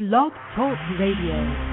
Blog Talk Radio.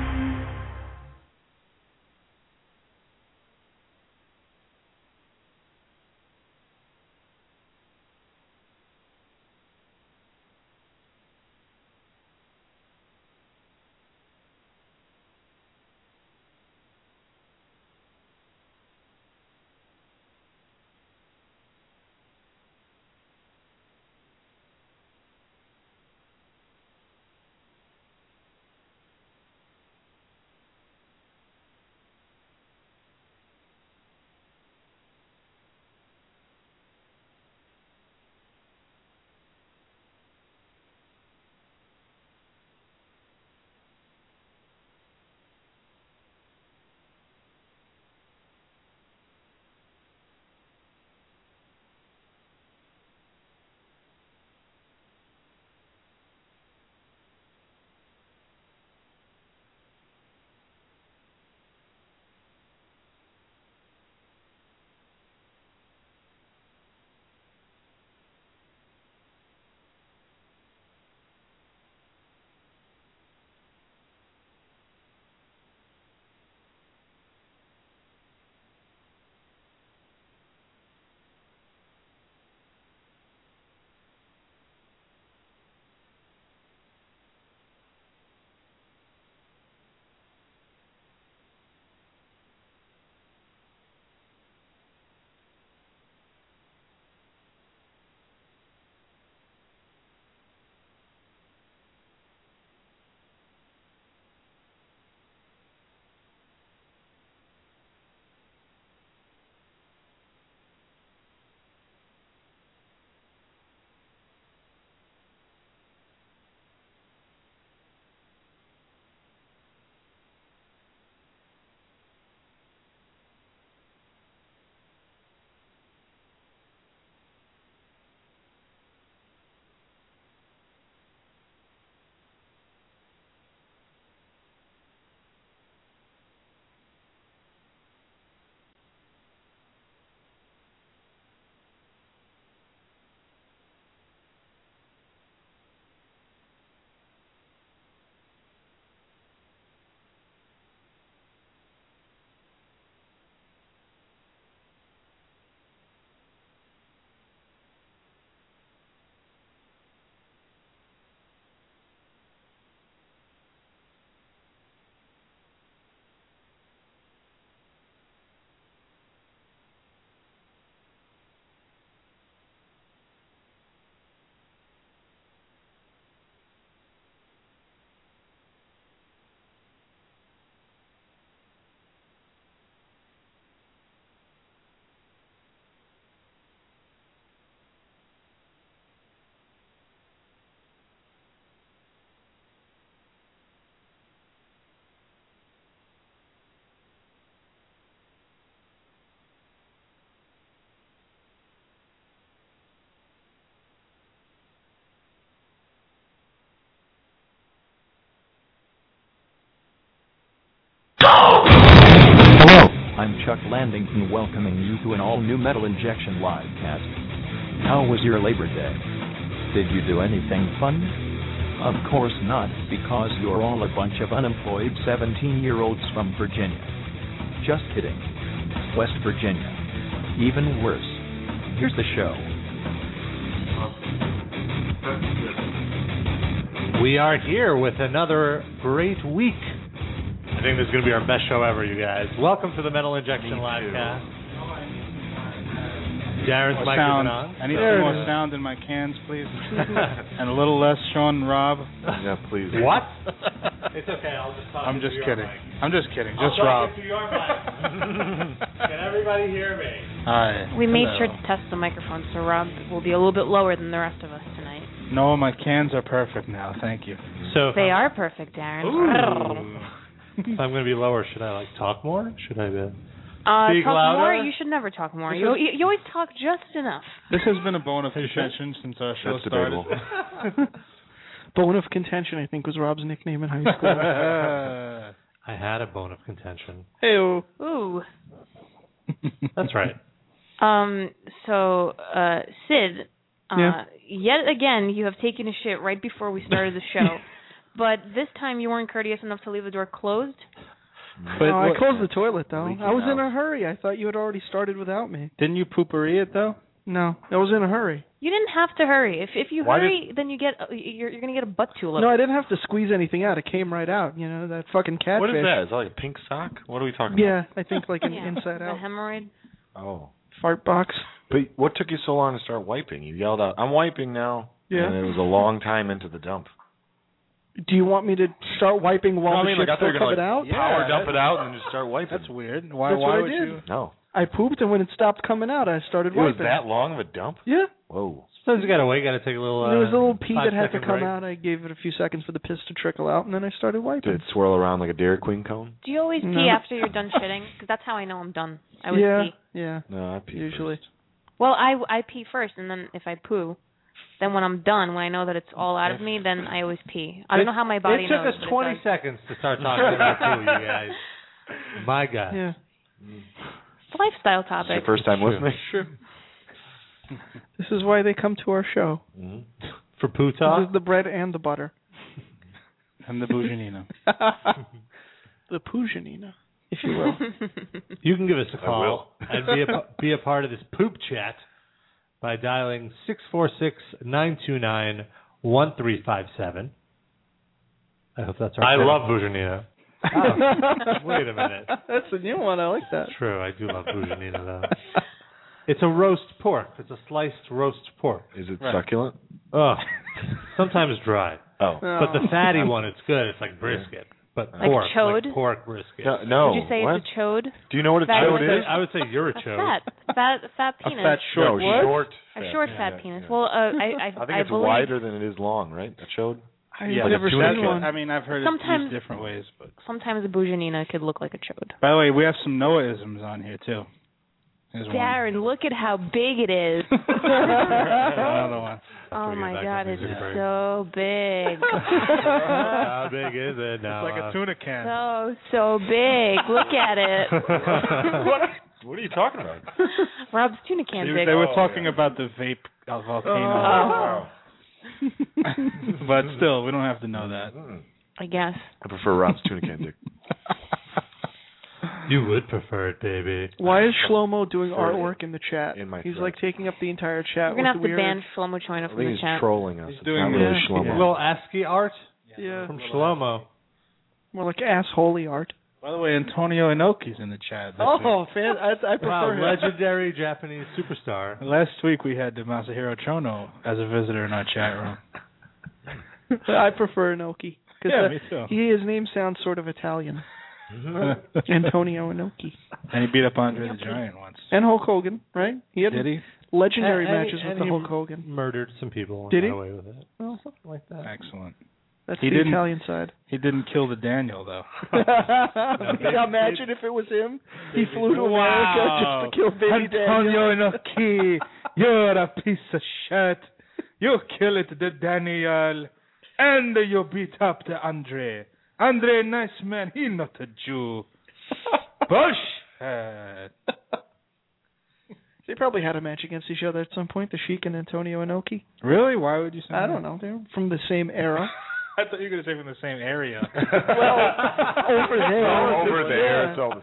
Hello, I'm Chuck Landington welcoming you to an all-new Metal Injection livecast. How was your Labor Day? Did you do anything fun? Of course not, because you're all a bunch of unemployed 17-year-olds from Virginia. Just kidding. West Virginia. Even worse. Here's the show. We are here with another great week. I think this is going to be our best show ever, you guys. Welcome to the Metal Injection livecast. Darren's mic isn't on. I need some more sound in my cans, please. And a little less Sean and Rob. Yeah, please. What? It's okay. I'll just talk I'm to just your kidding. mic. I'm just kidding. I'll Just Rob. talk to your mic. Can everybody hear me? Hi. We made sure to test the microphone, so Rob will be a little bit lower than the rest of us tonight. No, my cans are perfect now. Thank you. So They are perfect, Darren. Ooh. If I'm going to be lower, should I talk more? Should I speak talk louder? more? You should never talk more. You always talk just enough. This has been a bone of contention since our show That's started. debatable. Bone of contention, I think, was Rob's nickname in high school. I had a bone of contention. Hey-o. Ooh. That's right. So, Sid, yet again, you have taken a shit right before we started the show. but this time you weren't courteous enough to leave the door closed. But I closed the toilet, though. Leaking I was in out. a hurry. I thought you had already started without me. Didn't you poopery it, though? No, I was in a hurry. You didn't have to hurry. If you Why hurry, then you're gonna get a butt tulip. No, I didn't have to squeeze anything out. It came right out. You know, that fucking catfish. What is that? Is that like a pink sock? What are we talking Yeah, I think like an Yeah, inside the out hemorrhoid. about? Oh. fart box. But what took you so long to start wiping? You yelled out, "I'm wiping now." Yeah. And it was a long time into the dump. Do you want me to start wiping while the shit's still coming out? power dump it out and then just start wiping. That's weird. Why? That's why what I would did. you? No. I pooped, and when it stopped coming out, I started It was wiping. that long of a dump? Yeah. Whoa. Sometimes you gotta wait. Gotta take a little. There was a little pee that had to 5-second come break. out. I gave it a few seconds for the piss to trickle out, and then I started wiping. Did it swirl around like a Dairy Queen cone? Do you always No. pee after you're done shitting? Because that's how I know I'm done. I always yeah, pee. yeah. No, I peed Usually. first. Well, I pee first, and then if I poo, then when I'm done, when I know that it's all out of me, then I always pee. I don't know how my body It took knows. us but it 20 does. seconds to start talking about poo, you guys. My God. Yeah. It's a lifestyle It's topic. your first time listening? Sure. This is why they come to our show. Mm-hmm. For poo This talk? is the bread and the butter. And the Bujanino. The Pujanina, if you will. You can give us a I call will. and be a part of this poop chat by dialing 646-929-1357. I hope that's right. I love Bujanina. Wait a minute. That's a new one. I like that. True, I do love Bujanina, though. It's a roast pork. It's a sliced roast pork. Is it succulent? Oh, sometimes dry. Oh. But the fatty one, it's good. It's like brisket. But Like pork. chode? Like pork brisket. No. Would you say what? it's a chode? Do you know what a Fat chode penis? is? I would say you're a chode. Fat penis. A fat short. No, short. A short fat penis. Well, I think it's believe wider than it is long, right? A chode? I've Yeah, like a never tuna seen can. one. I mean, I've heard it Sometimes- used different ways, but. sometimes a Bujanina could look like a chode. By the way, we have some Noah-isms on here too. Here's one. Darren, look at how big it is. Another one. Oh we get my back God, to it's music break. so big. How big is it now? It's like a tuna can. So big. Look at it. What are you talking about? Rob's tuna can They, big. they were talking about the vape volcano. Oh. But still, we don't have to know that. I guess. I prefer Rob's tuna can dick. You would prefer it, baby. Why is Shlomo doing artwork in the chat? In my He's throat. like taking up the entire chat. We're going to have with to weird... ban Shlomo Choina I from think the he's chat. trolling us. He's It's doing not really yeah. Shlomo. A little ASCII art Yeah. from Shlomo. More like assholey art. By the way, Antonio Inoki's in the chat. That's I prefer Wow, him. legendary Japanese superstar. Last week we had Masahiro Chono as a visitor in our chat room. I prefer Inoki. Yeah, me too. His name sounds sort of Italian. Antonio Inoki. And he beat up Andre the Giant once. And Hulk Hogan, right? He had Did he? legendary And- matches and with the he Hulk Hogan. Murdered some people and Did got he? away with it. Well, something like that. Excellent. That's He the didn't- Italian side. He didn't kill the Daniel, though. Imagine if it was him. He flew to America just to kill baby Antonio Daniel. Inoki, you're a piece of shit. You killed the Daniel, and you beat up the Andre. Andre, nice man, he not a Jew. Bullshit. They probably had a match against each other at some point, the Sheik and Antonio Inoki. Really? Why would you say I that? don't know. They're from the same era. I thought you were going to say from the same area. Over there. Over there, Yeah. it's all the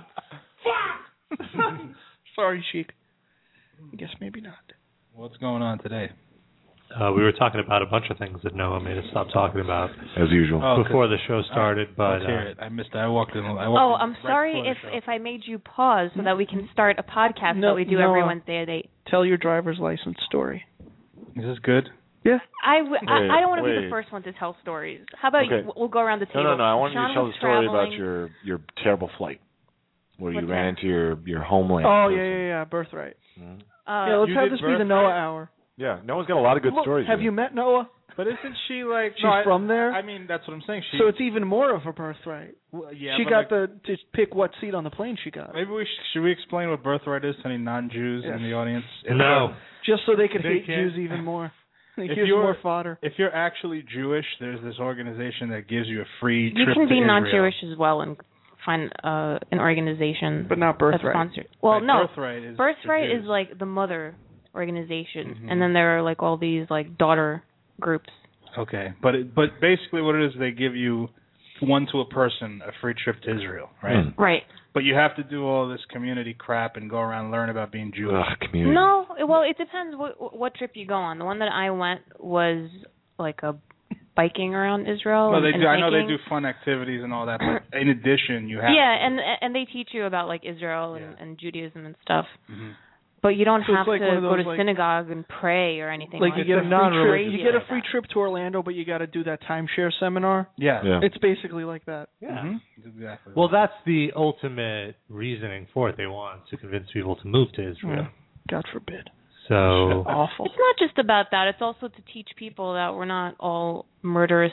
same. Yeah. Sorry, Sheik. I guess maybe not. What's going on today? We were talking about a bunch of things that Noah made us stop talking about As usual. before the show started, but Let's hear it. I missed it. I walked in. Oh, I'm right sorry before if the show. I made you pause so that we can start a podcast No, that we do no, every Wednesday at 8. Tell your driver's license story. Is this good? Yeah. I don't want to be wait. the first one to tell stories. How about Okay. you? We'll go around the table. No. I want you Sean to tell was the story about traveling. your terrible flight, where you What's ran that? into your homeland. Oh, yeah. Birthright. Mhm. Yeah, let's You have did this be the Birthright? Noah hour. Yeah, Noah's got a lot of good Look, stories. have you met Noah? But isn't she like... She's from there? I mean, that's what I'm saying. She, So it's even more of a birthright. well, yeah, she but got like, to pick what seat on the plane she got. Maybe should we explain what birthright is to any non-Jews Yes. in the audience? no. Just so they could They hate can't- Jews even more. They If give you're- more fodder. If you're actually Jewish, there's this organization that gives you a free You trip can to be Israel. non-Jewish as well and find an organization But not that's birthright. sponsored. Well, Right, no. Birthright is Birthright for is Jews. like the mother organization, Mhm. and then there are like all these like daughter groups. Okay, but basically what it is, they give you one to a person a free trip to Israel, right? Right. But you have to do all this community crap and go around and learn about being Jewish. Community. No, well, it depends what trip you go on. The one that I went was like a biking around Israel. Well, they and do. I know they hiking. do fun activities and all that, but in addition, you have and they teach you about like Israel and Judaism and stuff. Mm-hmm. But you don't So it's have like to one of go those, to like- synagogue and pray or anything. Like you get a free like trip to Orlando, but you got to do that timeshare seminar. Yeah. It's basically like that. Yeah. Mm-hmm. Exactly. Well, that's the ultimate reasoning for it. They want to convince people to move to Israel. God forbid. So Awful. It's not just about that. It's also to teach people that we're not all murderous,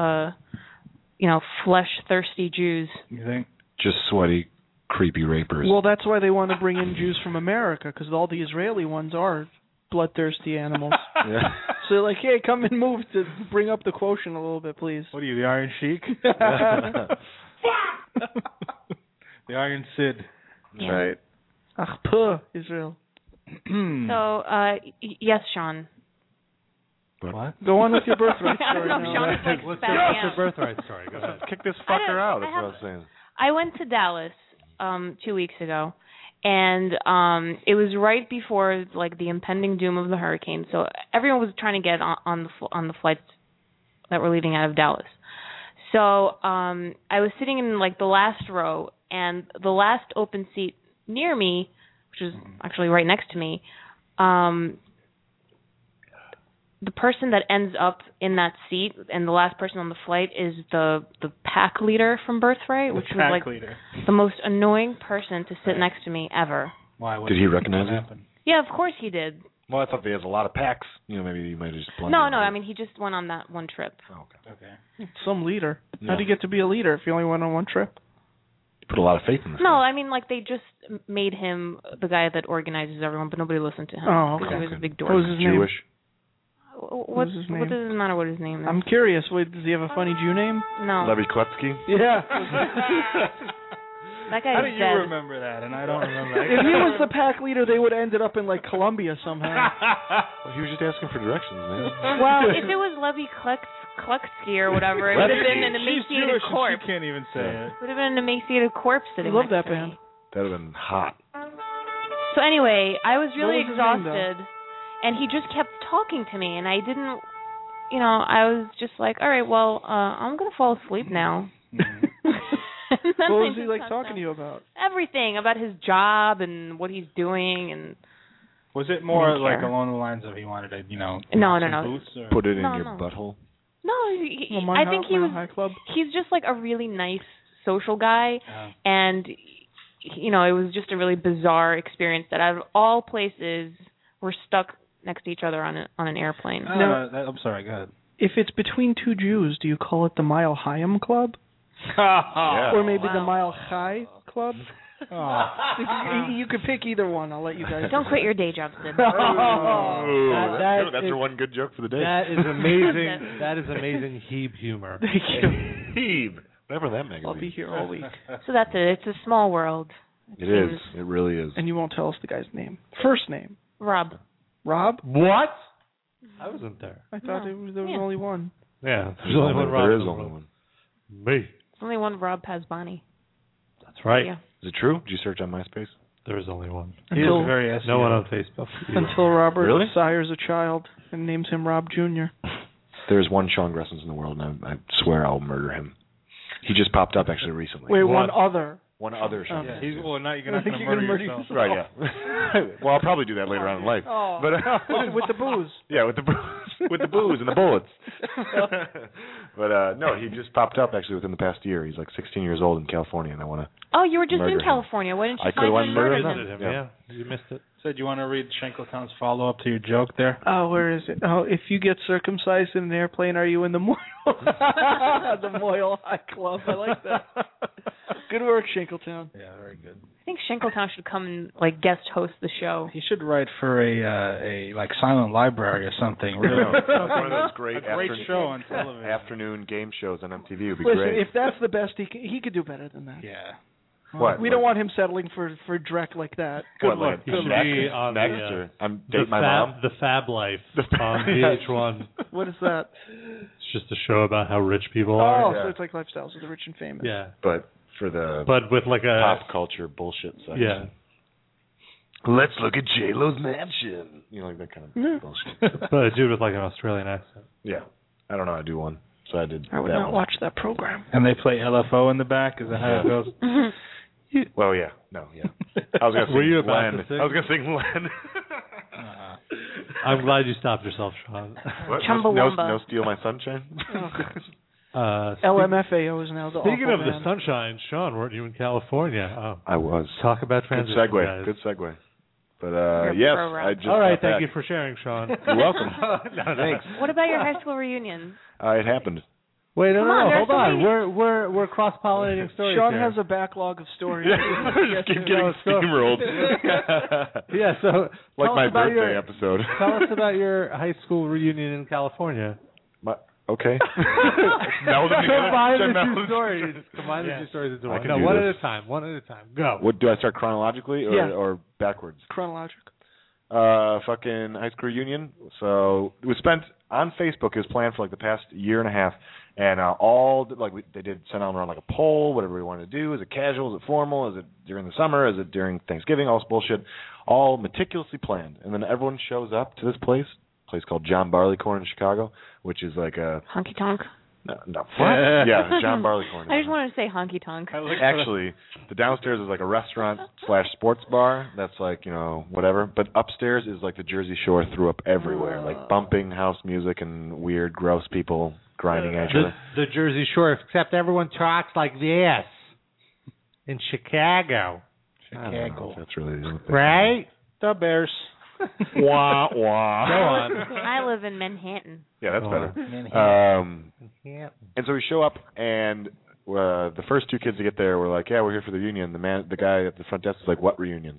flesh-thirsty Jews. You think? Just sweaty, creepy rapers. Well, that's why they want to bring in Jews from America, because all the Israeli ones are bloodthirsty animals. Yeah. So they're like, hey, come and move to bring up the quotient a little bit, please. What are you, the Iron Sheik? The Iron Sid. That's right. Ach, puh, Israel. So, yes, Sean. What? Go on with your birthright I don't story know, now. Sean is like what's spazzing your out. birthright story? Go ahead. Kick this I fucker don't- out. I That's what I was saying. I went to Dallas 2 weeks ago, and it was right before like the impending doom of the hurricane. So everyone was trying to get on the flights that were leaving out of Dallas. So I was sitting in like the last row, and the last open seat near me, which was actually right next to me, the person that ends up in that seat and the last person on the flight is the pack leader from Birthright, which was like leader. the most annoying person to sit next to me ever. Why? What Did he recognize what you? happened? Yeah, of course he did. Well, I thought they has a lot of packs. Maybe you might have just blended No, in. I mean he just went on that one trip. Oh, okay. Okay. Some leader. Yeah. How do you get to be a leader if you only went on one trip? Put a lot of faith in this. No, guy. I mean like they just made him the guy that organizes everyone, but nobody listened to him. Oh, 'cause okay. He was a big dork. What was his name? Jewish. What his name? What does it matter what his name is? I'm curious. Wait, does he have a funny Jew name? No, Levi Kletsky. Yeah. that guy How do is you dead. remember that? And I don't remember. If he was the pack leader, they would have ended up in like Colombia somehow. Well, he was just asking for directions, man. Well, if it was Levi Klutsky or whatever, it would have been an She's emaciated Jewish and corpse. she can't even say it. It would have been an emaciated corpse I sitting love next that to band. me. That would have been hot. So anyway, I was really What was his name, though? exhausted, and he just kept talking to me, and I didn't, I was just like, all right, well, I'm gonna fall asleep now. And then What I was he just like sat talking down. to you about? Everything about his job and what he's doing, and Was it more I didn't like care. along the lines of he wanted to, No, some no. boots or? Put it in No, your no. butthole. no, Well, I think he Mile was. High Club. He's just like a really nice social guy, Yeah. and it was just a really bizarre experience that out of all places we're stuck next to each other on an airplane. No. I'm sorry. Go ahead. If it's between two Jews, do you call it the Mile Chaim Club? Yeah. Or maybe the Wow. Mile Chai Club? Oh. You could pick either one. I'll let you guys. Don't quit your day job, Sid. Oh, That that's is- your one good joke for the day. That is amazing. That is amazing Hebe humor. Thank you. Heave. Whatever that magazine. I'll be here all week. So that's it. It's a small world. It is. It really is. And you won't tell us the guy's name. First name. Rob. Rob? What? I wasn't there. I thought No. there was Yeah. only one. Yeah, there's only one Rob. There in is the only world. one. Me. There's only one Rob Pasbani. That's right. Yeah. Is it true? Did you search on MySpace? There is only one. He is Until, very No one on Facebook. until Robert Really? sires a child and names him Rob Jr. There's one Sean Gressens in the world, and I swear I'll murder him. He just popped up actually recently. Wait, What? one other. One other Sean. Okay. He's now you're gonna have to You're gonna murder murder yourself. Right, yeah. Well, I'll probably do that later on in life. Oh. But with the booze. Yeah, with the booze and the bullets. But no, he just popped up actually within the past year. He's like 16 years old in California, and I want to. Oh, you were just Murder in him. California. Why didn't you I find could've him and murdered murder him. him? Yeah, you missed it. Said you want to read Shankletown's follow-up to your joke there? Oh, where is it? Oh, if you get circumcised in an airplane, are you in the Moyle? The Moyle High Club. I like that. Good work, Shankletown. Yeah, very good. I think Shankletown should come and like guest host the show. He should write for a like silent library or something. Really, One of those great, a great show on television. afternoon game shows on MTV would be Listen, great. if that's the best he could do better than that. Yeah. What? We don't want him settling for Drek like that. Good luck. He should be on I'm dating my mom. The Fab Life on VH1. What is that? It's just a show about how rich people are. Oh, Yeah. so it's like Lifestyles of the Rich and Famous. Yeah. But for the But with like a pop culture bullshit section. Yeah. Let's look at J-Lo's mansion. You know, like that kind of bullshit. But a dude with like an Australian accent. Yeah. I don't know how to do one, so I did I would that not one. watch that program. And they play LFO in the back. Is that how it goes? Well, yeah. No, yeah. I was going to Were sing you about Len. to sing? I was going to sing Len. I'm glad you stopped yourself, Sean. What? Chumbawamba. No Steal My Sunshine? LMFAO is now the Speaking awful of the man. sunshine, Sean, weren't you in California? Oh, I was. talk about Good transition, segue. guys. Good segue. But, You're yes, pro-rock. I just All right, got thank back. you for sharing, Sean. You're welcome. No. Thanks. What about your high school reunion? It happened. Wait, no, Come on, hold there's so on. many- We're cross-pollinating stories Sean here. has a backlog of stories. Just keep getting steamrolled. Yeah, so Like tell my us about birthday your, episode. Tell us about your high school reunion in California. Okay. Meld them together. Combine Should the meld two them stories. together. Combine the two stories into I one. can No, do one this. at a time. One at a time. Go. What do I start chronologically or backwards? Chronologic. Fucking high school reunion. So it was spent on Facebook. It was planned for like the past year and a half, and they did send out around like a poll, whatever we wanted to do. Is it casual? Is it formal? Is it during the summer? Is it during Thanksgiving? All this bullshit, all meticulously planned. And then everyone shows up to this place called John Barleycorn in Chicago, which is like a Honky tonk. no. What? Yeah, John Barleycorn. I just wanted to say honky tonk. Actually, the downstairs is like a restaurant / sports bar. That's like, whatever. But upstairs is like the Jersey Shore threw up everywhere, like bumping house music and weird, gross people grinding at each other. The Jersey Shore, except everyone talks like this in Chicago, I don't know if that's really the thing. right? The Bears. Wah, wah. Go on. I live in Manhattan. Yeah, that's better. Yeah. And so we show up, and the first two kids to get there were like, "Yeah, we're here for the reunion." The guy at the front desk was like, "What reunion?"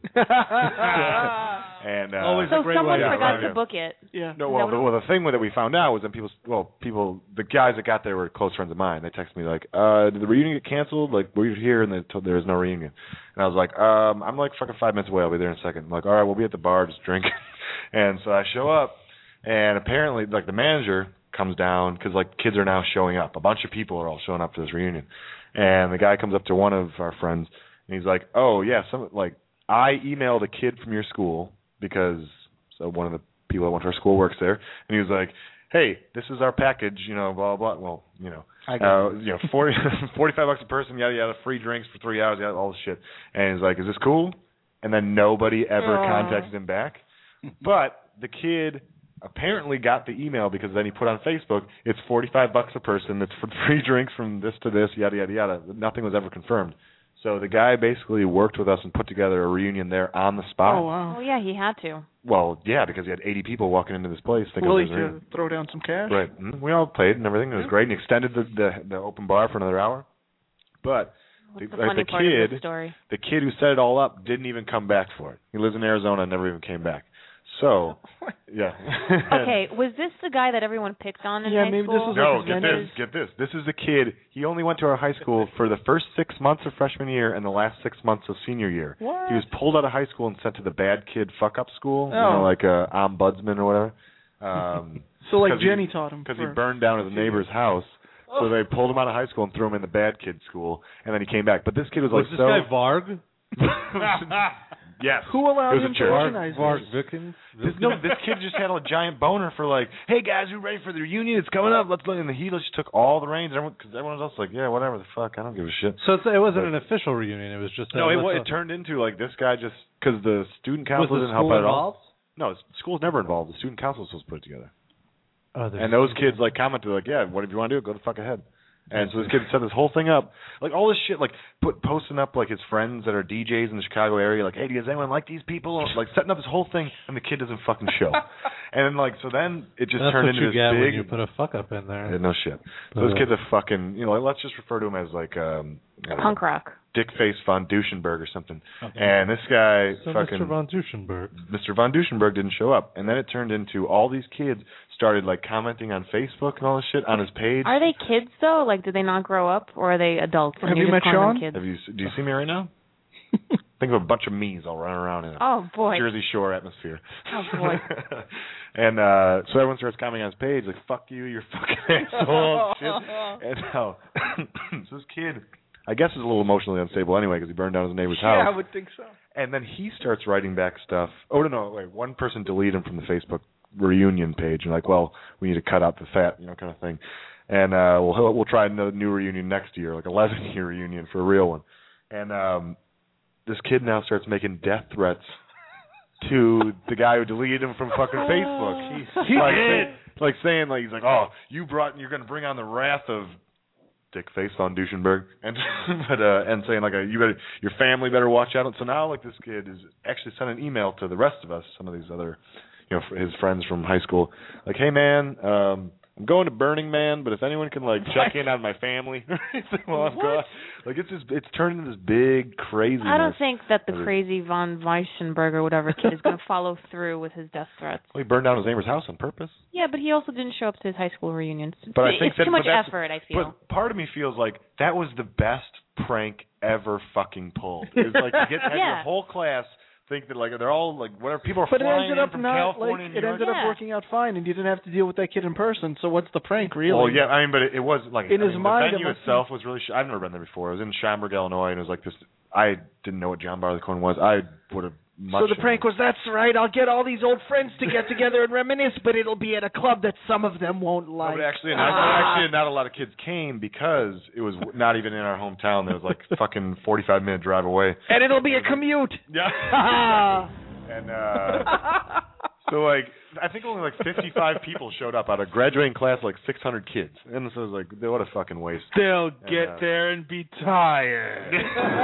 And Always So a great someone way to forgot yeah. to book it. Yeah. no, well, the thing that we found out was that the guys that got there were close friends of mine. They texted me like, "Did the reunion get canceled? Like, we're here," and they told there was no reunion. And I was like, "I'm like fucking 5 minutes away. I'll be there in a second." I'm like, "All right, we'll be at the bar just drinking." And so I show up, and apparently, like, the manager comes down because like kids are now showing up. A bunch of people are all showing up to this reunion, and the guy comes up to one of our friends, and he's like, "Oh yeah, I emailed a kid from your school because one of the people that went to our school works there, and he was like, hey, this is our package, blah blah blah. Well, 40 $45 a person, yada yada, free drinks for 3 hours, yada, all this shit." And he's like, "Is this cool?" And then nobody ever contacted him back. But the kid apparently got the email because then he put on Facebook, it's $45 a person, it's for free drinks from this to this, yada yada yada. Nothing was ever confirmed. So the guy basically worked with us and put together a reunion there on the spot. Oh, wow. Oh yeah, he had to. Well, yeah, because he had 80 people walking into this place. Willing to throw down some cash? Right. We all paid and everything. It was great. And he extended the open bar for another hour. But What's the funny part of this story? the kid who set it all up didn't even come back for it. He lives in Arizona and never even came back. So, yeah. Okay, was this the guy that everyone picked on in Yeah, high maybe school? this was No, like his get this. This is the kid. He only went to our high school for the first 6 months of freshman year and the last 6 months of senior year. What? He was pulled out of high school and sent to the bad kid fuck up school, Oh. like a ombudsman or whatever. So like 'cause Jenny taught him. Because he burned down his neighbor's house. So they pulled him out of high school and threw him in the bad kid school, and then he came back. But this kid was Was like this so. guy Varg? Yes. Who allowed It was a him to church. organize Varg this? Vickens? This kid just had a giant boner for like, hey guys, we ready for the reunion? It's coming up. Let's look. And he just took all the reins. Because everyone else was like, yeah, whatever the fuck. I don't give a shit. So it wasn't an official reunion. It was just No, it turned into like this guy just because the student council was the didn't help school out at all. involved? No, the school's never involved. The student council was supposed to put it together. Oh, And those kids like commented like, yeah, whatever you want to do, go the fuck ahead. And so this kid set this whole thing up, like all this shit, like posting up like his friends that are DJs in the Chicago area, like, hey, does anyone like these people? Like setting up this whole thing, and the kid doesn't fucking show. And then it just That's turned what into you this get big. when you put a fuck up in there. Yeah, no shit. So this kid's a fucking, let's just refer to him as like I don't know, Punk rock. Dick Face von Duschenberg or something. Okay. And this guy, So fucking Mr. von Duschenberg. Mr. von Duschenberg didn't show up, and then it turned into all these kids started like commenting on Facebook and all this shit on his page. Are they kids though? Like, did they not grow up, or are they adults? and Have you're you just met calling them Sean? Kids? Do you see me right now? Think of a bunch of me's all running around in a Oh boy. Jersey Shore atmosphere. Oh boy. And so everyone starts commenting on his page like, "Fuck you, you're fucking asshole." Shit. And so this kid, I guess, is a little emotionally unstable anyway because he burned down his neighbor's house. Yeah, I would think so. And then he starts writing back stuff. Oh no, wait. One person deleted him from the Facebook reunion page and like, well, we need to cut out the fat, kind of thing. And we'll try another new reunion next year, like 11-year reunion for a real one. And this kid now starts making death threats to the guy who deleted him from fucking Facebook. He did. Saying he's like, oh, you're going to bring on the wrath of Dick Face von Duschenberg, and and saying like your family better watch out. So now like this kid is actually sending an email to the rest of us, some of these other, his friends from high school, like, hey man, I'm going to Burning Man, but if anyone can like check in on my family while I'm gone, like it's turned into this big crazy. I don't think that the crazy von Weissenberg or whatever kid is going to follow through with his death threats. Well, he burned down his neighbor's house on purpose. Yeah, but he also didn't show up to his high school reunion. But I think it's too much effort, I feel. But part of me feels like that was the best prank ever fucking pulled. It's like you get to have your whole class think that like they're all like whatever people are flying in from California. It ended up working out fine, and you didn't have to deal with that kid in person. So what's the prank, really? Well, yeah, I mean, but it was like in his mind, the venue itself was really. I've never been there before. It was in Schaumburg, Illinois, and it was like this. I didn't know what John Barleycorn was. I would have. So the prank was, that's right, I'll get all these old friends to get together and reminisce, but it'll be at a club that some of them won't like. No, but actually, not a lot of kids came because it was not even in our hometown. It was like fucking 45-minute drive away. And it'll be a commute. Yeah. And so like I think only like 55 people showed up out of graduating class, like 600 kids, and so it was like, what a fucking waste. They'll get there and be tired.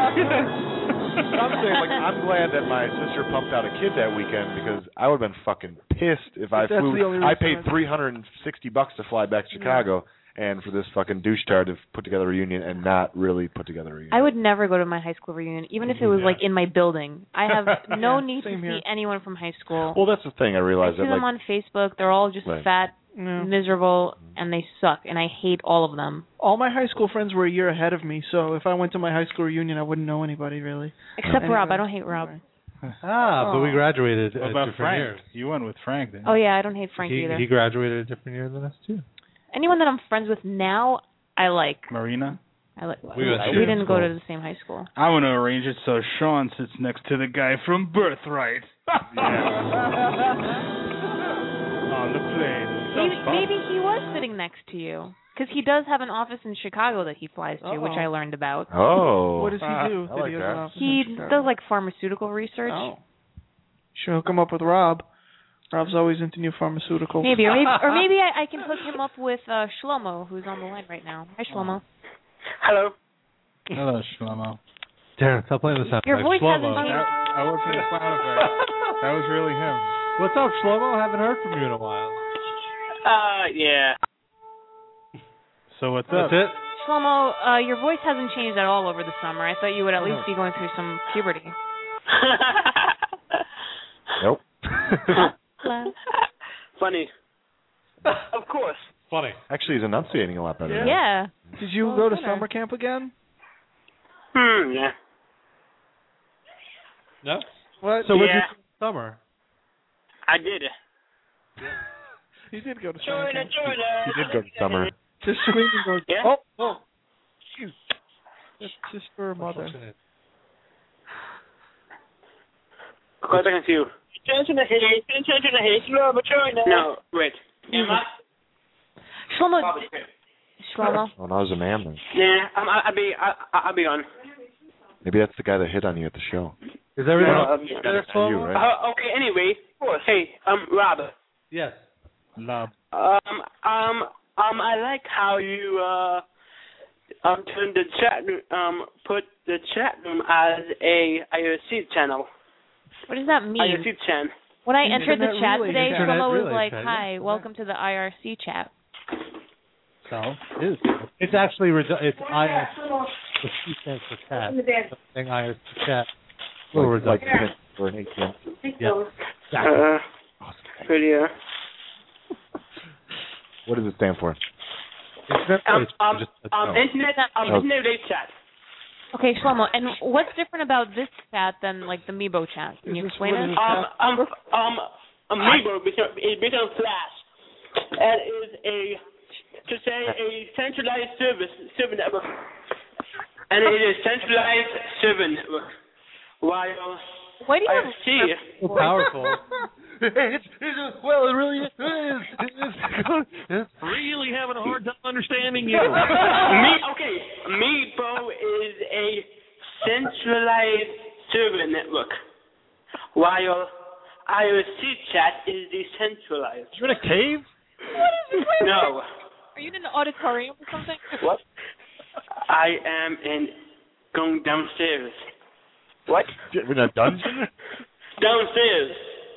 I'm saying, like, I'm glad that my sister pumped out a kid that weekend because I would have been fucking pissed if I flew. I paid $360 to fly back to Chicago. And for this fucking douche-tard to put together a reunion and not really put together a reunion. I would never go to my high school reunion, even if it was like in my building. I have no need to see anyone from high school. Well, that's the thing. I realized I see them on Facebook. They're all just fat, miserable, and they suck. And I hate all of them. All my high school friends were a year ahead of me, so if I went to my high school reunion, I wouldn't know anybody really. Except Rob. I don't hate Rob. But we graduated at different Frank? years. You went with Frank then. Oh yeah, I don't hate Frank either. He graduated a different year than us too. Anyone that I'm friends with now, I like. Marina? I like. We didn't go to the same high school. I want to arrange it so Sean sits next to the guy from Birthright. On the plane. Maybe he was sitting next to you. Because he does have an office in Chicago that he flies to, which I learned about. Oh. What does he do? I like that. He does like pharmaceutical research. Oh. Should hook him up with Rob. Rob's always into new pharmaceuticals. Maybe I can hook him up with Shlomo, who's on the line right now. Hi, Shlomo. Hello. Hello, Shlomo. Darren, stop playing the sound. Your voice Shlomo. hasn't changed. I wasn't a sound effect. That was really him. What's up, Shlomo? I haven't heard from you in a while. Yeah. So what's up? That's it? Shlomo, your voice hasn't changed at all over the summer. I thought you would at least be going through some puberty. Nope. Funny. Of course. Funny. Actually, he's enunciating a lot better. Yeah. Did you go to summer camp again? Yeah. No? What? So what did you do in summer? I did. He did go to summer camp. He did go to summer. Just screaming goes, Yeah? oh. Just for a mother. Quite back to you. No, wait. Shlomo. Oh, no, I was a man then. Yeah, I'll be on. Maybe that's the guy that hit on you at the show. Is everyone That's you, right? Okay, anyway. Hey, Rob. Yes. Love. I like how you turned the chat room, put the chat room as a IRC channel. What does that mean? IRC channel. When I entered the chat today, Shlomo was Relay like, chat, "Hi, yeah. welcome to the IRC chat." So it's actually it's IS. The C stands for cat. Saying IRC chat. Like for an ATM. Yeah. Exactly. Pretty. What does it stand for? Internet Internet chat. Okay, Shlomo, and what's different about this chat than like the Meebo chat? Can you explain it? Meebo is based on Flash, and is a centralized server network, and it is centralized server network. While why do you have so powerful? Well, it really is. It's really having a hard time understanding you. Meebo is a centralized server network, while IRC chat is decentralized. You in a cave? What is this? No. Are you in an auditorium or something? What? I am going downstairs. What? In a dungeon? Downstairs.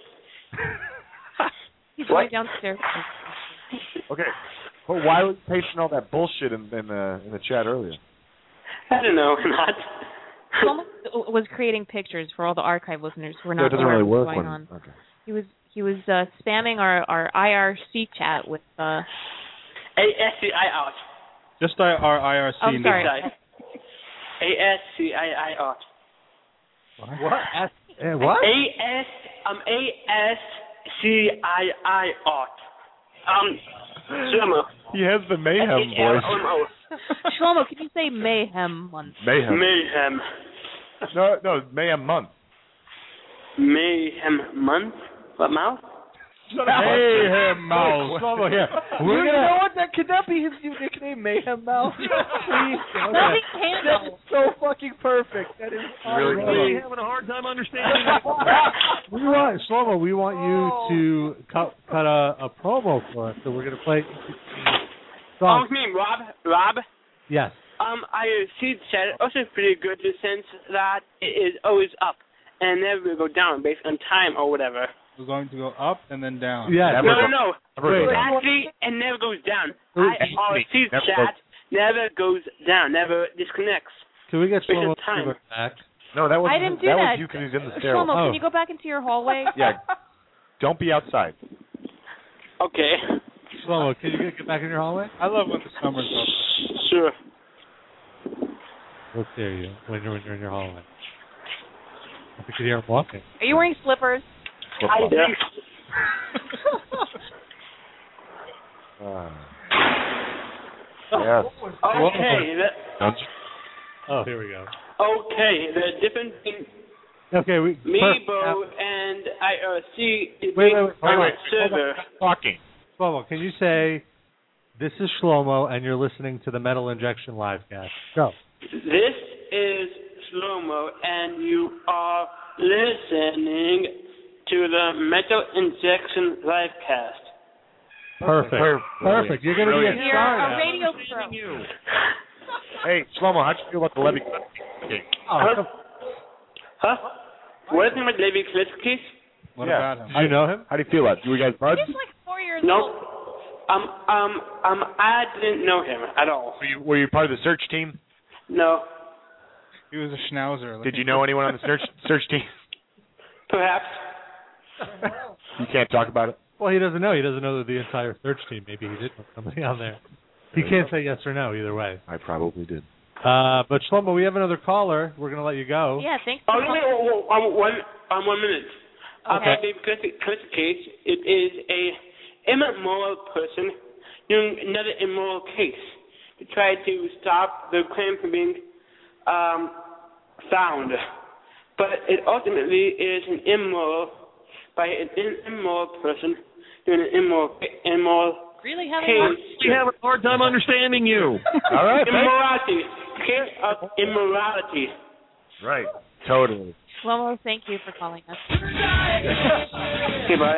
He's going downstairs. Okay. But why was he pasting all that bullshit in the chat earlier? I don't know. Not. Shlomo was creating pictures for all the archive listeners who were not it doesn't aware really of work what's going when. on. Okay. He was spamming our IRC chat with ASCII out. Just our IRC. Oh, sorry. ASCII out. What? What? ASCII out. Shlomo. He has the mayhem voice. Shlomo, can you say mayhem month? Mayhem. No, mayhem month. Mayhem month? What mouth? Mayhem Mouse. Shlomo, here. You know what? Could that be his new nickname, Mayhem Mouse? Please. That'd be That is so fucking perfect. That is Really Really awesome. having a hard time understanding you. Shlomo, we want you to cut a promo for us, so we're going to play songs. Me, Rob? Yes. I see chat also pretty good in the sense that it is always up and never will go down based on time or whatever. We're going to go up and then down. Yeah. No. Wait. Actually, it never goes down. IRC Never chat never goes down, never disconnects. Can we get Based on Shlomo time. back? No, that was I didn't do that that. was you because he's in the stairwell. Shlomo, can you go back into your hallway? Yeah. Don't be outside. Okay. Shlomo, can you get back in your hallway? I love when the summer's up. Sure. We'll hear you when you're in your hallway. I think you hear him walking. Are you wearing slippers? Yeah. Yes. Okay. Oh, here we go. Okay. The difference between Okay, Meebo and IRC is Wait. on server. Talking. Shlomo, can you say, "This is Shlomo, and you're listening to the Metal Injection livecast"? Go. This is Shlomo, and you are listening to the Metal Injection livecast. Perfect. You're going to be a You're star a now. radio pro. Hey, Shlomo, how'd you feel about the Levy case? Huh? What is it with Levi Klitsky? What Yeah. about him? Do you know him? How do you feel about it? You guys buds? He's like 4 years No. old. I didn't know him at all. Were you part of the search team? No. He was a schnauzer. Did you know anyone on the search team? Perhaps. You can't talk about it? Well, he doesn't know. He doesn't know the entire search team. Maybe he did know somebody on there. He can't say yes or no either way. I probably did. But Shlomo, we have another caller. We're going to let you go. Yeah, thanks. Oh, wait, 1 minute. Okay. Levi Klitsky case, it is a immoral person doing another immoral case to try to stop the claim from being found. But it ultimately is an immoral by an immoral person doing an immoral Really having case. We have a hard time understanding you. All right. Immorality. Case of immorality. Right. Totally. Shlomo, thank you for calling us. Okay, bye.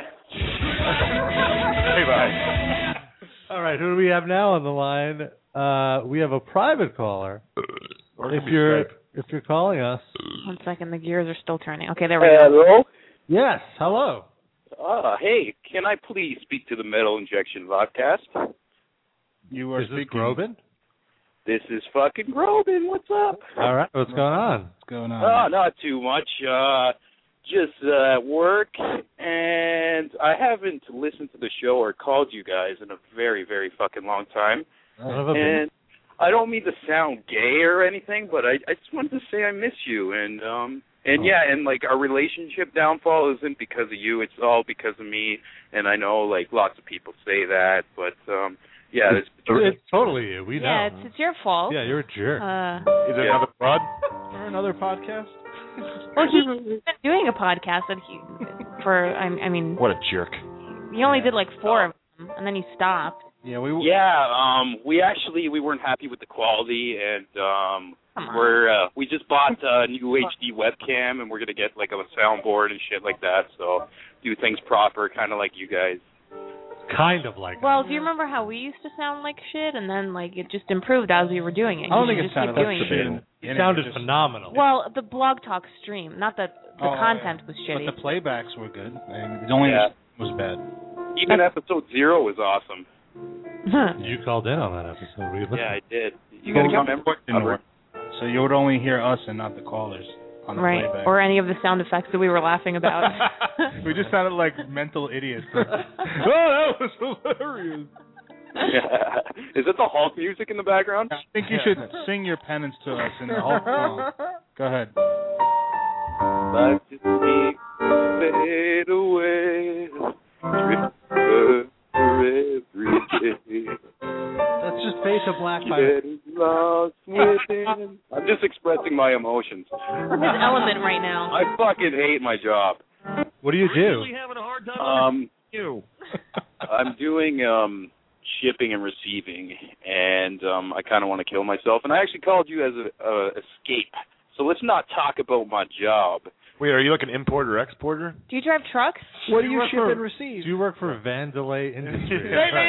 Hey, bye. All right, who do we have now on the line? We have a private caller. Or it If could be you're Skype. calling us. 1 second, the gears are still turning. Okay, there we go. Hello? Yes, hello. Hey, can I please speak to the Metal Injection podcast? You were Is this speaking. Groban? This is fucking Groban. What's up? All right, what's going on? What's going on? Oh, not too much. Just work, and I haven't listened to the show or called you guys in a very, very fucking long time. Son of a And I don't mean to sound gay or anything, but I just wanted to say I miss you, and like our relationship downfall isn't because of you, it's all because of me, and I know like lots of people say that, but it's totally you. We know. Yeah, it's your fault. Yeah, you're a jerk. Is it another fraud? Or another podcast? Well, he's been doing a podcast that I mean. What a jerk. He only did like 4 of them, and then he stopped. Yeah, we weren't happy with the quality, and we just bought a new HD webcam, and we're gonna get like a soundboard and shit like that, so do things proper, kind of like you guys. Kind of like. Well, do you remember how we used to sound like shit, and then like it just improved as we were doing it? I don't think it sounded like shit. It sounded phenomenal. Well, the Blog Talk stream, not that the content was shitty. But the playbacks were good. The only was bad. Even episode 0 was awesome. You called in on that episode. Yeah, I did. You gotta remember. So you would only hear us and not the callers on the playback. Or any of the sound effects that we were laughing about. We just sounded like mental idiots. Oh, that was hilarious. Yeah. Is it the Hulk music in the background? I think you should sing your penance to us in the Hulk song. Go ahead. Like to see fade away, drift for every day. Let's just face a black Getting lost within. I'm just expressing my emotions. We're his element right now. I fucking hate my job. What do you do? Really having a hard time I'm doing shipping and receiving, and I kind of want to kill myself. And I actually called you as a escape. So let's not talk about my job. Wait, are you like an importer or exporter? Do you drive trucks? What do you ship and receive? Do you work for Vandelay Industries?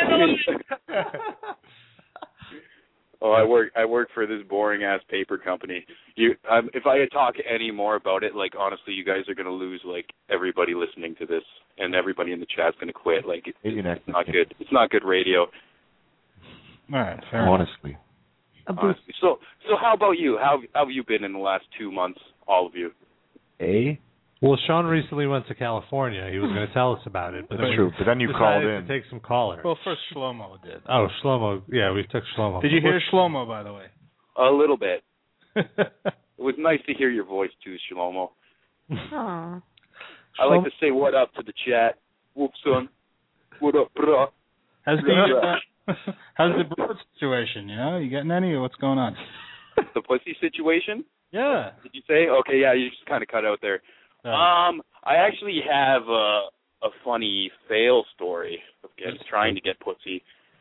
Oh, I work for this boring ass paper company. If I talk any more about it, like honestly, you guys are gonna lose like everybody listening to this, and everybody in the chat's gonna quit. Like it's not good. It's not good radio. All right, fair honestly. So how about you? How have you been in the last 2 months, all of you? Well, Sean recently went to California. He was going to tell us about it, but that's true. But then you called in to take some callers. Well, first Shlomo did. Oh, Shlomo. Yeah, we took Shlomo. Did you hear Shlomo, by the way? A little bit. It was nice to hear your voice too, Shlomo. Aww. I like to say what up to the chat. Whoop, son. What up, bro? How's the broad situation? You know, you getting any, or what's going on? The pussy situation? Yeah. Did you say? Okay, yeah, you just kind of cut out there. I actually have a funny fail story of trying to get pussy.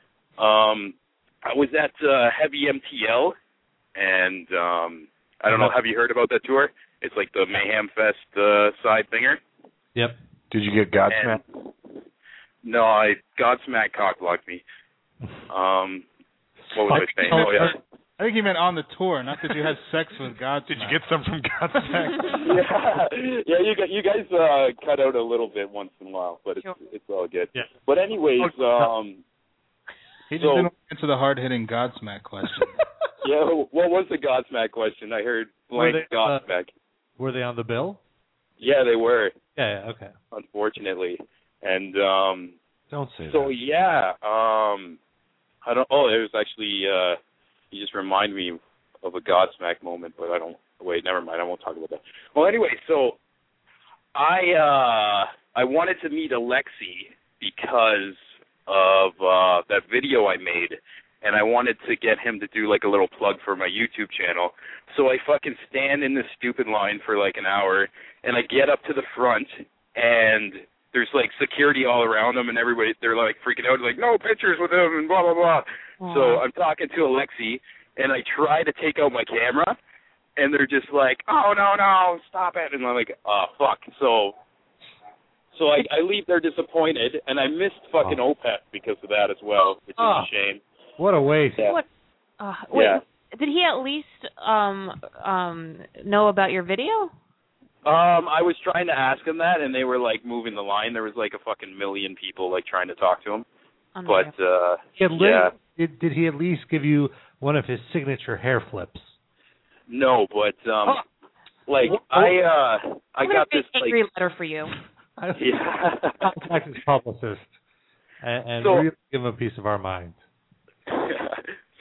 I was at Heavy MTL, and I don't know, have you heard about that tour? It's like the Mayhem Fest side thinger. Yep. Did you get Godsmack? No, Godsmack cockblocked me. What was I saying? Oh, yeah. I think he meant on the tour, not that you had sex with Godsmack. Did you get some from Godsmack? yeah. You guys cut out a little bit once in a while, but it's all good. Yeah. But anyways, he just didn't answer the hard-hitting Godsmack question. Yeah, what was the Godsmack question? I heard blank Godsmack. Were they on the bill? Yeah, they were. Yeah, okay. Unfortunately, and don't say that. So yeah, I don't. Oh, it was actually. You just remind me of a Godsmack moment, but I don't. Wait, never mind. I won't talk about that. Well, anyway, so I wanted to meet Alexi because of that video I made, and I wanted to get him to do like a little plug for my YouTube channel. So I fucking stand in this stupid line for like an hour, and I get up to the front, and there's like security all around them, and everybody, they're like freaking out, like no pictures with him and blah blah blah. Aww. So I'm talking to Alexi, and I try to take out my camera, and they're just like, oh no, stop it, and I'm like, oh fuck. So I leave there disappointed, and I missed fucking OPEC because of that as well, which is a shame. What a waste. Yeah. Wait, did he at least know about your video? I was trying to ask him that, and they were like moving the line. There was like a fucking million people like trying to talk to him. But did he at least give you one of his signature hair flips? No, but I got this angry letter for you. Yeah. Contact his publicist and so, really give him a piece of our mind.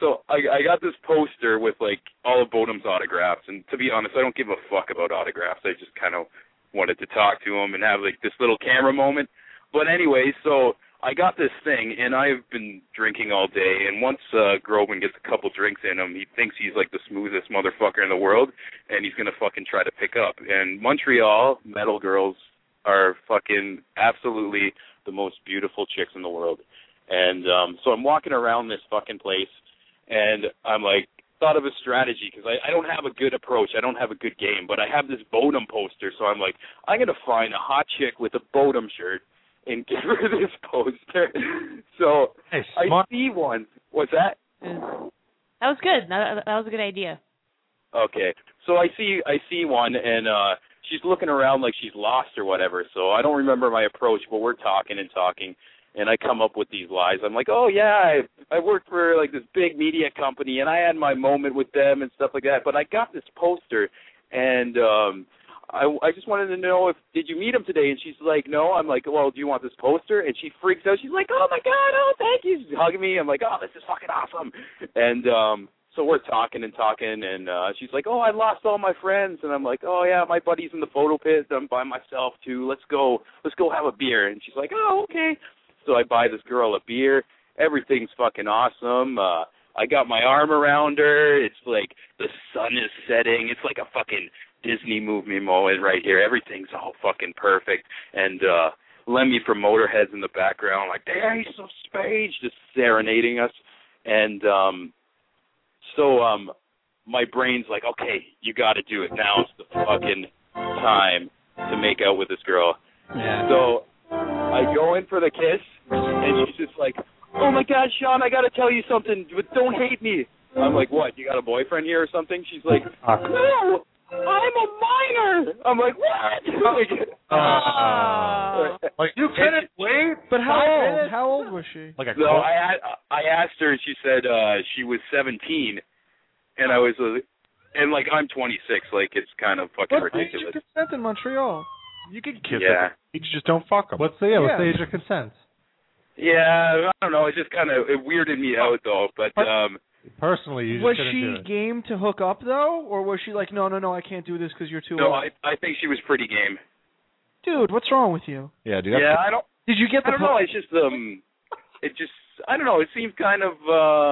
So I got this poster with like all of Bodum's autographs, and to be honest, I don't give a fuck about autographs. I just kind of wanted to talk to him and have like this little camera moment. But anyway, so I got this thing, and I've been drinking all day, and once Groban gets a couple drinks in him, he thinks he's like the smoothest motherfucker in the world, and he's going to fucking try to pick up. And Montreal metal girls are fucking absolutely the most beautiful chicks in the world. And so I'm walking around this fucking place, and I'm like, thought of a strategy, because I don't have a good approach. I don't have a good game, but I have this Bodum poster, so I'm like, I'm going to find a hot chick with a Bodum shirt and give her this poster. So I see one. What's that? That was good. That was a good idea. Okay. So I see one, and she's looking around like she's lost or whatever, so I don't remember my approach, but we're talking, and I come up with these lies. I'm like, oh, yeah, I worked for, like, this big media company, and I had my moment with them and stuff like that. But I got this poster, and I just wanted to know did you meet him today? And she's like, no. I'm like, well, do you want this poster? And she freaks out. She's like, oh, my God, oh, thank you. She's hugging me. I'm like, oh, this is fucking awesome. And so we're talking, and she's like, oh, I lost all my friends. And I'm like, oh, yeah, my buddy's in the photo pit. I'm by myself, too. Let's go have a beer. And she's like, oh, okay. So I buy this girl a beer. Everything's fucking awesome. I got my arm around her. It's like the sun is setting. It's like a fucking Disney movie moment right here. Everything's all fucking perfect. And Lemmy from Motorhead's in the background, like, the Ace of Spades, just serenading us. And so my brain's like, okay, you got to do it. Now's the fucking time to make out with this girl. Yeah. So I go in for the kiss, and she's just like, oh, my God, Sean, I got to tell you something, but don't hate me. I'm like, what, you got a boyfriend here or something? She's like, no, I'm a minor. I'm like, what? Like, you couldn't wait? But how old was she? Like so I asked her, and she said she was 17, and I was, and like, I'm 26, like, it's kind of fucking ridiculous. You consent in Montreal. You can kiss Yeah. them. You just don't fuck them. What's the age of consent? Yeah, I don't know. It just kind of weirded me out, though. But personally, you just was couldn't do she it. game to hook up though, or was she like, no, I can't do this because you're too no, old? I think she was pretty game. Dude, what's wrong with you? Yeah, dude. Yeah, I don't. Did you get the? I don't know. It's just I don't know. It seems kind of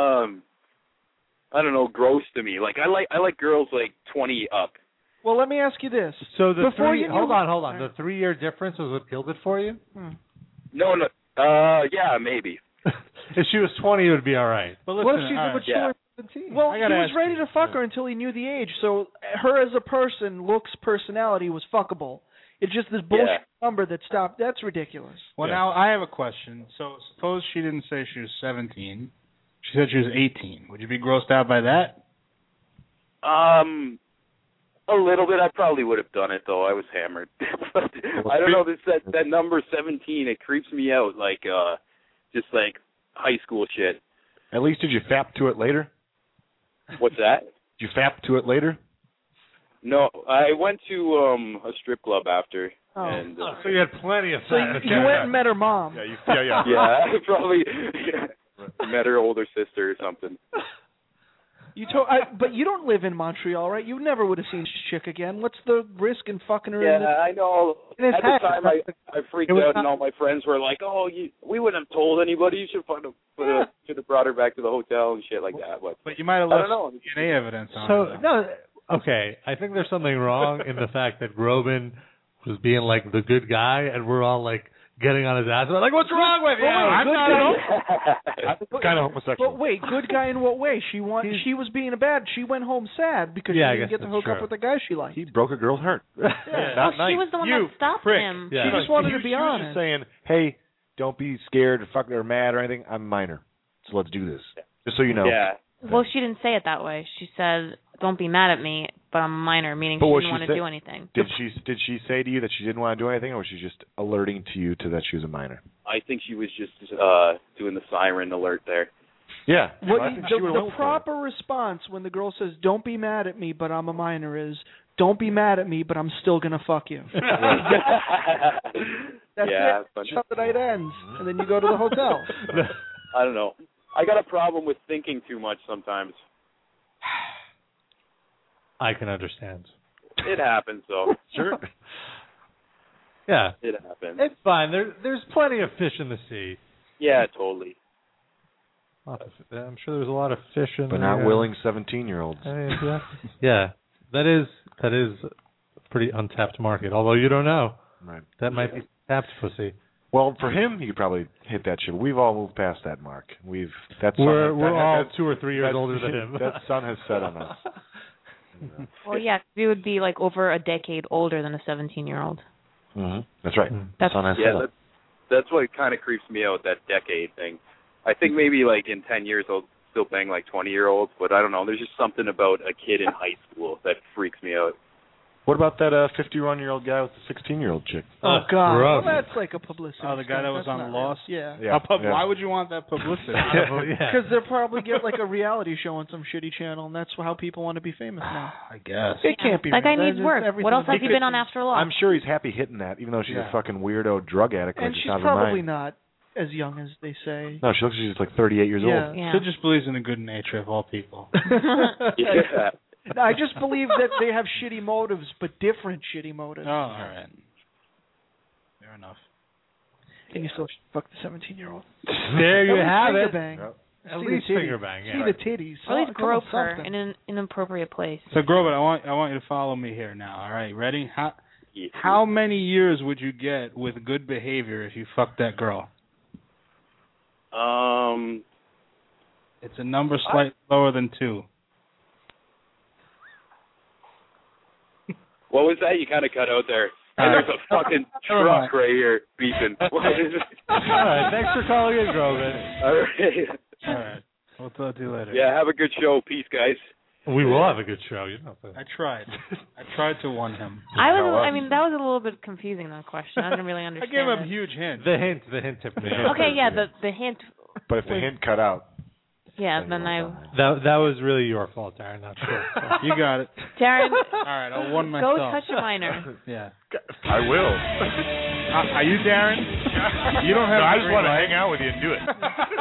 I don't know, gross to me. Like I like girls like 20 up. Well, let me ask you this. So the Before you hold on. The 3-year difference was what killed it for you? No. Yeah, maybe. If she was 20, it would be all right. But What if listen, she's all right. mature? Yeah. 17? Well, I he gotta was ask ready you. to fuck her until he knew the age. So her as a person, looks, personality was fuckable. It's just this bullshit number that stopped. That's ridiculous. Well, now I have a question. So suppose she didn't say she was 17. She said she was 18. Would you be grossed out by that? A little bit. I probably would have done it though. I was hammered. But I don't know. That number 17. It creeps me out. Like just like high school shit. At least did you fap to it later? What's that? Did you fap to it later? No, I went to a strip club after. Oh. And, So you had plenty of So time. you went and met her mom. Yeah. yeah, I probably met her older sister or something. But you don't live in Montreal, right? You never would have seen this chick again. What's the risk in fucking her? Yeah, I know. in his At the head? time, I freaked out, and all my friends were like, "Oh, we wouldn't have told anybody. You should have brought her back to the hotel and shit like that." But you might have I left don't know. DNA evidence on So, her. no, okay. I think there's something wrong in the fact that Groban was being like the good guy, and we're all like getting on his ass. We're like, what's wrong with you? I'm Kind of homosexual. But wait, good guy in what way? She was being a bad. She went home sad because Yeah, I she didn't guess get to that's hook up true. with the guy she liked. He broke a girl's heart. Well, Not she was the one that stopped prick. him. Yeah. She just wanted to be She was honest. just saying, hey, don't be scared or fucking or mad or anything. I'm a minor, so let's do this. Just so you know. Yeah. Well, she didn't say it that way. She said, "Don't be mad at me, but I'm a minor," meaning But she what didn't she want to said- do anything. Did she say to you that she didn't want to do anything, or was she just alerting to you to that she was a minor? I think she was just doing the siren alert there. Yeah. What, I think she would've the went for it. proper response when the girl says, "Don't be mad at me, but I'm a minor," is, "Don't be mad at me, but I'm still gonna fuck you." That's yeah, it. That's how the night ends, and then you go to the hotel. I don't know. I got a problem with thinking too much sometimes. I can understand. It happens, though. Sure. Yeah. It happens. It's fine. There's plenty of fish in the sea. Yeah, totally. I'm sure there's a lot of fish in But there. not willing 17-year-olds. Yeah. That is a pretty untapped market, although you don't know. Right. That might be tapped pussy. Well, for him, he could probably hit that shit. We've all moved past that mark. We're all 2 or 3 years older than him. That sun has set on us. Well, yeah, we would be like over a decade older than a 17-year-old. Mm-hmm. That's right. That's, sun has Yeah, set up. that's what kind of creeps me out, that decade thing. I think maybe like in 10 years I'll still bang like 20-year-olds, but I don't know. There's just something about a kid in high school that freaks me out. What about that 51-year-old guy with the 16-year-old chick? Oh, God. gross. Well, that's like a publicity. Oh, the guy that was That's on not Lost? real. Yeah. Yeah. Why would you want that publicity? Because they'll probably get like a reality show on some shitty channel, and that's how people want to be famous now. I guess. It can't be That guy real. needs That's work. everything What else has that he been on After Lost? I'm sure he's happy hitting that, even though she's a fucking weirdo drug addict. And like she's out of her probably mind. not as young as they say. No, she looks like she's like 38 years old. Yeah. Sid just believes in the good nature of all people. Yeah. No, I just believe that they have shitty motives, but different shitty motives. Oh, all right. Fair enough. And you still fuck the 17-year-old. There you have finger it. bang. Yep. At See least the titties. finger bang, yeah. See the titties. Or at least Come on, grope her something. in an inappropriate place. So, Grover, I want you to follow me here now. All right, ready? How many years would you get with good behavior if you fucked that girl? It's a number slightly lower than 2. What was that? You kind of cut out there. And there's a fucking truck right here beeping. What is it? All right. Thanks for calling in, Groven. All right. All right. We'll talk to you later. Yeah, have a good show. Peace, guys. We will have a good show. You know. I tried. I tried to warn him. I mean, that was a little bit confusing, that question. I didn't really I understand gave him a it. huge hint. The hint tipped me. Okay, yeah, the hint. But if the hint cut out, Yeah, then that was really your fault, Darren. Not sure. You got it. Darren. All right, I'll warn myself. Go touch a minor. Yeah. I will. Are you Darren? You don't have. No, I the just green want to light. hang out with you and do it.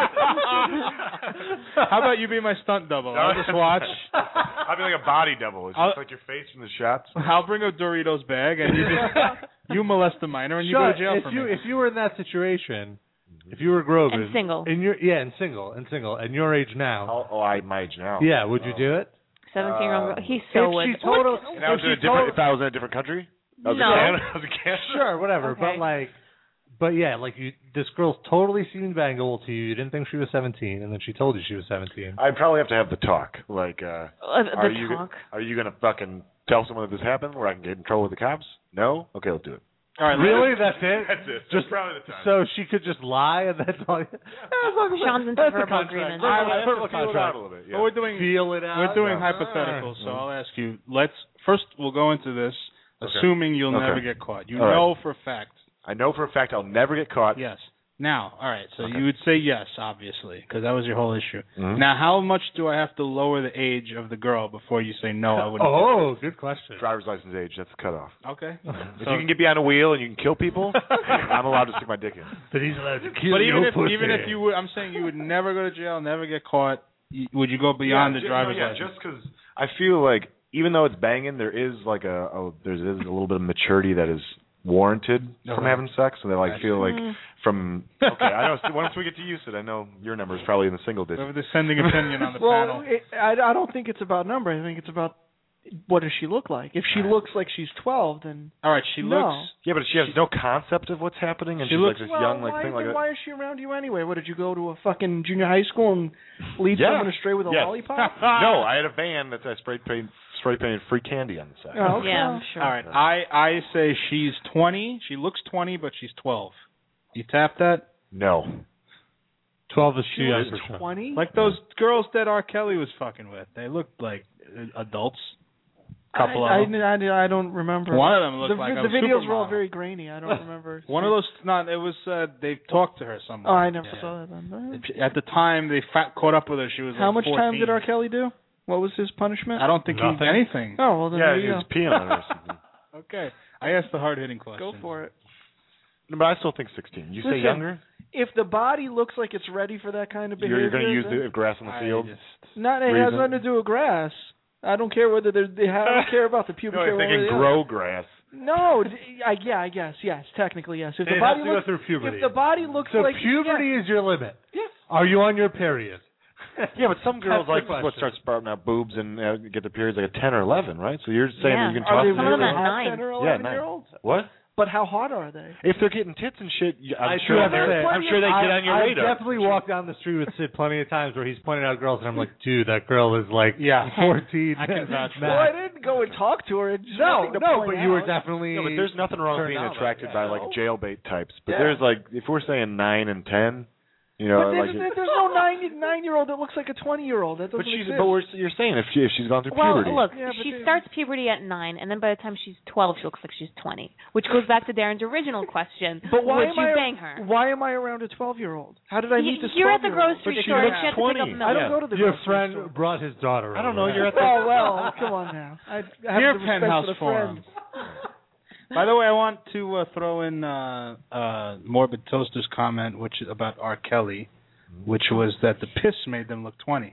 How about you be my stunt double? I'll just watch. I'll be like a body double. It's just like your face from the shots. I'll bring a Doritos bag and you molest the minor and you go to jail for me. If you were in that situation, if you were Groven And single. and single, and your age now. My age now. Yeah, would you do it? 17-year-old. He so would. And if I was in a different country? I was No. in Canada. Sure, whatever. Okay. But this girl totally seemed bangable to you. You didn't think she was 17, and then she told you she was 17. I'd probably have to have the talk. Like, The talk. Are you gonna fucking tell someone that this happened where I can get in trouble with the cops? No? Okay, let's do it. All right, Really? That's it? That's it. Just probably the time. So she could just lie, and that's all. Sean's into That's the verbal contract. agreement. I have to Verbal feel it out contract. a little bit. But we're doing We're doing hypotheticals, so I'll ask you. First we'll go into this, assuming you'll never get caught. You know for a fact. I know for a fact I'll never get caught. Yes. Now, all right. So you would say yes, obviously, because that was your whole issue. Mm-hmm. Now, how much do I have to lower the age of the girl before you say no? I wouldn't. Oh, good question. Driver's license age, that's the cutoff. Okay. If you can get behind a wheel and you can kill people, I'm allowed to stick my dick in. But he's allowed to kill But your pussy. even if you would, I'm saying you would never go to jail, never get caught. Would you go beyond the driver's license? Just because I feel like even though it's banging, there is like there's a little bit of maturity that is warranted from having sex, and I feel like from I know once we get to use it, I know your number is probably in the single digits. So the sending opinion on the Well, panel. I don't think it's about number. I think it's about what does she look like. If she looks like she's 12, then All right, she no. looks. Yeah, but she has no concept of what's happening, and She she's looks- like this well, young why, thing like then that. why is she around you anyway? What did you go to a fucking junior high school and lead someone astray with a lollipop? No, I had a van that I spray painted free candy on the side. Oh, okay. Yeah, I'm sure. All right, I say she's 20. She looks 20, but she's 12. You tap that? No. 12 is She she, was for sure. 20. Like those girls that R. Kelly was fucking with. They looked like adults. Couple of them. I don't remember. One of them looked the, like the a videos were all supermodel. very grainy. I don't remember. One of those. It was. They talked to her somewhere. Oh, I never saw that. Then. At the time they caught up with her, she was How like much 14. time did R. Kelly do? What was his punishment? I don't think he did anything. Oh, well then Yeah, there he you was go. peeing on her or something. Okay. I asked the hard-hitting question. Go for it. No, but I still think 16. You say Listen, younger? if the body looks like it's ready for that kind of behavior, You're going to use the grass on the field? It has nothing to do with grass. I don't care whether I don't care about the pubic hair. They can grow grass. No, I guess yes, technically yes. If it the body has to looks, go through puberty. If the body looks so like puberty is your limit. Yeah. Are you on your period? Yeah, but some girls start sprouting out boobs and get their periods like at 10 or 11, right? So you're saying that you can toss them. Some of them at 9. 10 or 11-year-olds? What? But how hot are they? If they're getting tits and shit, I'm I'm sure they get on your radar. I've definitely walked down the street with Sid plenty of times where he's pointing out girls, and I'm like, dude, that girl is like 14. I can vouch for Well, I didn't go and talk to her. Just No, to but point you were out. definitely. No, but there's nothing wrong with being turned out attracted by like jailbait types. But Yeah. there's like, if we're saying 9 and 10, you But know, like. there's no 9-year-old that looks like a 20-year-old. That doesn't exist. You're saying if she's gone through Well, puberty. look, Yeah, but she starts puberty at 9, and then by the time she's 12, she looks like she's 20. Which goes back to Darren's original question: But why would am you I bang her? Why am I around a 12-year-old? How did I meet this 12-year-old? You're at the grocery store. looks She had to pick up 20. milk. I don't go to the Your grocery friend store. brought his daughter. I don't over. know. You're at the. Well, come on now. I have Dear the respect Penthouse for the Forum. friends. By the way, I want to throw in Morbid Toaster's comment, which is about R. Kelly, which was that the piss made them look 20.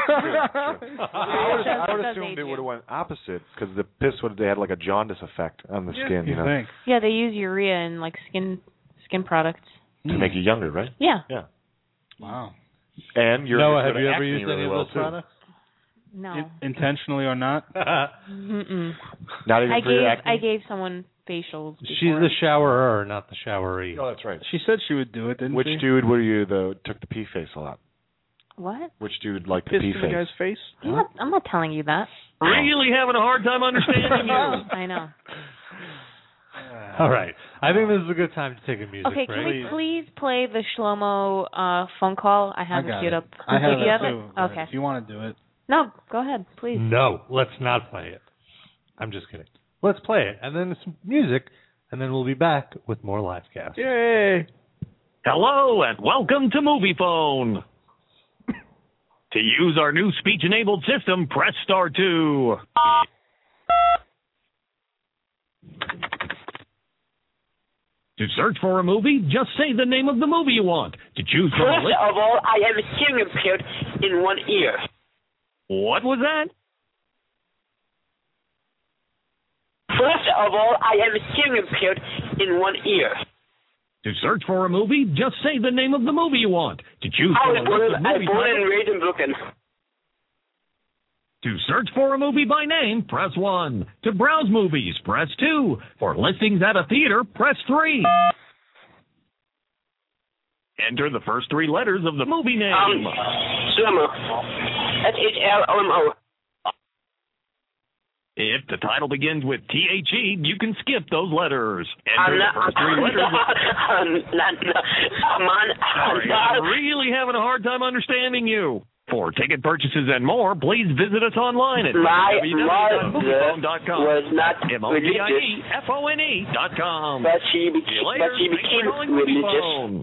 I would assume they would have went opposite because the piss they had like a jaundice effect on the skin. You think? Yeah, they use urea in like skin products. To make you younger, right? Yeah. Yeah. Wow. And you're Noah, have good you at ever acne used really any of well, those too. products? No. Intentionally or not? Mm-mm. Not even for your acne? I gave someone facials before. She's the showerer, not the showeree. Oh, that's right. She said she would do it, didn't Which she? dude were you took the pee face a lot? What? Which dude liked the Pissed pee in the guy's face? face? I'm not telling you that. Really having a hard time understanding you. I know. All right. I think this is a good time to take a music Okay, break. can we please play the Shlomo phone call? I have it queued up. I have you it have too. it? Okay. If you want to do it. No, go ahead, please. No, let's not play it. I'm just kidding. Let's play it, and then some music, and then we'll be back with more Livecast. Yay! Hello and welcome to Movie Phone. To use our new speech-enabled system, press star 2. To search for a movie, just say the name of the movie you want. To choose from a First list... of all, I have a hearing impaired in one ear. What was that? First of all, I have a hearing impaired in one ear. To search for a movie, just say the name of the movie you want. To choose I from was a born, list of I movie was born and titles... raised in Brooklyn. To search for a movie by name, press 1. To browse movies, press 2. For listings at a theater, press 3. Enter the first 3 letters of the movie name. Shlomo. SHLOMO. If the title begins with THE, you can skip those letters. Enter the first 3 letters. Sorry, I'm really having a hard time understanding you. For ticket purchases and more, please visit us online at My www.moviefone.com. was not religious, MOVIEFONE.com. but she See you later. Thanks for became calling Movie religious. Phone.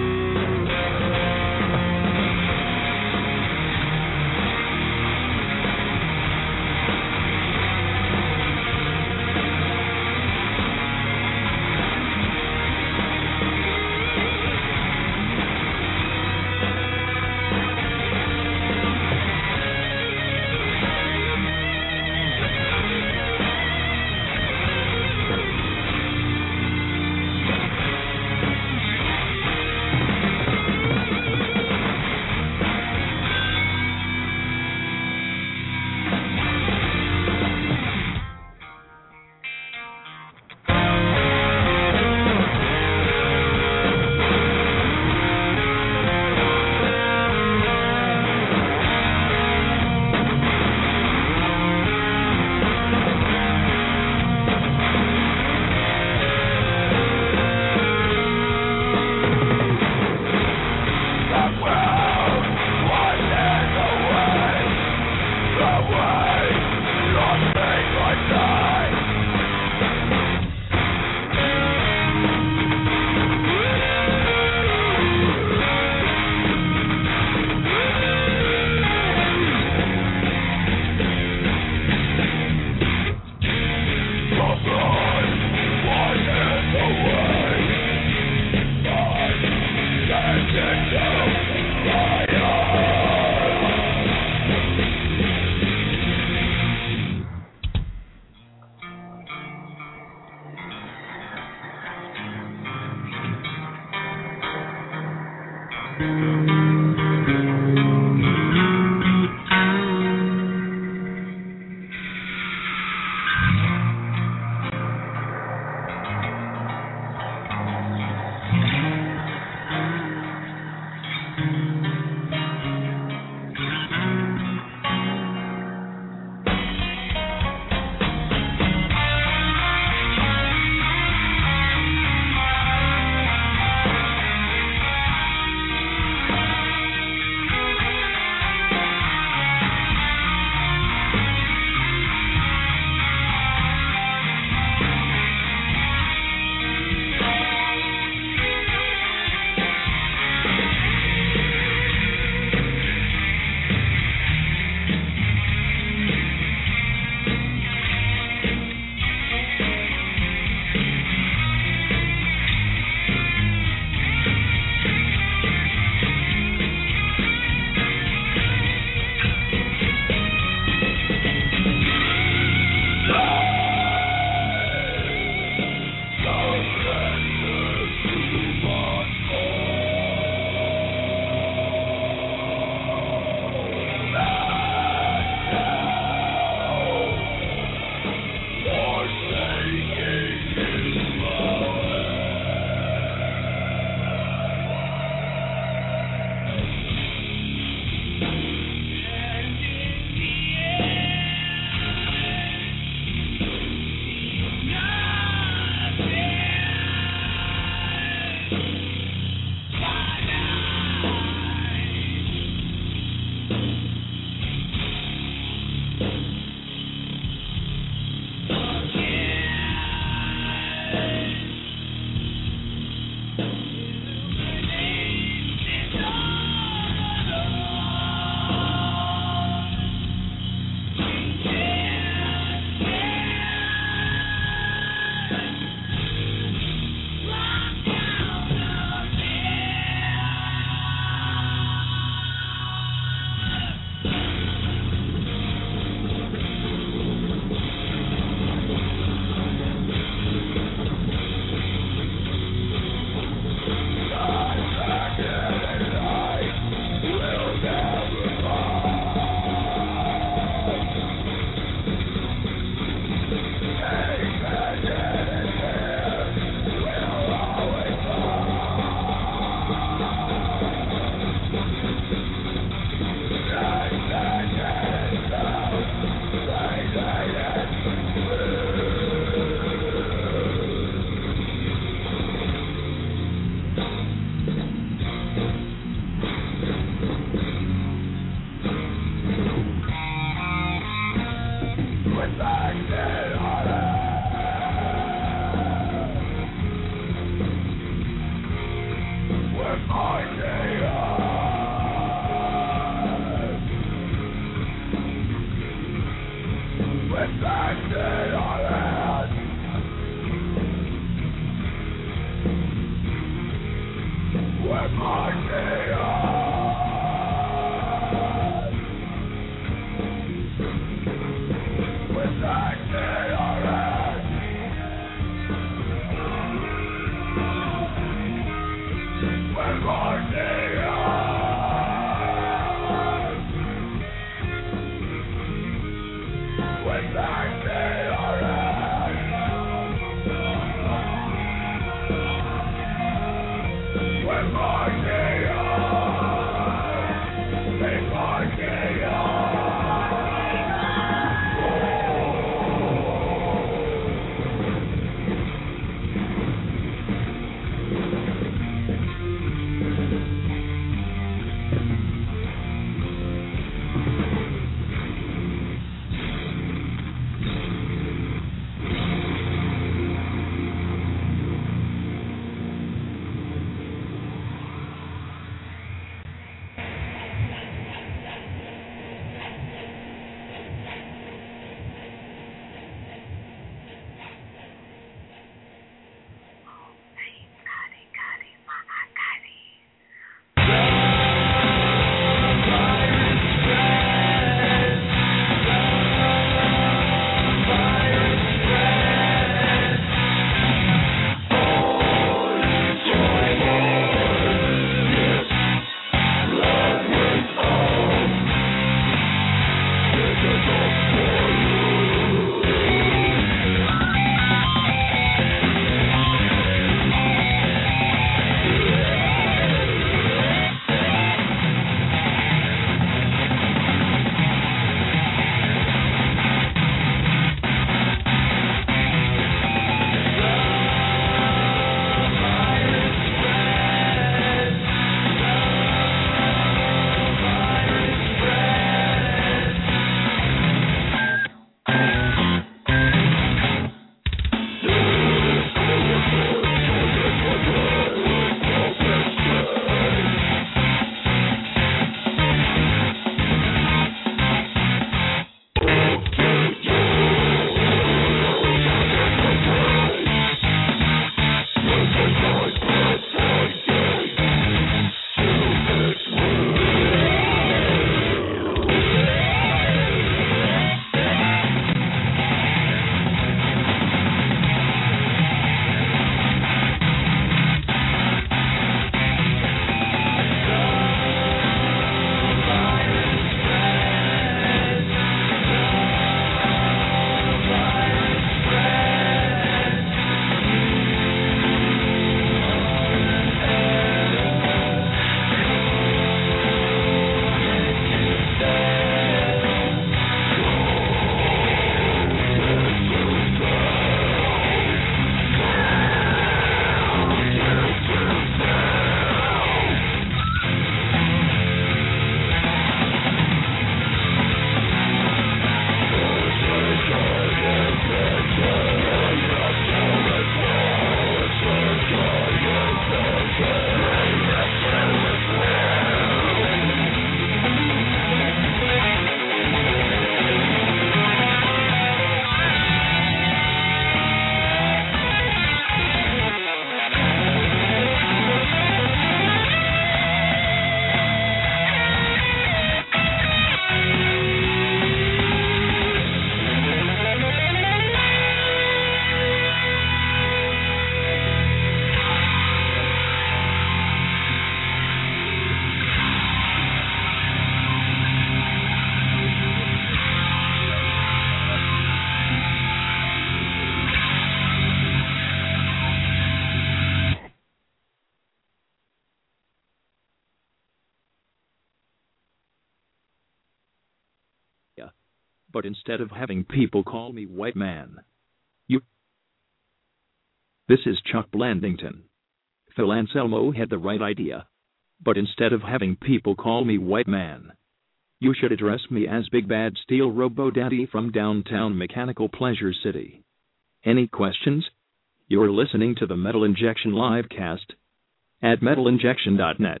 but instead of having people call me white man, you... This is Chuck Blandington. Phil Anselmo had the right idea. But instead of having people call me white man, you should address me as Big Bad Steel Robo Daddy from downtown Mechanical Pleasure City. Any questions? You're listening to the Metal Injection livecast at metalinjection.net.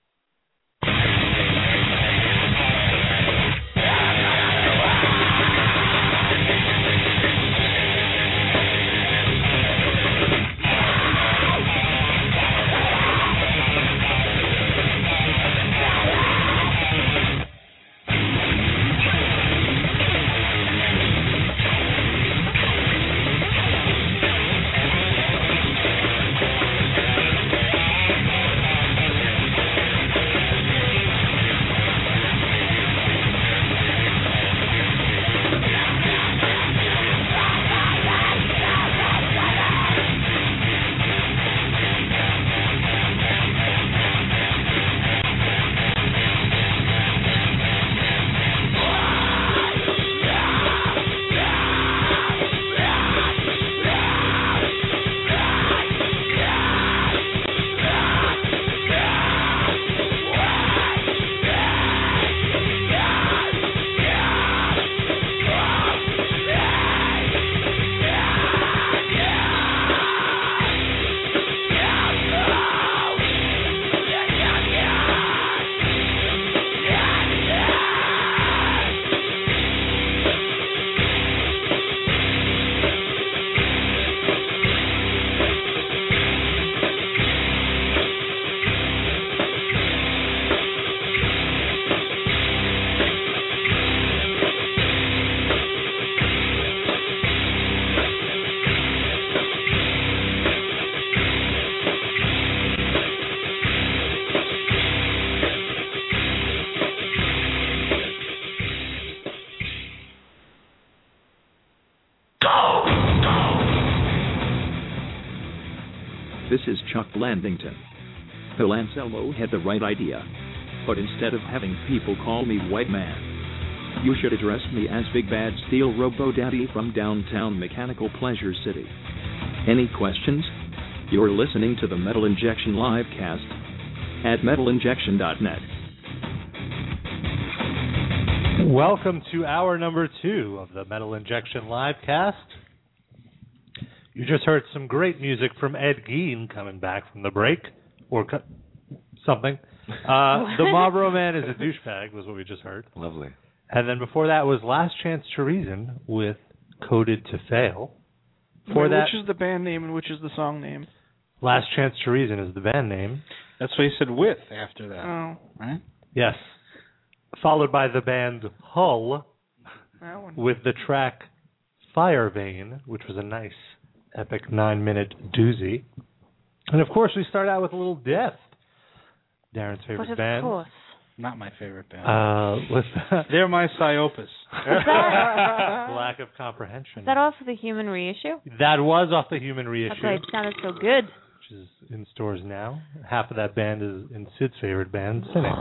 This is Chuck Blandington. Phil Anselmo had the right idea. But instead of having people call me white man, you should address me as Big Bad Steel Robo Daddy from downtown Mechanical Pleasure City. Any questions? You're listening to the Metal Injection livecast at metalinjection.net. Welcome to hour number 2 of the Metal Injection livecast. You just heard some great music from Ed Gein coming back from the break, or something. The Marlboro Man is a douchebag was what we just heard. Lovely. And then before that was Last Chance to Reason with Coded to Fail. Which is the band name and which is the song name? Last Chance to Reason is the band name. That's what he said with after that. Oh. Right? Yes. Followed by the band Hull with the track Fire Vein, which was a nice, epic 9-minute doozy. And of course, we start out with a little Death, Darren's favorite band. Of course. Not my favorite band. They're my Psyopus. Lack of comprehension. Is that off the Human Reissue? That was off the Human Reissue. That's why it sounded so good. Which is in stores now. Half of that band is in Sid's favorite band, Cynic.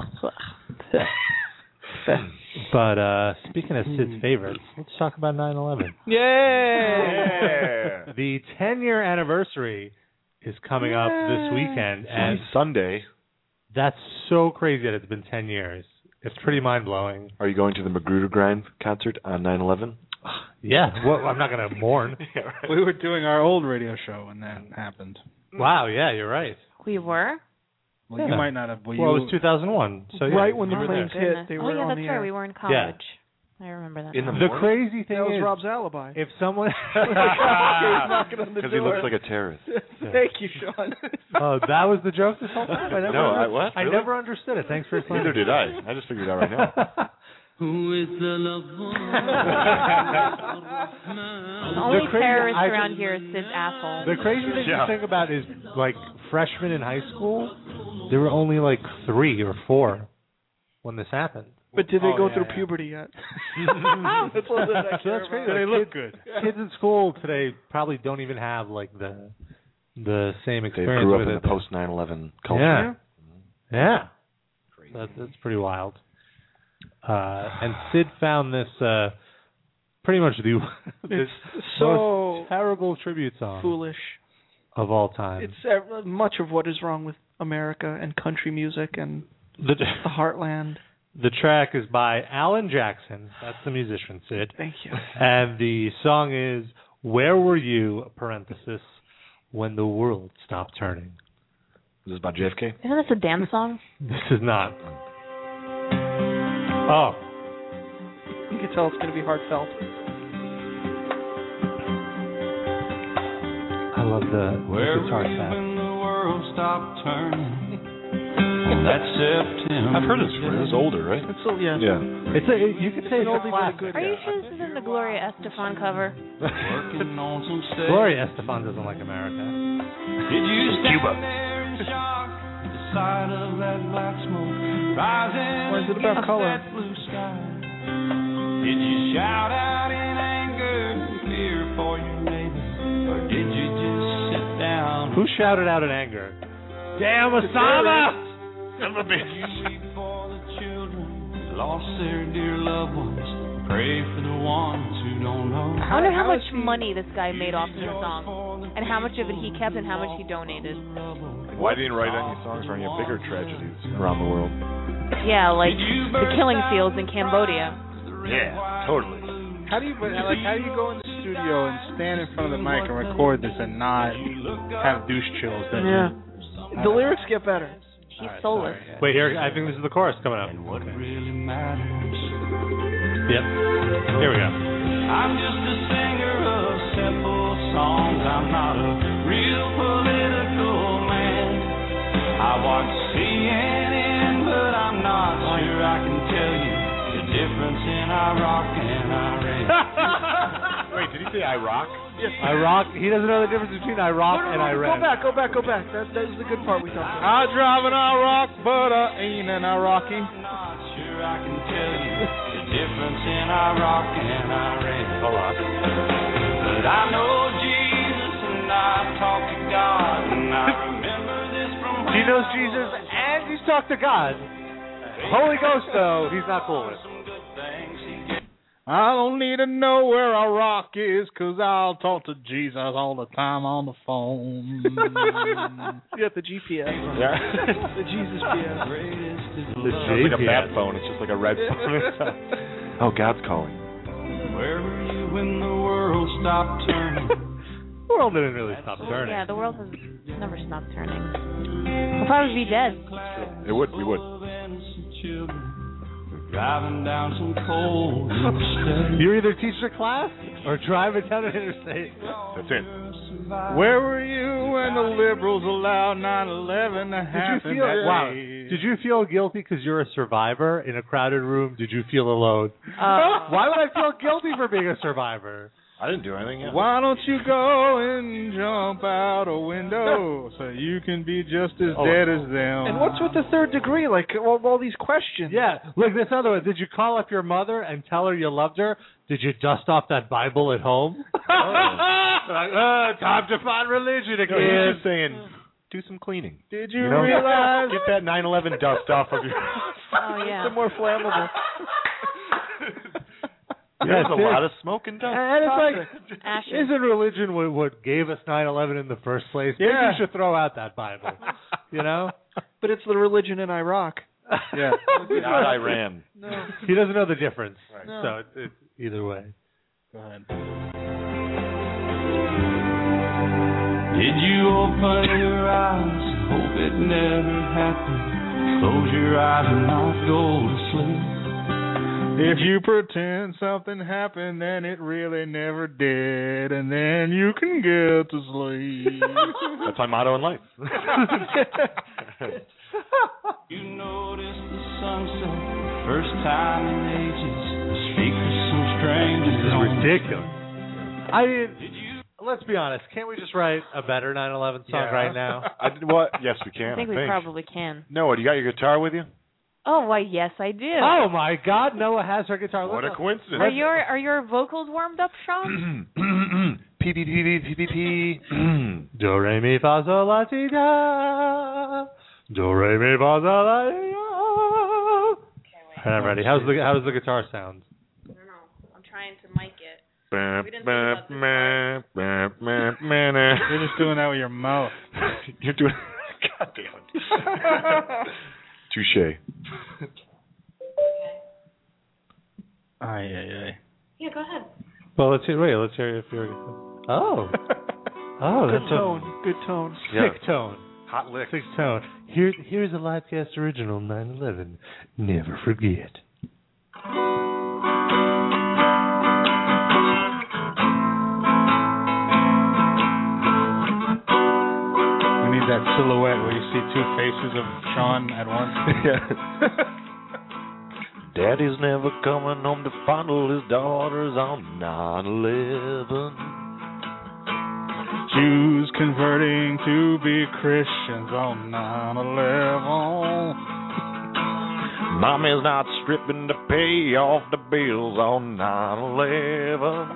But speaking of Sid's favorites, let's talk about 9/11. Yeah! The 10-year anniversary is coming up this weekend. And Sunday. That's so crazy that it's been 10 years. It's pretty mind-blowing. Are you going to the Magruder Grind concert on 9/11? Yeah. Well, I'm not going to mourn. Yeah, right. We were doing our old radio show when that happened. Wow, yeah, you're right. We were? Well, Yeah. you might not have. Well, it was 2001. So yeah, right when the you were planes there. hit, they were yeah, on that's the right. air. We were in college. I remember that. In the The morning? crazy thing That was is, Rob's alibi. if someone... knocking on the Because he door. looks like a terrorist. Thank you, Sean. Oh, that was the joke this whole time? I Really? never understood it. Thanks for explaining. Neither did I. I just figured it out right now. The only terrorist around here is Sid's asshole. The crazy thing to think about is, like, freshmen in high school, there were only, like, 3 or 4 when this happened. But did they go through puberty yet? That's all that I care That's crazy. about. Like, They look good. Kids in school today probably don't even have, like, the same They experience grew up with in it. the post 9/11 culture. Yeah. That's pretty wild. And Sid found this pretty much the It's most so terrible tribute song foolish. of all time. It's much of what is wrong with America and country music and the heartland. The track is by Alan Jackson. That's the musician, Sid. Thank you. And the song is "Where Were You?" (parenthesis) when the world stopped turning. Is this about JFK? Isn't this a dance song? This is not. Oh. You can tell it's going to be heartfelt. I love the guitar sound. When the world stopped turning. That September. I've heard this before. It's older, right? It's so, yeah. Yeah. It's you could say it's a classic. Are you sure this isn't the Gloria Estefan cover? Working on some steps. Gloria Estefan doesn't like America. Did you stand there in shock at the sight of that black smoke rising Or is it about against color? that blue sky? Did you shout out in anger and fear for your neighbor, or did you just sit down? Who shouted out in anger? Damn Osama! Son of a bitch. For the children who lost their dear loved ones. Pray for the ones who don't know. I wonder how much money this guy made off of the song, and how much of it he kept and how much he donated. Why didn't he write any songs for any bigger tragedies around the world? Yeah, like the killing fields in Cambodia. Yeah, totally. How do you go in the studio and stand in front of the mic and record this and not have douche chills? The lyrics get better. He's soulless. Wait, here, I think this is the chorus coming up. What really matters. Yep. Here we go. I'm just a singer of simple songs. I'm not a real political man. I watch CNN, but I'm not sure I can tell you the difference in Iraq and Iran. Wait, did he say Iraq? Yes. Iraq. He doesn't know the difference between Iraq and Iran. Go back. That was the good part we talked about. I drive an Iraq, but I ain't an Iraqi. I'm not sure I can tell you the difference in Iraq and Iran. Iraq. But I know Jesus and I talk to God, and I remember this from He knows Jesus and he's talked to God. Holy Ghost, though, he's not cool with. some good things he gave. I don't need to know where Iraq is, 'cause I'll talk to Jesus all the time on the phone. You got the GPS. Yeah. The Jesus PS. It's like a bad phone. It's just like a red phone. Oh, God's calling. Where were you when the world stopped turning? The world didn't really stop turning. Yeah, the world has never stopped turning. We'll probably be dead. It would. We would. Driving down some cold interstate. You either teach a class or drive it down an interstate. That's it. Where were you when the liberals allowed 9/11 to happen that way? Did you feel guilty because you're a survivor in a crowded room? Did you feel alone? Why would I feel guilty for being a survivor? I didn't do anything. Yeah. Why don't you go and jump out a window so you can be just as dead as them? And what's with the third degree? Like all these questions. Yeah, look, this other one. Did you call up your mother and tell her you loved her? Did you dust off that Bible at home? Time to find religion again. No, he's just saying, do some cleaning. Did you know? realize? Get that 9/11 dust off of your. Oh yeah. They're more flammable. There's a lot of smoke and dust. And it's like, Ashes. isn't religion what gave us 9/11 in the first place? Maybe you should throw out that Bible. You know? But it's the religion in Iraq. Yeah. Not Iran. No. He doesn't know the difference. Right. No. So it's either way. Go ahead. Did you open your eyes? Hope it never happened. Close your eyes and not go to sleep. If you pretend something happened, then it really never did, and then you can get to sleep. That's my motto in life. You noticed the sunset, first time in ages. Speak to some strangers. This is ridiculous. I mean, let's be honest. Can't we just write a better 9/11 song right now? What? Yes, we can. I think we probably can. Noah, do you got your guitar with you? Oh, why, yes, I do. Oh my God! Noah has her guitar. What a coincidence. Are your vocals warmed up, Sean? P P P P P P P. Do re mi fa sol la ti da. Do re mi fa sol la ti da. And I'm ready. How's the guitar sound? I don't know. I'm trying to mic it. You're just doing that with your mouth. You're doing. God damn it. Touche. Aye. Yeah, go ahead. Well, let's hear if you're. Oh, Good that's tone. Good tone. sick tone. Hot lick. Sick tone. Here's a Livecast original 9/11. Never forget. We need that silhouette where you see two faces of Sean at once. Daddy's never coming home to fondle his daughters on 9/11. Jews converting to be Christians on 9/11. Mommy's not stripping to pay off the bills on 9/11.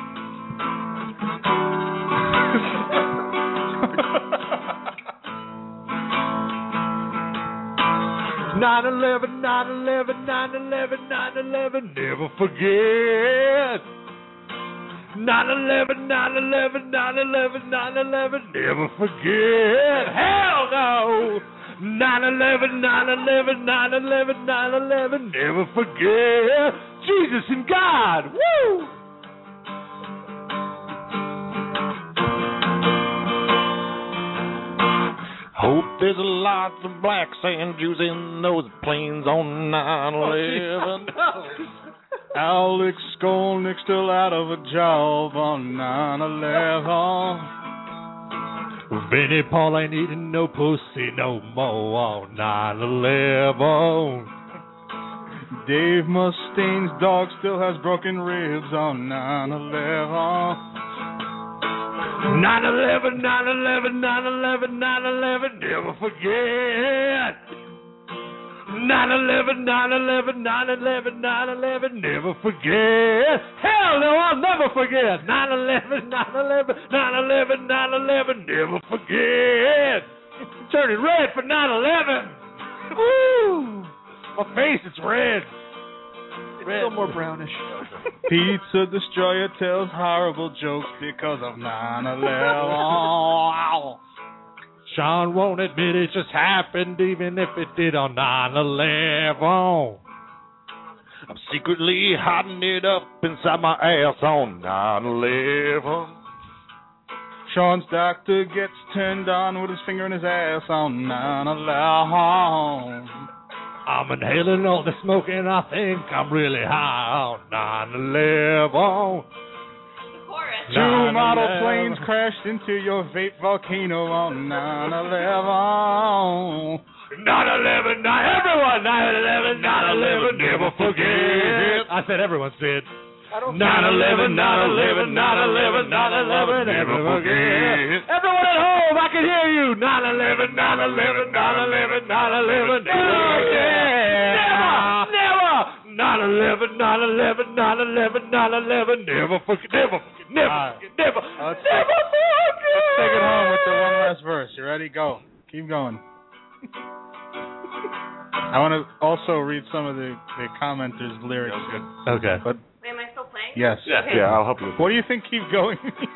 9/11, 9/11, 9/11, 9/11, never forget. 9/11, 9/11, 9/11, 9/11, never forget. Hell no. 9/11, 9/11, 9/11, 9/11, never forget. Jesus and God. Woo! Hope there's lots of blacks and Jews in those planes on 9/11. Alex Skolnick still out of a job on 9/11. Vinnie Paul ain't eating no pussy no more on 9/11. Dave Mustaine's dog still has broken ribs on 9/11. 9/11, 9/11, 9/11, 9/11, never forget. 9/11, 9/11, 9/11, 9/11, never forget. Hell no, I'll never forget. 9/11, 9/11, 9/11, 9/11, never forget. Turning red for 9/11. Woo! My face is red. It's still more brownish. Pizza Destroyer tells horrible jokes because of 9/11. Sean won't admit it just happened, even if it did on 9/11. I'm secretly hiding it up inside my ass on 9/11. Sean's doctor gets turned on with his finger in his ass on 9/11. I'm inhaling all the smoke and I think I'm really high on 9/11. Two model planes crashed into your vape volcano on 9/11. 9/11, everyone, 9/11, 9/11, never forget. I said everyone said. 9/11, 9/11, 9/11, 9/11, never forget. Everyone at home, I can hear you. 9/11, 9/11, 9/11, 9/11, never forget. Never. 9/11, 9/11, 9/11, 9/11, never forget. Never forget. Never forget. Never. Let's Never forget. take it home with the one last verse. You ready? Go. Keep going. I want to also read some of the commenters' lyrics. Okay. But Wait, am I still playing? yes. Okay. Yeah, I'll help you. What do you think? Keep going.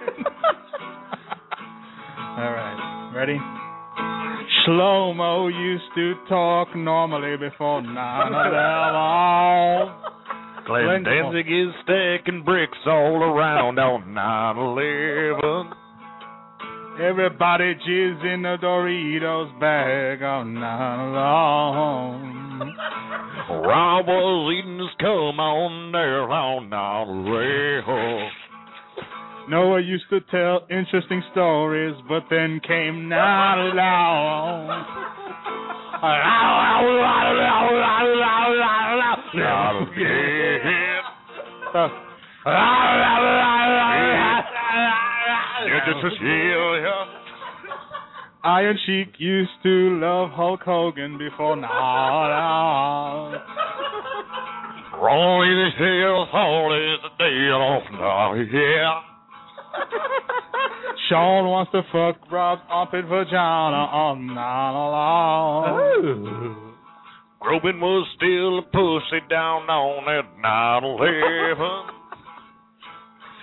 All right. Ready? Shlomo used to talk normally before 9/11. Glenn Danzig is stacking bricks all around on 9/11. Everybody jizz in the Doritos bag on 9/11. Rob was eating his cum on there on 9/11. Noah used to tell interesting stories, but then came 9/11. Never forget. Iron Sheik used to love Hulk Hogan before 9/11. Roy the Hill Hall is the day off now, yeah. Sean wants to fuck Rob's armpit vagina on 9/11. Groban was still a pussy down on that 9/11.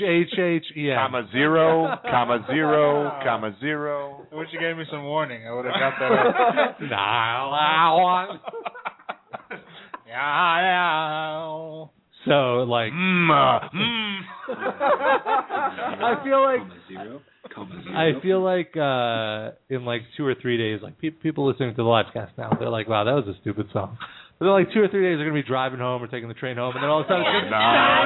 HHHEN. Comma 0, comma 0, comma 0. I wish you gave me some warning. I would have got that. Nah. So like, I feel like in like 2 or 3 days, like people listening to the live cast now, they're like, wow, that was a stupid song. But then like 2 or 3 days, they're gonna be driving home or taking the train home, and then all of a sudden, it's Never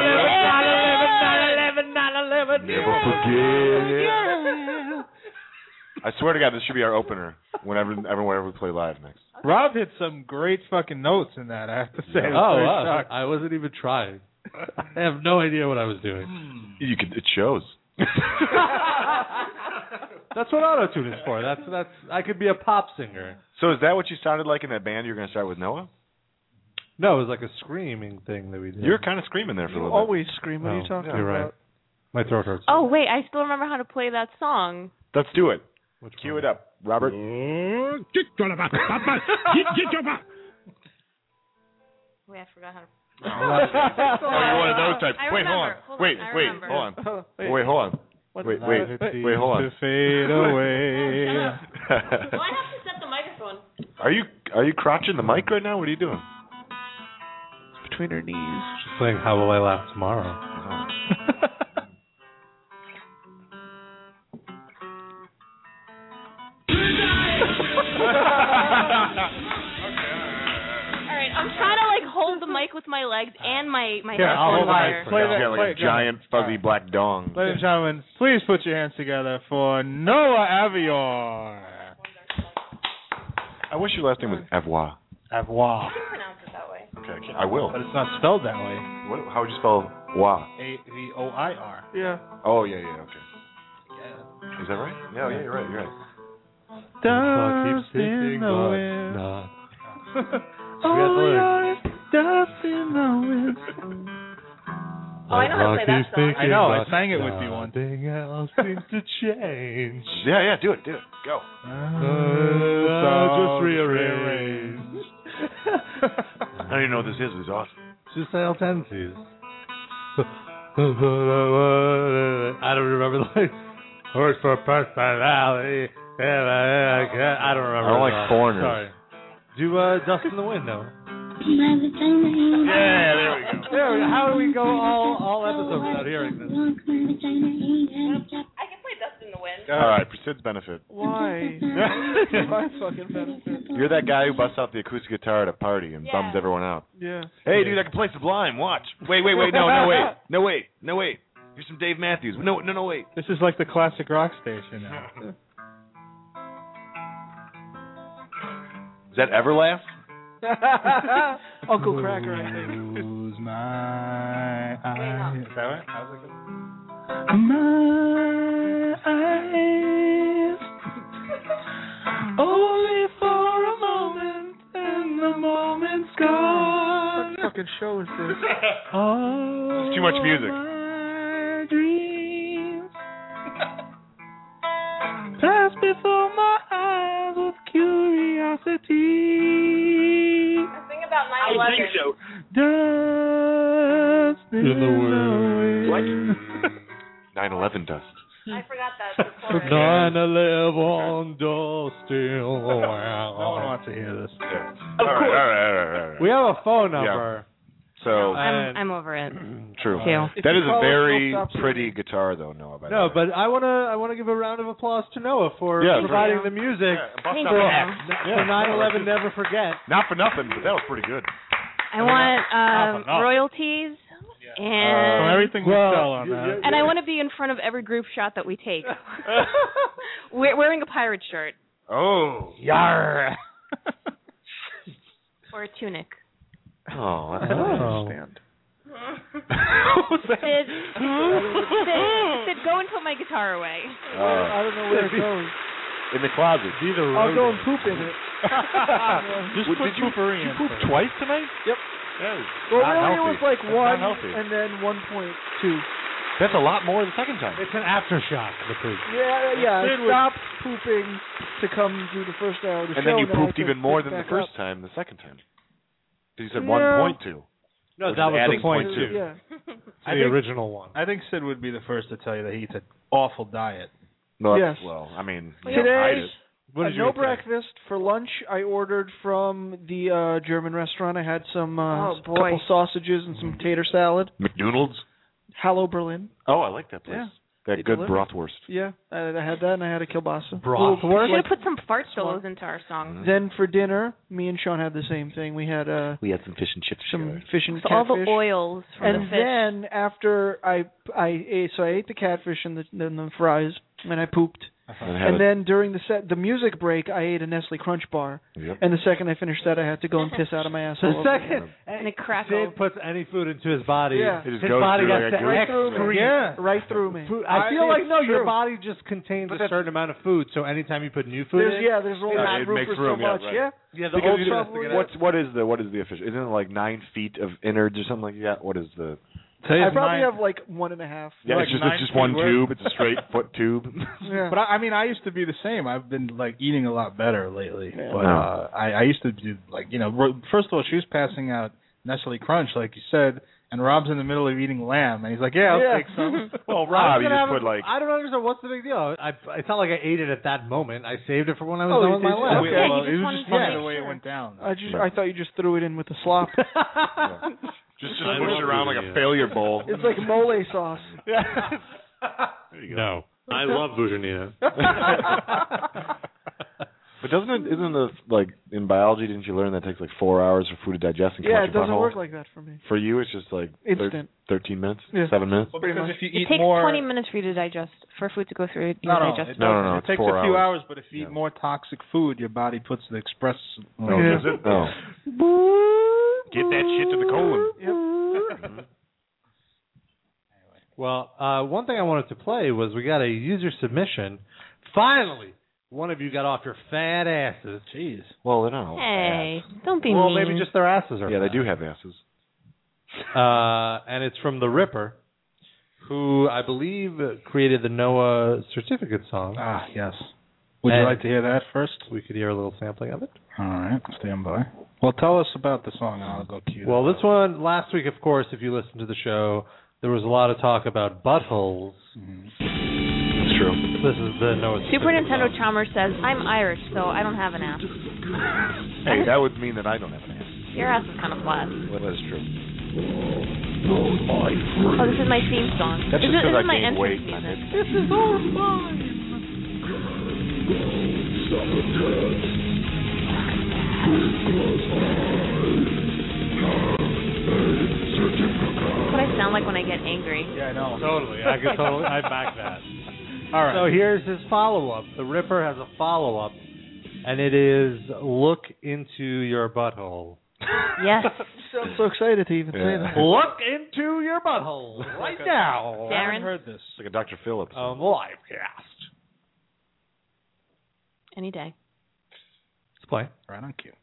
forget. I swear to God, this should be our opener whenever we play live next. Rob hit some great fucking notes in that, I have to say. Wow. I wasn't even trying. I have no idea what I was doing. It shows. That's what auto-tune is for. That's I could be a pop singer. So is that what you sounded like in that band you're going to start with Noah? No, it was like a screaming thing that we did. You were kind of screaming there for a little bit. Always scream. What are you talking about? You're right. My throat hurts. Oh, wait, I still remember how to play that song. Let's do it. Cue it up, Robert. Wait, I forgot how to... Oh, you're one of those types. Wait, hold on. Wait, hold on. Wait, hold on. Wait, hold on. To fade away. Well, I have to set the microphone. Are you crotching the mic right now? What are you doing? It's between her knees. Just saying, how will I laugh tomorrow? Alright, I'm trying to like hold the mic with my legs and my Here, I'll hold headphones my there. Like a giant fuzzy black dong. Ladies and gentlemen, please put your hands together for Noah Avior. I wish your last name was Avoir. Avoir. You can pronounce it that way. Okay, I will. But it's not spelled that way. How would you spell Wa? Avoir. Yeah. Oh, yeah, okay. Yeah. Is that right? Yeah, you're right. Dust in the wind. Dust in the wind. Oh, I know how to play that song. I know, I sang it with you once. Nothing else seems to change. Yeah, do it. Go. Just rearrange. I don't even know what this is. It's awesome. Suicidal tendencies. I don't remember the line. Horse for personality. I don't remember. I don't like foreigners. Sorry. Do Dust in the Wind, though. Yeah, there we go. How do we go all episodes without hearing this? I can play Dust in the Wind. All right, for Sid's benefit. Why? My fucking benefit. You're that guy who busts out the acoustic guitar at a party and bums everyone out. Yeah. Hey, dude, I can play Sublime. Watch. Wait. No, wait. Here's some Dave Matthews. No, wait. This is like the classic rock station now. Is that Everlast? Uncle Cracker, I think. Close my eyes. Is that right? How's it go? My eyes. Only for a moment, and the moment's gone. What fucking show is this? It's too much music. My dreams pass before my eyes with curiosity. I think about 9/11. I think so. Dust in the wind. 9/11 dust. I forgot that. before. 9/11 dust still. No one wants to hear this. Yeah. All right. We have a phone number. So I'm over it. True. Too. That is a very pretty guitar, though, Noah. By the way. But I want to give a round of applause to Noah for providing the music Thank for you. 9/11 Never Forget. Not for nothing, but that was pretty good. I want royalties and everything we sell on that. and I want to be in front of every group shot that we take. Wearing a pirate shirt Oh. Yar. or a tunic. Oh, I that's don't nice. understand. Sid, go and put my guitar away. I don't know where it goes. In the closet. I'll go and poop in it. Just put poopery in. You poop twice tonight? Yep. Well, really, it was like one and then 1.2. That's a lot more the second time. It's an aftershock. The poop. Yeah. I stopped pooping to come do the first hour of the show. And then you now I pooped can even more pick than the back first up. time, the second time. Because you said 1.2. No, Or that just was adding the point 0.2. too. Yeah. The original one. I think Sid would be the first to tell you that he eats an awful diet. No, Yes. well, I mean, Today, you don't hide it. What did you no eat today? breakfast. For lunch, I ordered from the German restaurant. I had some Oh, boy. couple sausages and some tater salad. McDonald's? Hallo Berlin. Oh, I like that place. Yeah. That They good deliver. bratwurst. Yeah, I had that, and I had a kielbasa. Bratwurst? We should have put some fart solos into our song. Then for dinner, me and Sean had the same thing. We had We had some fish and chips. some fish and So all catfish. the oils from And the fish. then after I ate the catfish and the fries, and I pooped. And then during the music break, I ate a Nestle Crunch bar. Yep. And the second I finished that, I had to go and piss out of my asshole. The second and it crackled. Sid puts any food into his body, Yeah. It just his goes body through has like to a goose. right through me. excrete. Yeah. Right through me. I feel like no, your true. body just contains But a that's- certain amount of food. So anytime you put new food There's in, there's only Yeah, it room makes for room, so yeah, much. right. Yeah. yeah, the Because old you stuff know, will get what is the official? Isn't it like 9 feet of innards or something like that? What is the? I probably have like 1.5. Yeah, Like it's 9 just feet one worth? tube. It's a straight foot tube. Yeah. But I mean, I used to be the same. I've been like eating a lot better lately. Yeah. But No. I used to do like first of all, she was passing out Nestle Crunch, like you said, and Rob's in the middle of eating lamb, and he's like, "Yeah, I'll take some." Well, Rob, you gonna just have put like. I don't understand what's the big deal. It's not like I ate it at that moment. I saved it for when I was Oh, done you with my did? life. Okay. Yeah, Well, you it just was wanted just to funny make the way sure. it went down. I thought you just threw it in with the slop. Just push it around like a failure bowl. It's like mole sauce. There you go. No, I love Bujanina. But isn't the like in biology? Didn't you learn that it takes like 4 hours for food to digest and come Yeah, out it your doesn't butthole? work like that for me. For you, it's just like Instant. 13 minutes, Yeah. 7 minutes. Well, because if you It eat takes more, 20 minutes for you to digest, for food to go through your no, digestive. No, it it's takes 4 a few hours. hours. But if you eat more toxic food, your body puts the express. Oh, does it? Oh. Get that shit to the colon. Yep. Well, one thing I wanted to play was we got a user submission. Finally, one of you got off your fat asses. Jeez. Well, they're not all Hey, don't be Well, mean. maybe just their asses are Yeah, they fat. do have asses. And it's from the Ripper, who I believe created the Noah certificate song. Ah, yes. Would you And- like to hear that first? We could hear a little sampling of it. All right, stand by. Well, tell us about the song, and I'll go cue. Well, this one, last week, of course, if you listened to the show, there was a lot of talk about buttholes. That's true. This is the Noah Super certificate Nintendo song. Chalmers says, I'm Irish, so I don't have an ass. Hey, that would mean that I don't have an ass. Your ass is kind of flat. Well, that is true. Oh, this is my theme song. That's this just is, because I this is my gained weight. entrance I music. did. This is all mine. What I sound like when I get angry. Yeah, I know. Totally. I back that. All right. So here's his follow-up. The Ripper has a follow-up, and it is look into your butthole. Yes. I'm so excited to even say that. Look into your butthole right now. I haven't Darren, heard this. It's like a Dr. Phillips. Live cast. any day. Let's play. Right on cue.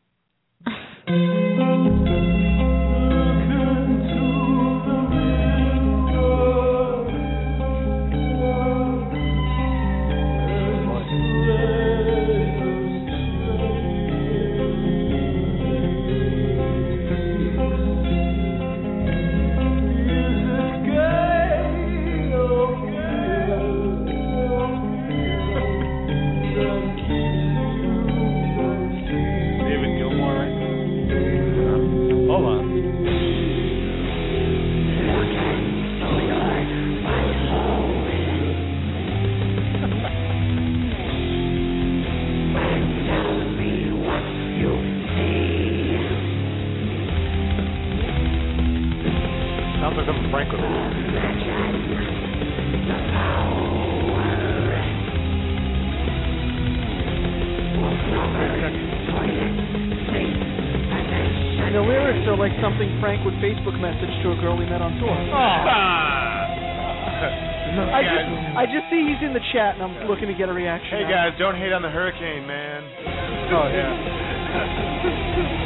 David Gilmour, right? Hold on. Sounds like something Frank would do. And the lyrics are like something Frank would Facebook message to a girl he met on tour. I just see he's in the chat, and I'm looking to get a reaction. Hey out. guys, don't hate on the hurricane, man. Oh, yeah.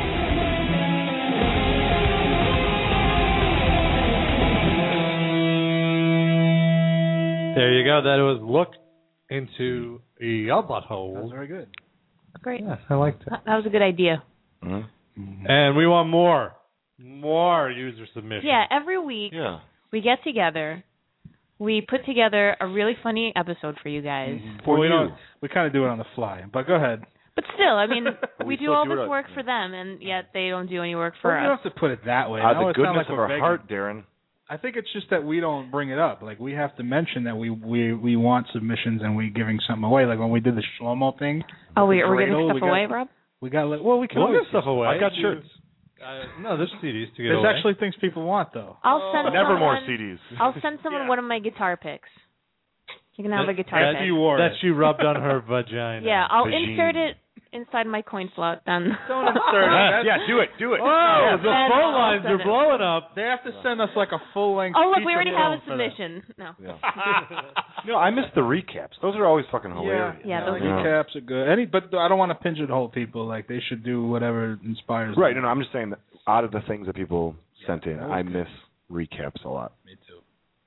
There you go. That was look into your butthole. That was very good. Great. Yeah, I liked it. That was a good idea. Mm-hmm. And we want more. More user submissions. Yeah, every week we get together. We put together a really funny episode for you guys. Well, we kind of do it on the fly, but go ahead. But still, I mean, we do still all do this it. work for them, and yet they don't do any work for You us. don't have to put it that way. The goodness of our heart, Darren. I think it's just that we don't bring it up. Like, we have to mention that we want submissions and we giving something away. Like when we did the Shlomo thing. Oh, we're giving stuff away, Rob? We got we can We'll always give stuff away. I got shirts. No, there's CDs to get There's away. actually things people want, though. I'll send Never more someone- CDs. I'll send someone one of my guitar picks. You can have a guitar that pick. that she rubbed on her vagina. Yeah, I'll insert it inside my coin slot then. Don't insert it. Yeah, do it. Oh, the And phone I'll lines send are it. blowing up. They have to send us like a full-length Oh, look, feature we already have a film for that. submission. No. No, I miss the recaps. Those are always fucking hilarious. Yeah, those the recaps are good. But I don't want to pigeonhole people. Like, they should do whatever inspires them. Right. No, I'm just saying that out of the things that people sent in, I miss recaps a lot. Me too.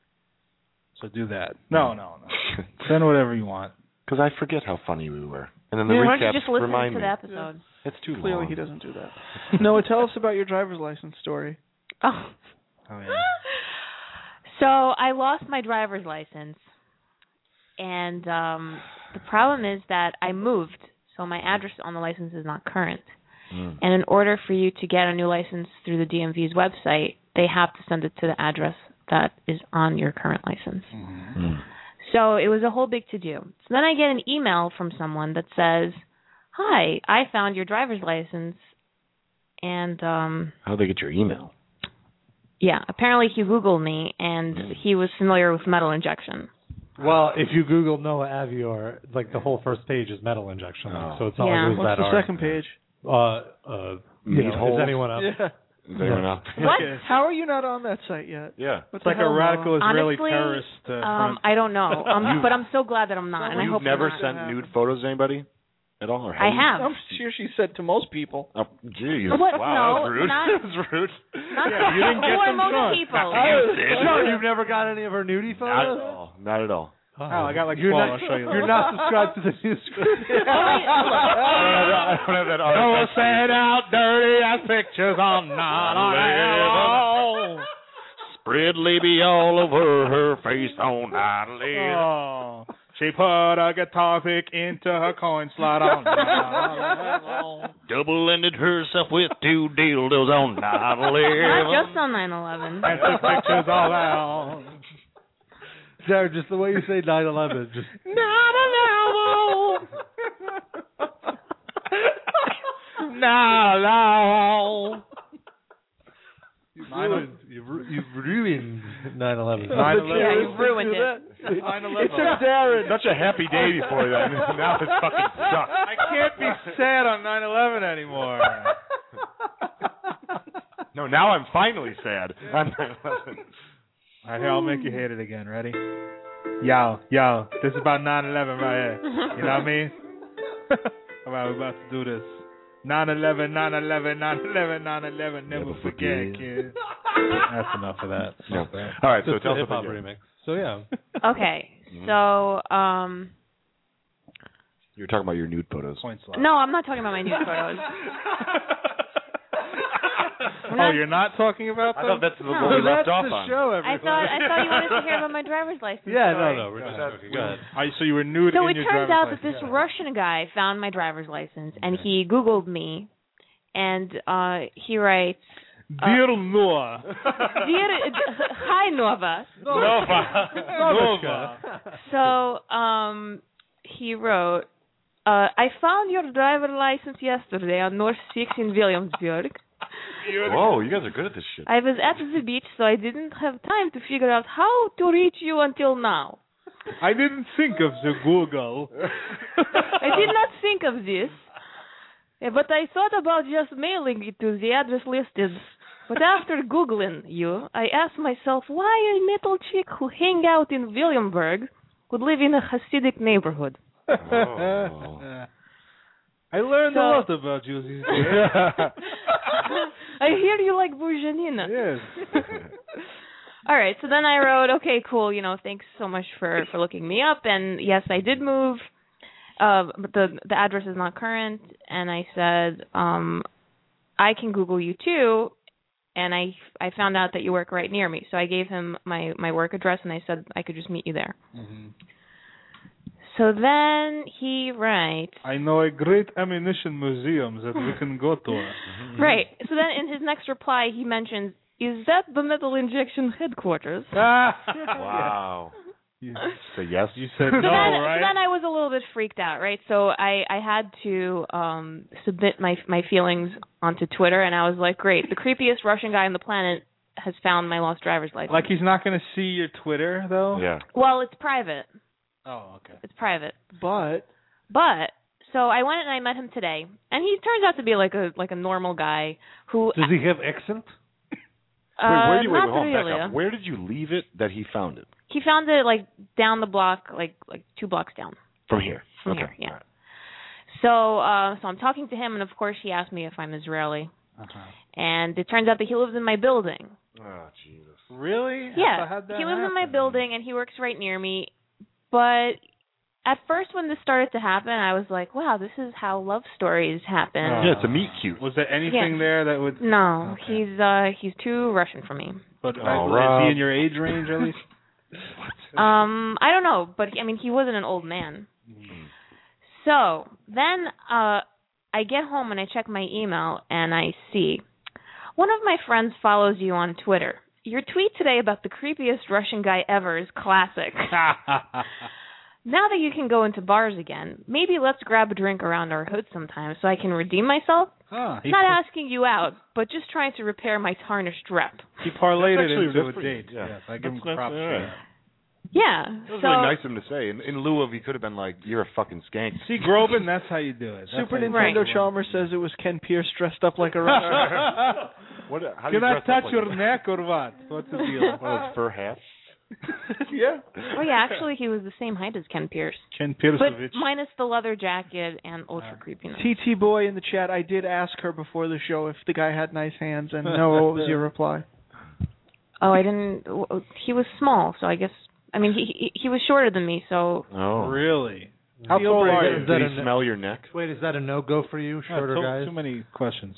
So do that. No. Send whatever you want. Because I forget how funny we were. And then the Why don't you recaps just listen remind to me. the episode? It's too Clearly long. he doesn't do that. Noah, tell us about your driver's license story. Oh. Oh, yeah. So I lost my driver's license, and the problem is that I moved, so my address on the license is not current. And in order for you to get a new license through the DMV's website, they have to send it to the address that is on your current license. So it was a whole big to-do. So then I get an email from someone that says, "Hi, I found your driver's license," and How'd they get your email? yeah, apparently he Googled me, and he was familiar with metal injection. Well, if you Google Noah Avior, like the whole first page is metal injection. So it's not Yeah. like it was What's that the hard. second page? You know, is anyone up? Yeah. Is anyone up? What? How are you not on that site yet? Yeah. It's like a radical Israeli Honestly, terrorist front. I don't know, but I'm so glad that I'm not, and I You've hope never I'm not. sent nude photos to anybody at all? Or I you? have. I'm sure she said to most people. Oh, geez. What? Wow, No, that was rude. not- That was rude. Not you didn't get for them most drunk. people. No, you've never got any of her nudie Not at photos? all. Not at all. Oh, I got like you're 12. not, I'll show you. You're not subscribed to the newsgroup. I don't have that Noah artifact. sent out dirty ass pictures on Nine-11. Spread Libby all over her face on 9/11. Oh, she put a guitar pick into her coin slot on 9/11. Double-ended herself with 2 dildos on 9/11. Not just on 9/11. And took pictures all out. Jared, just the way you say 9/11, just 9/11. 9/11. you've ruined 9/11. 9/11. Yeah, you've ruined it. 9/11. It took Darren. Such a happy day before that. Now it's fucking sucks. I can't be sad on 9/11 anymore. No, now I'm finally sad. On 9/11. All right, here, I'll make you hate it again. Ready? Yo, this is about 9/11 right here. You know what I mean? All right, we're about to do this. 9/11, 9/11, 9/11, 9/11. Never forget, kid. That's enough of that. No. All right, so Just tell a us hip-hop about your... remix. So, yeah. Okay, so You were talking about your nude photos. Point slot. no, I'm not talking about my nude photos. Oh, you're not talking about I them? thought that's the No. one we left off the on. show, I thought you wanted to hear about my driver's license. Yeah, story. no, we're just joking. Go ahead. So you were nude So in it your turns driver's out that license. this Russian guy found my driver's license, and he Googled me, and he writes, Dear Noah. "Hi Nova." Nova. So he wrote, "I found your driver's license yesterday on North 6 in Williamsburg. Whoa, you guys are good at this shit. I was at the beach, so I didn't have time to figure out how to reach you until now. I didn't think of the Google. I did not think of this, but I thought about just mailing it to the address listed. But after Googling you, I asked myself why a metal chick who hang out in Williamsburg would live in a Hasidic neighborhood. Oh. I learned a lot about you these days. I hear you like Bourjanina. Yes. All right, so then I wrote, okay, cool, thanks so much for looking me up. And yes, I did move, but the address is not current. And I said, I can Google you too. and I found out that you work right near me. So I gave him my work address, and I said I could just meet you there. Mm-hmm. So then he writes. I know a great ammunition museum that we can go to. Right. So then in his next reply, he mentions, "Is that the Metal Injection headquarters?" Wow. You say yes? You said So no, then I was a little bit freaked out, right? So I had to submit my feelings onto Twitter, and I was like, great, the creepiest Russian guy on the planet has found my lost driver's license. Like he's not going to see your Twitter, though? Yeah. Well, it's private. Oh, okay. It's private. But so I went and I met him today, and he turns out to be like a normal guy who. Does he have accent? Wait, not hold on, really. back up. Where did you leave it that he found it? He found it like down the block, like 2 blocks down. From here. From Okay. here, yeah. Right. So I'm talking to him, and of course he asked me if I'm Israeli, and it turns out that he lives in my building. Oh, Jesus. Really? Yeah, he lives in my building, and he works right near me. But at first, when this started to happen, I was like, "Wow, this is how love stories happen." Yeah, it's a meet cute. Was there anything there that would? No, he's too Russian for me. But is Rob. he in your age range at least? I don't know, but I mean, he wasn't an old man. So then I get home and I check my email and I see one of my friends follows you on Twitter. Your tweet today about the creepiest Russian guy ever is classic. Now that you can go into bars again, maybe let's grab a drink around our hood sometime so I can redeem myself. Not asking you out, but just trying to repair my tarnished rep. He parlayed it into a pretty- date. yeah. Yes, I give him That's props for that. Yeah. It was so, really nice of him to say. In lieu of, he could have been like, "You're a fucking skank." See, Groban, that's how you do it. Super Nintendo Chalmers says it was Ken Pierce dressed up like a Russian. What? How do Can you I dress up touch like your that? neck or what? What's the deal? One of those fur hats. Yeah. Oh yeah, actually he was the same height as Ken Pierce. Ken But Piersovich. minus the leather jacket and ultra creepiness. TT Boy in the chat, I did ask her before the show if the guy had nice hands, and no, what was your reply? Oh, I didn't. He was small, so I guess. I mean, he was shorter than me, so. Oh. Really? How Feel tall free. are Is you? that Did he smell your neck? Wait, is that a no-go for you, shorter guys? Too many questions.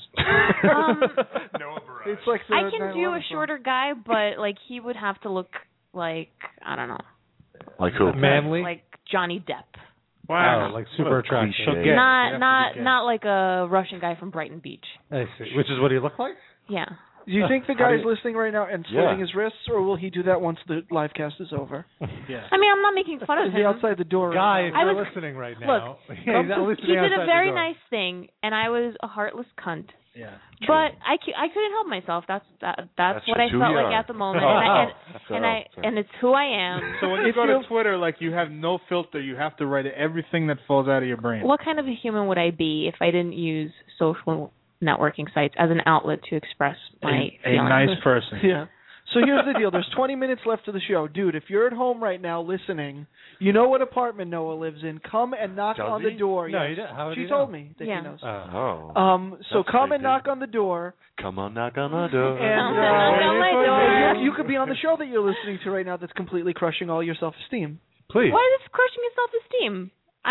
It's like the I can do 9/11 a shorter guy, but like he would have to look like I don't know, Like who? Manly? like Johnny Depp. Wow, like super attractive. cliche. Not like a Russian guy from Brighton Beach. I see. Which is what he looked like? Yeah. Do you think the How do guy's you- listening right now and slitting Yeah. his wrists, or will he do that once the live cast is over? Yeah. I mean, I'm not making fun of Is he him. outside the door? Guy, right if now? you're was- listening right Look, now. Yeah, he's not listening he did outside a the very door. nice thing, and I was a heartless cunt. Yeah. But I couldn't help myself. That's what I just who felt you like are. at the moment, Oh. and it's who I am. So when you go to Twitter, like you have no filter, you have to write everything that falls out of your brain. What kind of a human would I be if I didn't use social networking sites as an outlet to express my a feelings? nice person. Yeah. So here's the deal. There's 20 minutes left of the show. Dude, if you're at home right now listening, you know what apartment Noah lives in. Come and knock Does on he? the door. No, Yes. he doesn't. How would She he told know? me that Yeah. he knows. Oh. So That's come creepy. and knock on the door. Come on, knock on the door. And Knock on my door. you could be on the show that you're listening to right now that's completely crushing all your self-esteem. Please. Why is this crushing his self-esteem?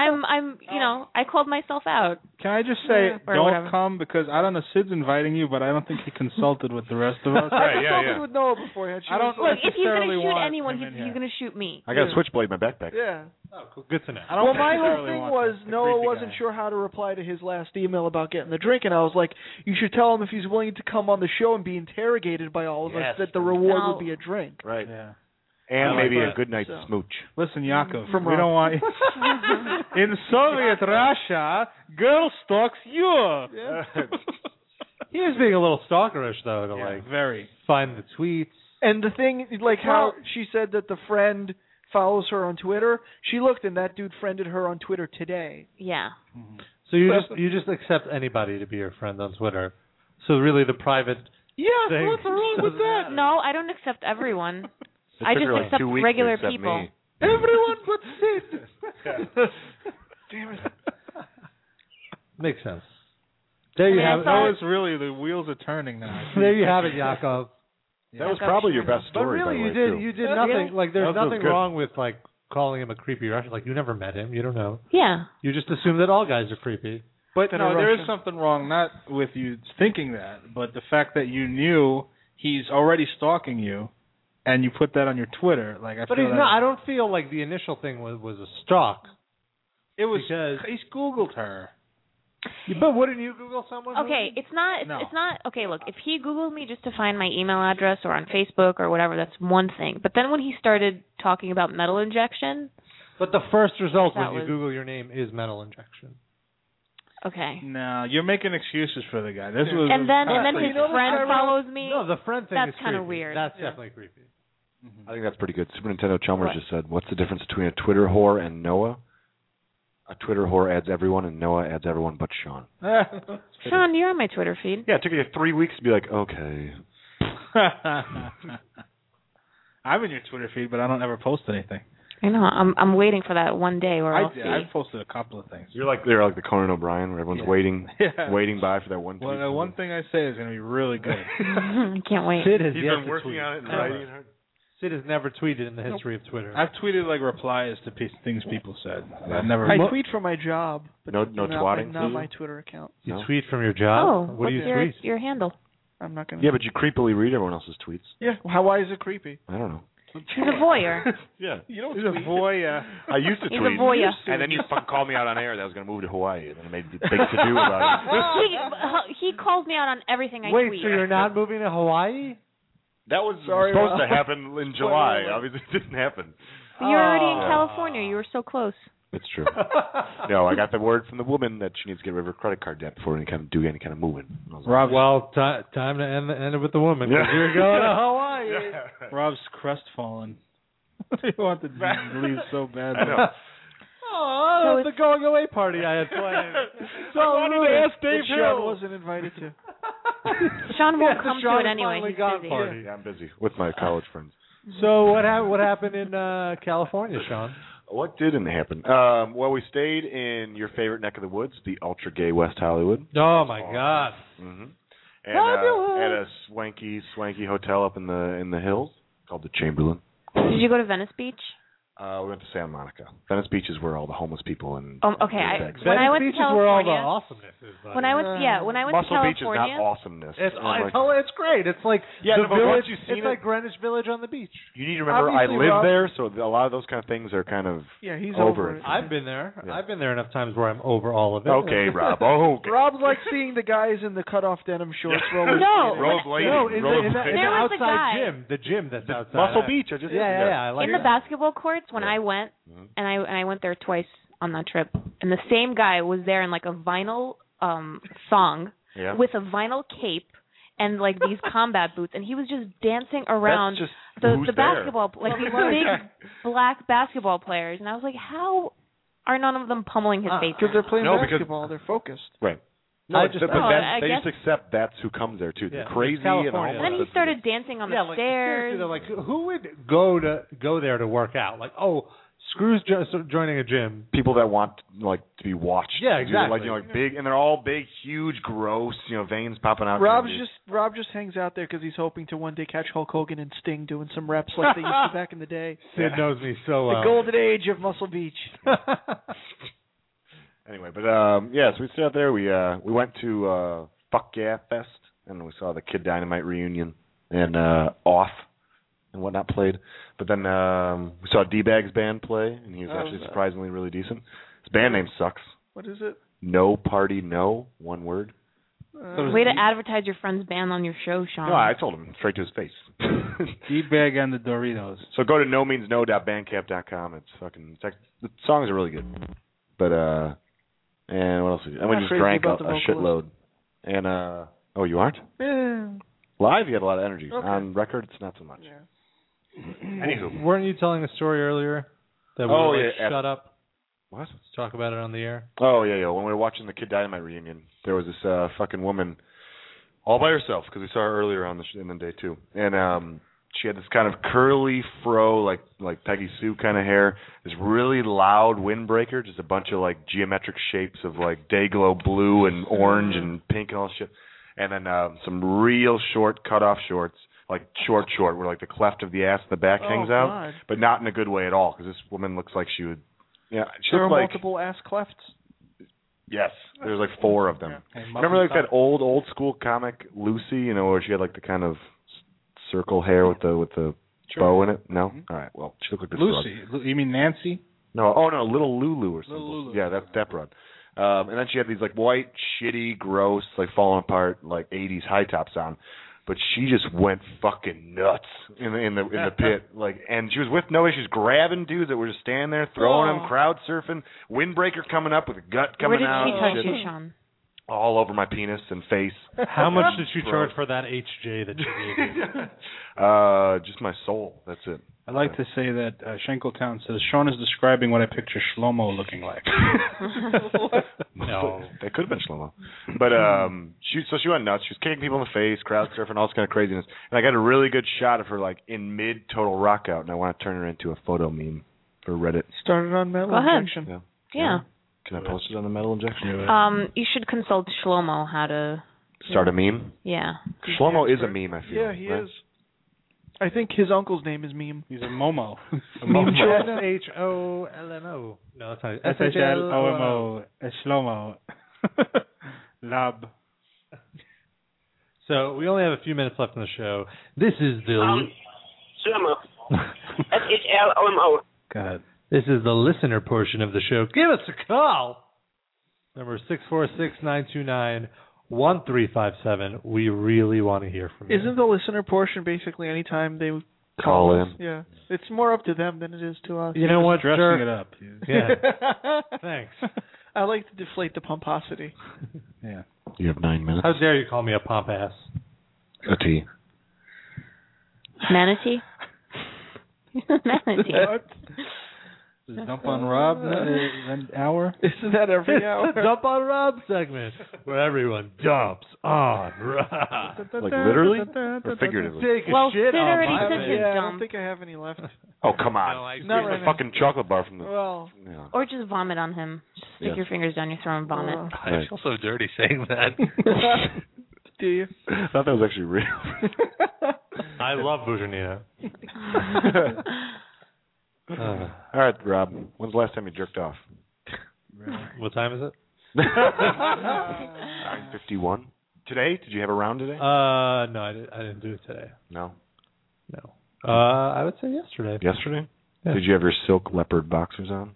I called myself out. Can I just say, Or don't whatever. come because I don't know. Sid's inviting you, but I don't think he consulted with the rest of us. Right, I yeah, consulted yeah. with Noah beforehand. She I don't was Look, if he's going necessarily to shoot want anyone, him in he's here. going to shoot me. I got a switchblade in my backpack. Yeah. Oh, cool. Good to know. I don't Well, my whole necessarily thing want was the Noah creepy wasn't guy. sure how to reply to his last email about getting the drink, and I was like, you should tell him if he's willing to come on the show and be interrogated by all of us Yes. that the reward No. would be a drink. Right. Yeah. And I like maybe a that. good night So. smooch. Listen, Yakov, From we Rob. don't want in Soviet Russia, girl stalks you. He was being a little stalkerish, though, to like very. find the tweets. And the thing, like how Well- she said that the friend follows her on Twitter, she looked and that dude friended her on Twitter today. Yeah. So you just accept anybody to be your friend on Twitter. So really, the private Yeah, thing what's wrong with doesn't that? matter. No, I don't accept everyone. It I took just her like accept 2 weeks regular to accept people. Me. Everyone but Sid. Damn it. makes sense. There you I mean, have I it. thought- No, it's really the wheels are turning now. There you have it, Yakov. That was probably your best But story. really, by you the way, did too. you did Yeah. nothing. Really? Like there's That was nothing good. wrong with like calling him a creepy Russian. Like you never met him, you don't know. Yeah. You just assume that all guys are creepy. But Than no, a there is Russian. something wrong, not with you thinking that, but the fact that you knew he's already stalking you, and you put that on your Twitter. Like, But he's not. I don't feel like the initial thing was a stalk. It was because he's Googled her. But wouldn't you Google someone? Okay, it's not. No. It's not. Okay, look. If he Googled me just to find my email address or on Facebook or whatever, that's one thing. But then when he started talking about metal injection, But the first result That when you was- Google your name is metal injection. okay. No, you're making excuses for the guy. This was. And then You his know this friend guy, Rob? follows me. No, the friend thing That's is kinda creepy. weird. That's Yeah. definitely creepy. I think that's pretty good. Super Nintendo Chalmers What? just said, "What's the difference between a Twitter whore and Noah? A Twitter whore adds everyone, and Noah adds everyone but Sean." Sean, you're on my Twitter feed. Yeah, it took you 3 weeks to be like, okay. I'm in your Twitter feed, but I don't ever post anything. I know. I'm waiting for that one day where I'll see. I've posted a couple of things. They're like the Conan O'Brien, where everyone's waiting, Yeah. waiting by for that one tweet. Well, the one thing I say is going to be really good. I can't wait. Sid has He's yet been to working tweet. on it and writing hard. Sid has never tweeted in the history of Twitter. I've tweeted like replies to things people said. I've never. I tweet from my job, but No not twatting? not my Twitter account. You No. tweet from your job? Oh, what what's do you your tweet? your handle? I'm not gonna. Yeah, but you creepily read everyone else's tweets. Yeah. Why is it creepy? I don't know. He's a voyeur. Yeah. You don't He's a tweet. voyeur. I used to He's a tweet, voyeur. and then you fucking called me out on air that I was going to move to Hawaii, and then I made a big to-do about it. He calls me out on everything I Wait, tweet. so you're not moving to Hawaii? That was Sorry, supposed Rob. to happen in July. Spoiler. Obviously, it didn't happen. But you're already in Oh. California. You were so close. It's true. No, I got the word from the woman that she needs to get rid of her credit card debt before do any kind of moving. I was like, Rob, Well, time to end it with the woman. 'Cause Yeah. you're going to Hawaii. Yeah. Rob's crestfallen. He wanted to leave so bad. I know. Oh, So the going away party I had planned. So I wanted to ask Dave That Sean Hill. wasn't invited to. Sean won't Yeah, come Sean to it anyway. finally He's got busy. party. Yeah, I'm busy with my college friends. So what happened in California, Sean? What didn't happen? Well, we stayed in your favorite neck of the woods, the ultra gay West Hollywood. Oh my God! Mm-hmm. And at a swanky hotel up in the hills called the Chamberlain. Did you go to Venice Beach? We went to Santa Monica. Venice Beach is where all the homeless people and Okay. dirtbags When I Venice went Beach to is where all the California, awesomeness is. buddy. when I went to Muscle Beach is not California, awesomeness. It's great. It's like Yeah, the no, but village. once you've seen It's like Greenwich Village on the beach. You need to remember, Obviously, I live Rob- there, so a lot of those kind of things are kind of Yeah, he's over over it. I've been there. Yeah. I've been there enough times where I'm over all of it. Okay, Rob. Oh, okay. Rob's like seeing the guys in the cutoff denim shorts rolling. No. Rollerblading. No, in the Rollerblading. There was a outside guy. gym. The gym that's outside. Muscle Beach. I just Yeah. I like in the it. basketball courts when Yeah. I went, Mhm. and I went there twice on that trip, and the same guy was there in like a vinyl thong Yeah. with a vinyl cape and like these combat boots, and he was just dancing around That's just the who's the there? basketball like these big black basketball players, and I was like, how are none of them pummeling his face? Because they're playing No, because- basketball. They're focused. Right. I No, just- but No, then I they guess- just accept that's who comes there too. Yeah, The crazy it's and California. And then he homeless. started dancing on the Like seriously, stairs. though, like who would go there to work out? Like, oh, screws joining a gym. People that want like to be watched. Yeah, Like exactly. like big, and they're all big, huge, gross. Veins popping out. Rob just hangs out there because he's hoping to one day catch Hulk Hogan and Sting doing some reps like they used to back in the day. Sid knows me so well. The golden age of Muscle Beach. Anyway, but yeah, so we stayed out there. We went to Fuck Yeah Fest, and we saw the Kid Dynamite reunion and Off and whatnot played. But then we saw D-Bag's band play, and he was actually surprisingly really decent. His band name sucks. What is it? No Party No, one word. Way to advertise your friend's band on your show, Sean. No, I told him straight to his face. D-Bag and the Doritos. So go to nomeansno.bandcamp.com. The songs are really good. But and what else? I not just crazy drank about a the vocalist. shitload. And oh, you aren't? Yeah. Live, you had a lot of energy. Okay. On record, it's not so much. Anywho, Weren't you telling a story earlier that we Oh, were like, yeah, shut up? what? Let's talk about it on the air. Oh yeah. When we were watching the Kid Dynamite reunion, there was this fucking woman all by herself because we saw her earlier on in the day too, and she had this kind of curly fro, like Peggy Sue kind of hair, this really loud windbreaker, just a bunch of like geometric shapes of like Dayglow blue and orange and pink and all this shit, and then some real short cut-off shorts, like short, where like the cleft of the ass and the back hangs out, God. but not in a good way at all because this woman looks like she would. Yeah, she There are looked like multiple ass clefts. yes. There's like 4 of them. Hey, Remember like that old school comic Lucy, where she had like the kind of circle hair with the bow in it? No? All right. Well, she looked like this Lucy. You mean Nancy? No. Oh, no. Little Lulu or something. Little Lulu. Yeah, that's that broad. And then she had these like white, shitty, gross, like falling apart, like 80s high tops on. But she just went fucking nuts in the pit, like, and she was with nobody. She was grabbing dudes that were just standing there, throwing them, crowd surfing, windbreaker coming up with a gut coming out. Where did she touch you, Sean? All over my penis and face. How much did she charge for that HJ that you gave you? Just my soul. That's it. I like to say that Shankletown says Sean is describing what I picture Shlomo looking like. No, that could have been Shlomo. But she went nuts. She was kicking people in the face, crowd surfing, all this kind of craziness. And I got a really good shot of her like in mid total rock out, and I want to turn her into a photo meme for Reddit. Started on Metal Go ahead. Injection. Yeah. Can I post it on the Metal Injection? You should consult Shlomo how to start a meme. Yeah. Shlomo is a meme. I feel. Yeah, he is. I think his uncle's name is Meme. He's a Momo. Meme Sholomo. No, that's not Shlomo. Shlomo. Lab. So we only have a few minutes left in the show. This is the Shlomo. SHLOMO. Go ahead. This is the listener portion of the show. Give us a call. Number 646-929-1357. We really want to hear from you. Isn't the listener portion basically anytime they call in? Yeah. It's more up to them than it is to us. You know what? Dressing it up. Yeah. Thanks. I like to deflate the pomposity. Yeah. You have 9 minutes. How dare you call me a pomp ass? A T. Manatee? Manatee. What? Dump on Rob an hour? Isn't that every hour? The Dump on Rob segment, where everyone dumps on Rob. Like literally or figuratively? Take a Well, shit Sid on already my took face. his I dump. don't think I have any left. Oh, come on. Not Here's right the now. fucking chocolate bar from the... Well, Yeah. Or just vomit on him. Just stick your fingers down your throat and vomit. I feel so dirty saying that. do you? I thought that was actually real. I love Bourgeois. All right, Rob. When's the last time you jerked off? What time is it? 9:51. Today? Did you have a round today? No, I didn't do it today. No. No. I would say yesterday. Yesterday? Yeah. Did you have your silk leopard boxers on?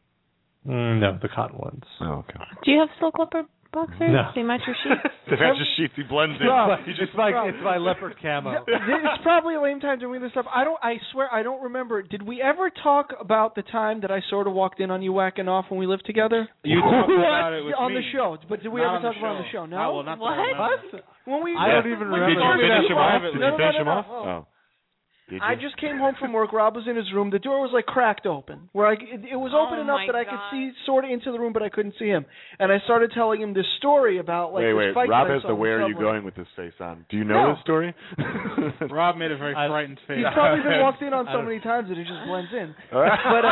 No, the cotton ones. Oh, okay. Do you have silk leopard boxers? No. They match your sheets? They match your sheets. He blends in. It's my leopard camo. It's probably a lame time doing this stuff. I swear I don't remember. Did we ever talk about the time that I sort of walked in on you whacking off when we lived together? You talked about it with on me. the show, but did we Not ever talk about it on the show? No. Not What? When we I don't even remember. Did you finish him off? Did you No, finish him no. off? Oh. Did you? I just came home from work. Rob was in his room. The door was like cracked open, where it was open enough my that I could God. see sort of into the room, but I couldn't see him. And I started telling him this story about like wait. this fight Rob that I has saw the in where are you subway. going with this face on? Do you know No. this story? Rob made a very frightened face. He's probably been walked in on so many times that it just blends in. But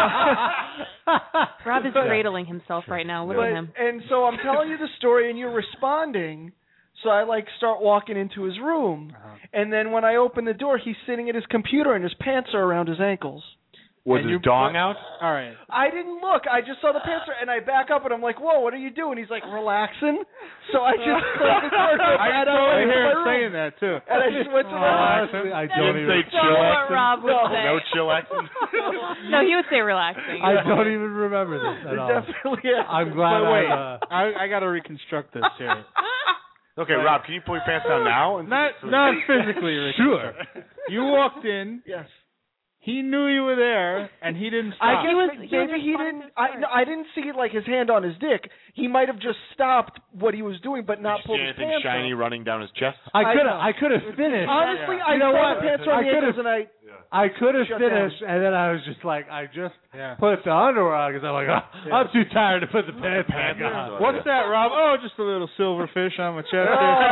Rob is cradling himself right now. Look at him. and so I'm telling you the story, and you're responding. So I like start walking into his room, and then when I open the door, he's sitting at his computer, and his pants are around his ankles. Was And his you dong put- out? All right. I didn't look. I just saw the pants, and I back up, and I'm like, "Whoa, what are you doing?" He's like, "Relaxing." So I just closed the door. I can totally hear him room. saying that too. And I just went to my Honestly, I don't Didn't say even. So what Rob would say. No chillaxing? No, he would say relaxing. I don't even remember this at all. Definitely. Yeah. I'm glad. But wait, I I got to reconstruct this here. Okay, Rob, can you pull your pants down now? And Not physically, Rick. Sure. You walked in. Yes. He knew you were there, and he didn't stop. I guess maybe he didn't. I didn't see like his hand on his dick. He might have just stopped what he was doing, but not Did you pulled see his anything pants shiny up. running down his chest? I could have finished. Honestly, I You know saw what? the pants around I the could've- ankles, and I could have Shut finished, and then I was just like, I just Yeah. put the underwear on because I'm like, I'm too tired to put the pants back on. What's that, Rob? Oh, just a little silverfish on my chest.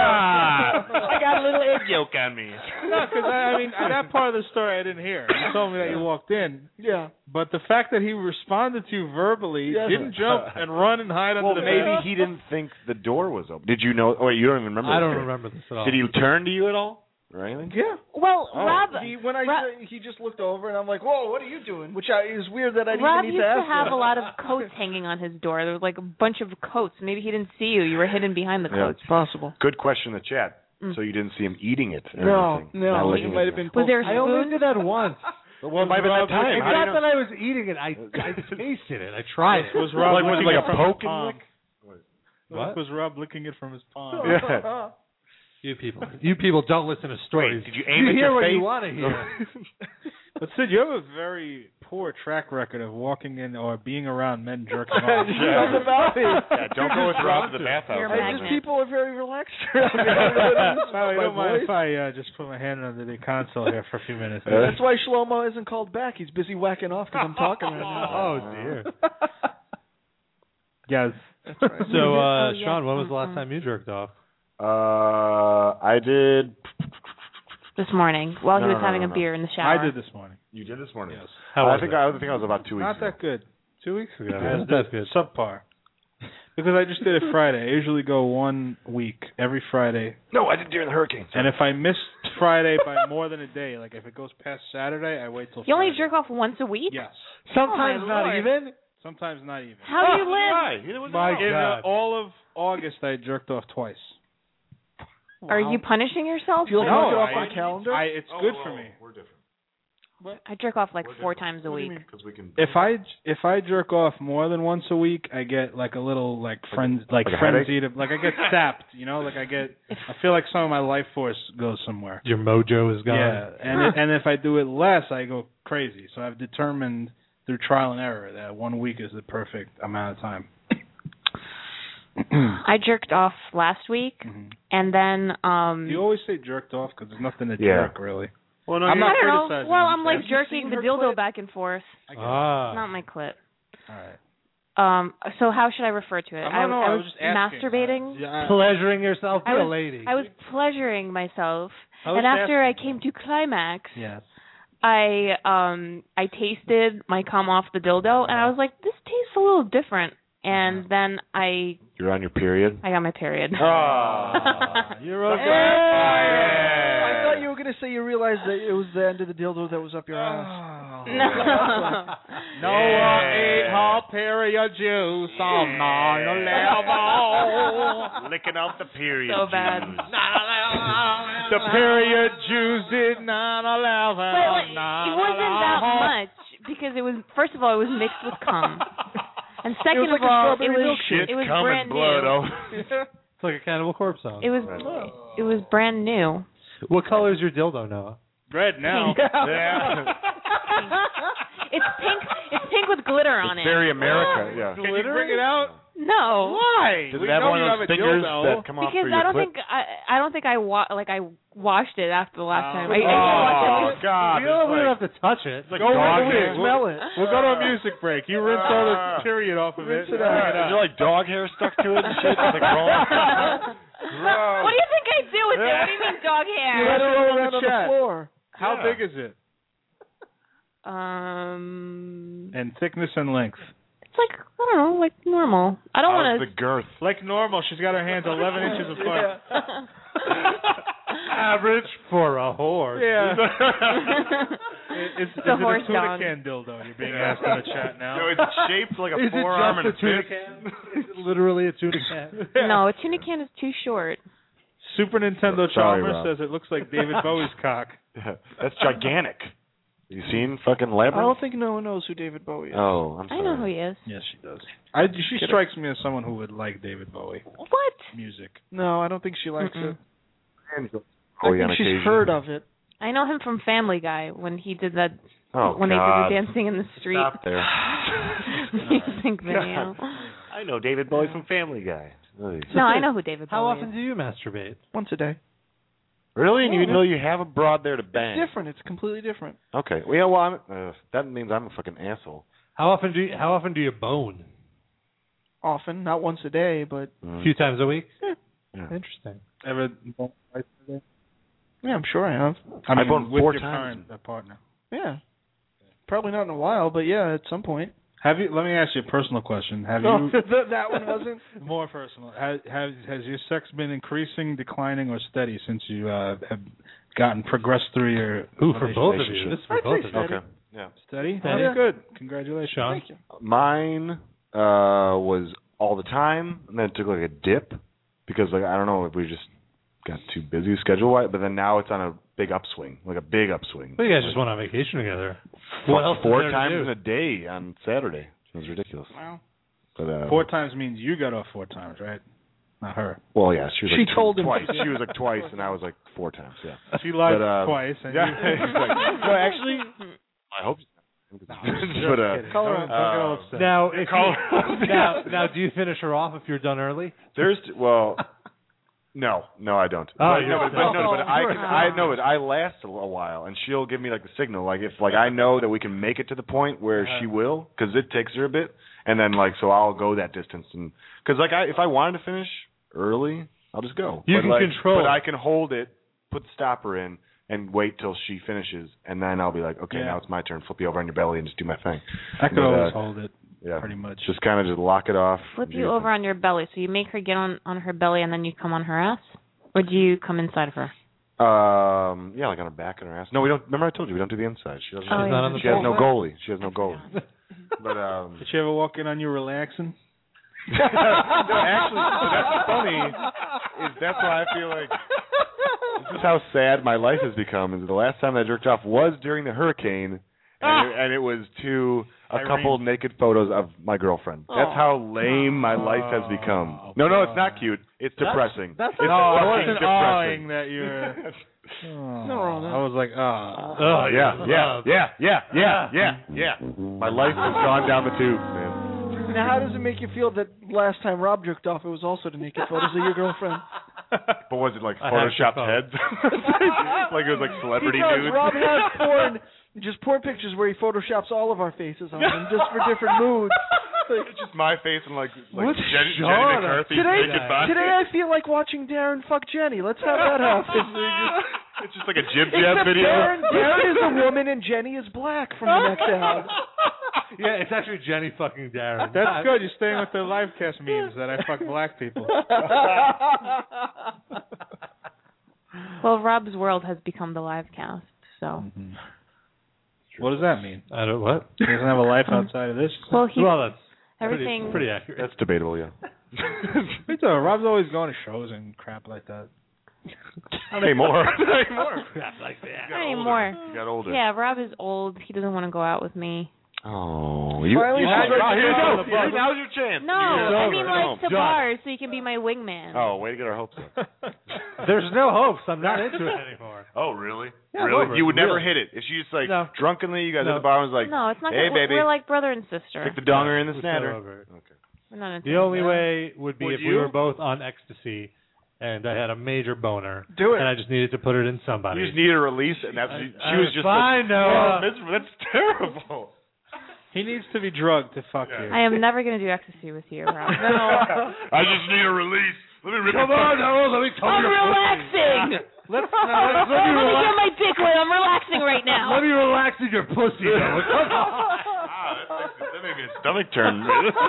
I got a little egg yolk on me. No, because I mean, that part of the story I didn't hear. You told me that you walked in, yeah. but the fact that he responded to you verbally, Yes. didn't jump and run and hide Well, under the maybe bed. he didn't think the door was open. Did you know? Oh, wait, you don't even remember. I this don't story. remember this at all. Did he turn to you at all or anything? Yeah. Well, Rob, When I Rob, said, he just looked over, and I'm like, "Whoa, what are you doing?" Which is weird that I didn't Rob even need used to to ask have him. a lot of coats hanging on his door. There was like a bunch of coats. Maybe he didn't see you. You were hidden behind the Yeah. coats. Possible. Good question in the chat. So you didn't see him eating it? Or No, anything? no. Not It licking might have been. Was there a I only spoon? did that once. Well, it might have been that time. It's How do you not know? that I was eating it. I tasted it. I tried it. Was Rob Like, was it licking like it a from his poke and palm? lick? What? Was Rob licking it from his palm? Yeah. You people don't listen to stories. Did you aim at hear your what face? you want to hear. But Sid, you have a very poor track record of walking in or being around men jerking off. Something about me. Yeah, don't go with Rob to the bathhouse. You're a It's just magnet. people are very relaxed around me. Well, you My don't mind voice. if I just put my hand under the console here for a few minutes? That's why Shlomo isn't called back. He's busy whacking off because I'm talking right now. Oh dear. Yes. That's right. So, Oh, yeah. Sean, when was the last time you jerked off? I did. This morning, while he No, was no, having no, a no. beer in the shower. I did this morning. You did this morning. Yes. How was I think it? I was about 2 weeks. Not ago. that good. 2 weeks ago. Yeah, Not that good. Subpar. Because I just did it Friday. I usually go 1 week, every Friday. No, I did during the hurricane. And if I miss Friday by more than a day, like if it goes past Saturday, I wait till You only Friday. jerk off once a week? Yes. Sometimes Oh, my not Lord. even. Sometimes not even. How do you live? Why? My In God. all of August, I jerked off twice. Are you punishing yourself? Do you like No, mark it off I- on a calendar? It's good for me. We're different. I jerk off like 4 times a week. Because we can. If I jerk off more than once a week, I get like a little like a frenzied, like I get sapped, you know, like I feel like some of my life force goes somewhere. Your mojo is gone. Yeah, and if I do it less, I go crazy. So I've determined through trial and error that 1 week is the perfect amount of time. I jerked off last week, and then You always say jerked off because there's nothing to Yeah. jerk really. Well, no, I'm I not don't know. criticizing. Well, I'm I'm like saying- jerking the dildo back and forth. Ah. Not my clit. All right. So how should I refer to it? I don't know. I was just asking. masturbating. Yeah, Pleasuring yourself, I be a was- lady. I was pleasuring myself, I was and after asking. I came to climax, Yes. I tasted my cum off the dildo, and I was like, this tastes a little different. And then I You're on your period. got my period. Oh, You're I okay. thought you were going to say you realized that it was the end of the dildo that was up your ass. No. Noah ate her period juice on 9/11. Licking off the period. So bad. The period juice did 9/11. But it wasn't that much because it was, first of all, it was mixed with cum, and second like of a all, strawberry milkshake. it was cum brand and blood. new. Oh. It's like a Cannibal Corpse song. It was brand new. What color is your dildo, Noah? Red now. Yeah. It's pink. It's pink with glitter on It's it. very America. Yeah. Can you bring it out? No. Why? Does We it have know one you of have those a fingers dildo. that come off Because for your I don't clit? think I don't think I washed it after the last time. Oh, God. You don't really have to touch it. It's like Go dog rinse hair. it. Smell it. We'll go to a music break. You rinse all the period off of it. Rinse it Bring out. it Is there like dog hair stuck to it and shit? It's like rolling. What do you think I do with it? What do you mean dog You hair? let it roll on the around on chat. the floor. How Yeah. big is it? And thickness and length. It's like, I don't know, like normal. I don't How's want the girth? Like normal. She's got her hands 11 inches apart. Average for a horse. Yeah. Is It's it a a horse tuna dog. can dildo? You're being asked in the chat now. No, it's shaped like a Is it forearm just and a tuna fist. can? Is it literally a tuna can? No, a tuna can is too short. Super Nintendo Sorry, Chalmers Rob. says it looks like David Bowie's cock. Yeah, that's gigantic. You seen fucking I Labyrinth? don't think no one knows who David Bowie is. Oh, I'm sorry. I know who he is. Yes, she does. She strikes me as someone who would like David Bowie What? music. No, I don't think she likes it. I Bowie on think she's occasion. heard of it. I know him from Family Guy when he did that. Oh, when God. they did the dancing in the street Stop there. music video. I know David Bowie from Family Guy. No, I know who David Bowie How is. often do you masturbate? Once a day. Really? And you know you have a broad there to bang? It's different. It's completely different. Okay. Well, yeah, well, that means I'm a fucking asshole. How often do you bone? Often, not once a day, but A few times a week? Yeah. Interesting. Ever bone twice a day? yeah, I'm sure I have. I mean, boned with 4 your times. current partner. Yeah. Probably not in a while, but yeah, at some point. Have you? Let me ask you a personal question. Have No, you? that one wasn't. More personal. Has your sex been increasing, declining, or steady since you have progressed through your Ooh, for both of you. relationship? This is for I'd both say of you. steady. Okay. Yeah. Steady? Steady. That's good. Congratulations. Sean? Thank you. Mine was all the time, and then it took like a dip because like I don't know if we just got too busy schedule-wise. But then now it's on a big upswing, like a big upswing. Well, you guys just went on vacation together. What else? 4 times in a day on Saturday. It was ridiculous. Wow. But 4 times means you got off 4 times, right? Not her. Well, yeah, she was. She like told him twice. She was like twice, and I was like 4 times. Yeah. She lied But, twice. And yeah. you... No, actually, I hope. But Call her up. Don't get all upset. Now, now, do you finish her off if you're done early? Well, no, I don't. Oh, but I last a while, and she'll give me like the signal, like if like I know that we can make it to the point where she will, because it takes her a bit, and then like so I'll go that distance, and because like if I wanted to finish early, I'll just go. You can control. But I can hold it, put the stopper in, and wait till she finishes, and then I'll be like, okay, now it's my turn. Flip you over on your belly and just do my thing. I could always hold it. Yeah, pretty much. Just kind of just lock it off. Flip you over on your belly, so you make her get on her belly, and then you come on her ass, or do you come inside of her? Yeah, like on her back and her ass. No, we don't. Remember, I told you we don't do the inside. She doesn't. She has no goalie. She has no goalie. But did she ever walk in on you relaxing? No, actually, that's funny. That's why I feel like this is how sad my life has become. Is the last time I jerked off was during the hurricane, and it was to a couple naked photos of my girlfriend. That's how lame my life has become. No, it's not cute. It's depressing. It's I wasn't depressing. that you're. I was like, yeah. My life has gone down the tubes, man. Now, how does it make you feel that last time Rob jerked off, it was also the naked photos of your girlfriend? But was it like photoshopped heads? Like it was like celebrity nudes? Rob has porn, just porn pictures where he photoshops all of our faces on them, just for different moods. Like, it's just my face and like Jenny McCarthy. Today I feel like watching Darren fuck Jenny. Let's have that happen. It's just like a jib jab video. Darren is a woman and Jenny is black from the neck down. Yeah, it's actually Jenny fucking Darren. That's good. You're staying with the live cast memes that I fuck black people. Well, Rob's world has become the live cast, so. Mm-hmm. What does that mean? I don't what? He doesn't have a life outside of this. Well, that's everything pretty accurate. That's debatable, yeah. Rob's always going to shows and crap like that. Not anymore. Crap like that. Not anymore. You got older. Yeah, Rob is old. He doesn't want to go out with me. Oh, Now's your chance. No, I mean like to bars so you can be my wingman. Oh, way to get our hopes up. There's no hopes. I'm not into it anymore. Oh, really? Yeah, really? You would never hit it. If she just like drunkenly, you guys at the bar was like, no, it's not. hey, baby. We're like brother and sister. Stick the donger in the snatter. Okay. We're not into the only way would be if you? we were both on ecstasy and I had a major boner. Do it. And I just needed to put it in somebody. You just needed a release, and that's she was just fine, Noah. That's terrible. He needs to be drugged to fuck you. I am never going to do ecstasy with you, Rob. No. I just need a release. Let me rip Come on, Noah. Let me talk I'm relaxing. Let me get my dick wet. I'm relaxing right now. Let me relax in your pussy, Noah. Come on. That made me a stomach turn.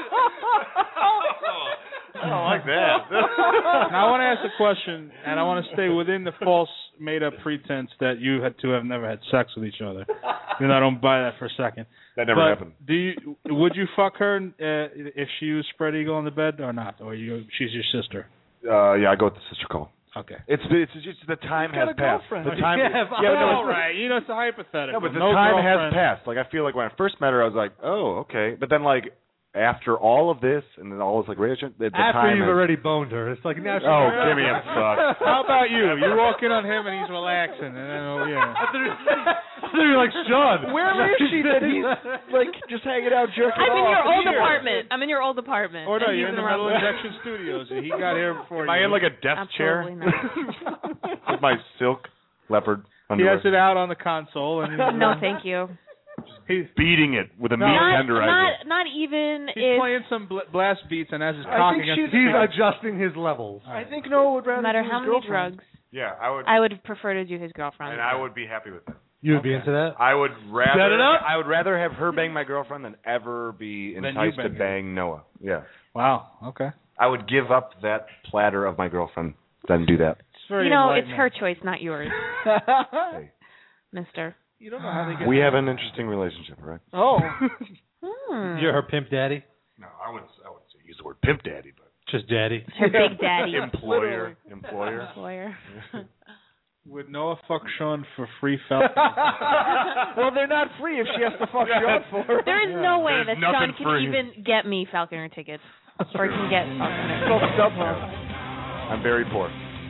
I don't like that. Now I want to ask a question, and I want to stay within the false, made-up pretense that you had to have never had sex with each other. And I don't buy that for a second. That never happened. Would you fuck her if she was spread eagle on the bed or not? Or she's your sister? Yeah, I go with the sister call. Okay. It's just the time has passed. The time, all right. You know, it's a hypothetical. No, but the time has passed. Like I feel like when I first met her, I was like, oh, okay. But then like after all of this and then all this like radio, the after time you've already boned her, it's like now. Give me a fuck. How about you? You walk in on him and he's relaxing, and then You're like, Sean. Where is she that he's like just hanging out jerking I'm in off? your old apartment. I'm in your old apartment. Or no, and you're in the Metal Injection Studios. He got here before. Am I in like a death chair? With my silk leopard underwear. He has it out on the console. And no, thank you. He's beating it with a meat tenderizer. Not even He's playing some blast beats and has his cock against he's adjusting his levels. I think Noah would rather no matter do how his many girlfriend. drugs. Yeah, I would prefer to do his girlfriend. And I would be happy with that. You would be into that? I would rather. Set it up? I would rather have her bang my girlfriend than ever be enticed to bang Noah. Yeah. Wow. Okay. I would give up that platter of my girlfriend than do that. It's her choice, not yours. Hey. Mister. You don't know how they get. We have an interesting relationship, right? Oh. You're her pimp daddy? No, I wouldn't use the word pimp daddy, but just daddy. Her big daddy. Employer. Employer. With Noah fuck Sean for free Falcon. Well, they're not free if she has to fuck Sean for them. There is no way There's that Sean nothing can free. even get me Falconer tickets. Or can get Falconer Go tickets. StubHub. I'm very poor.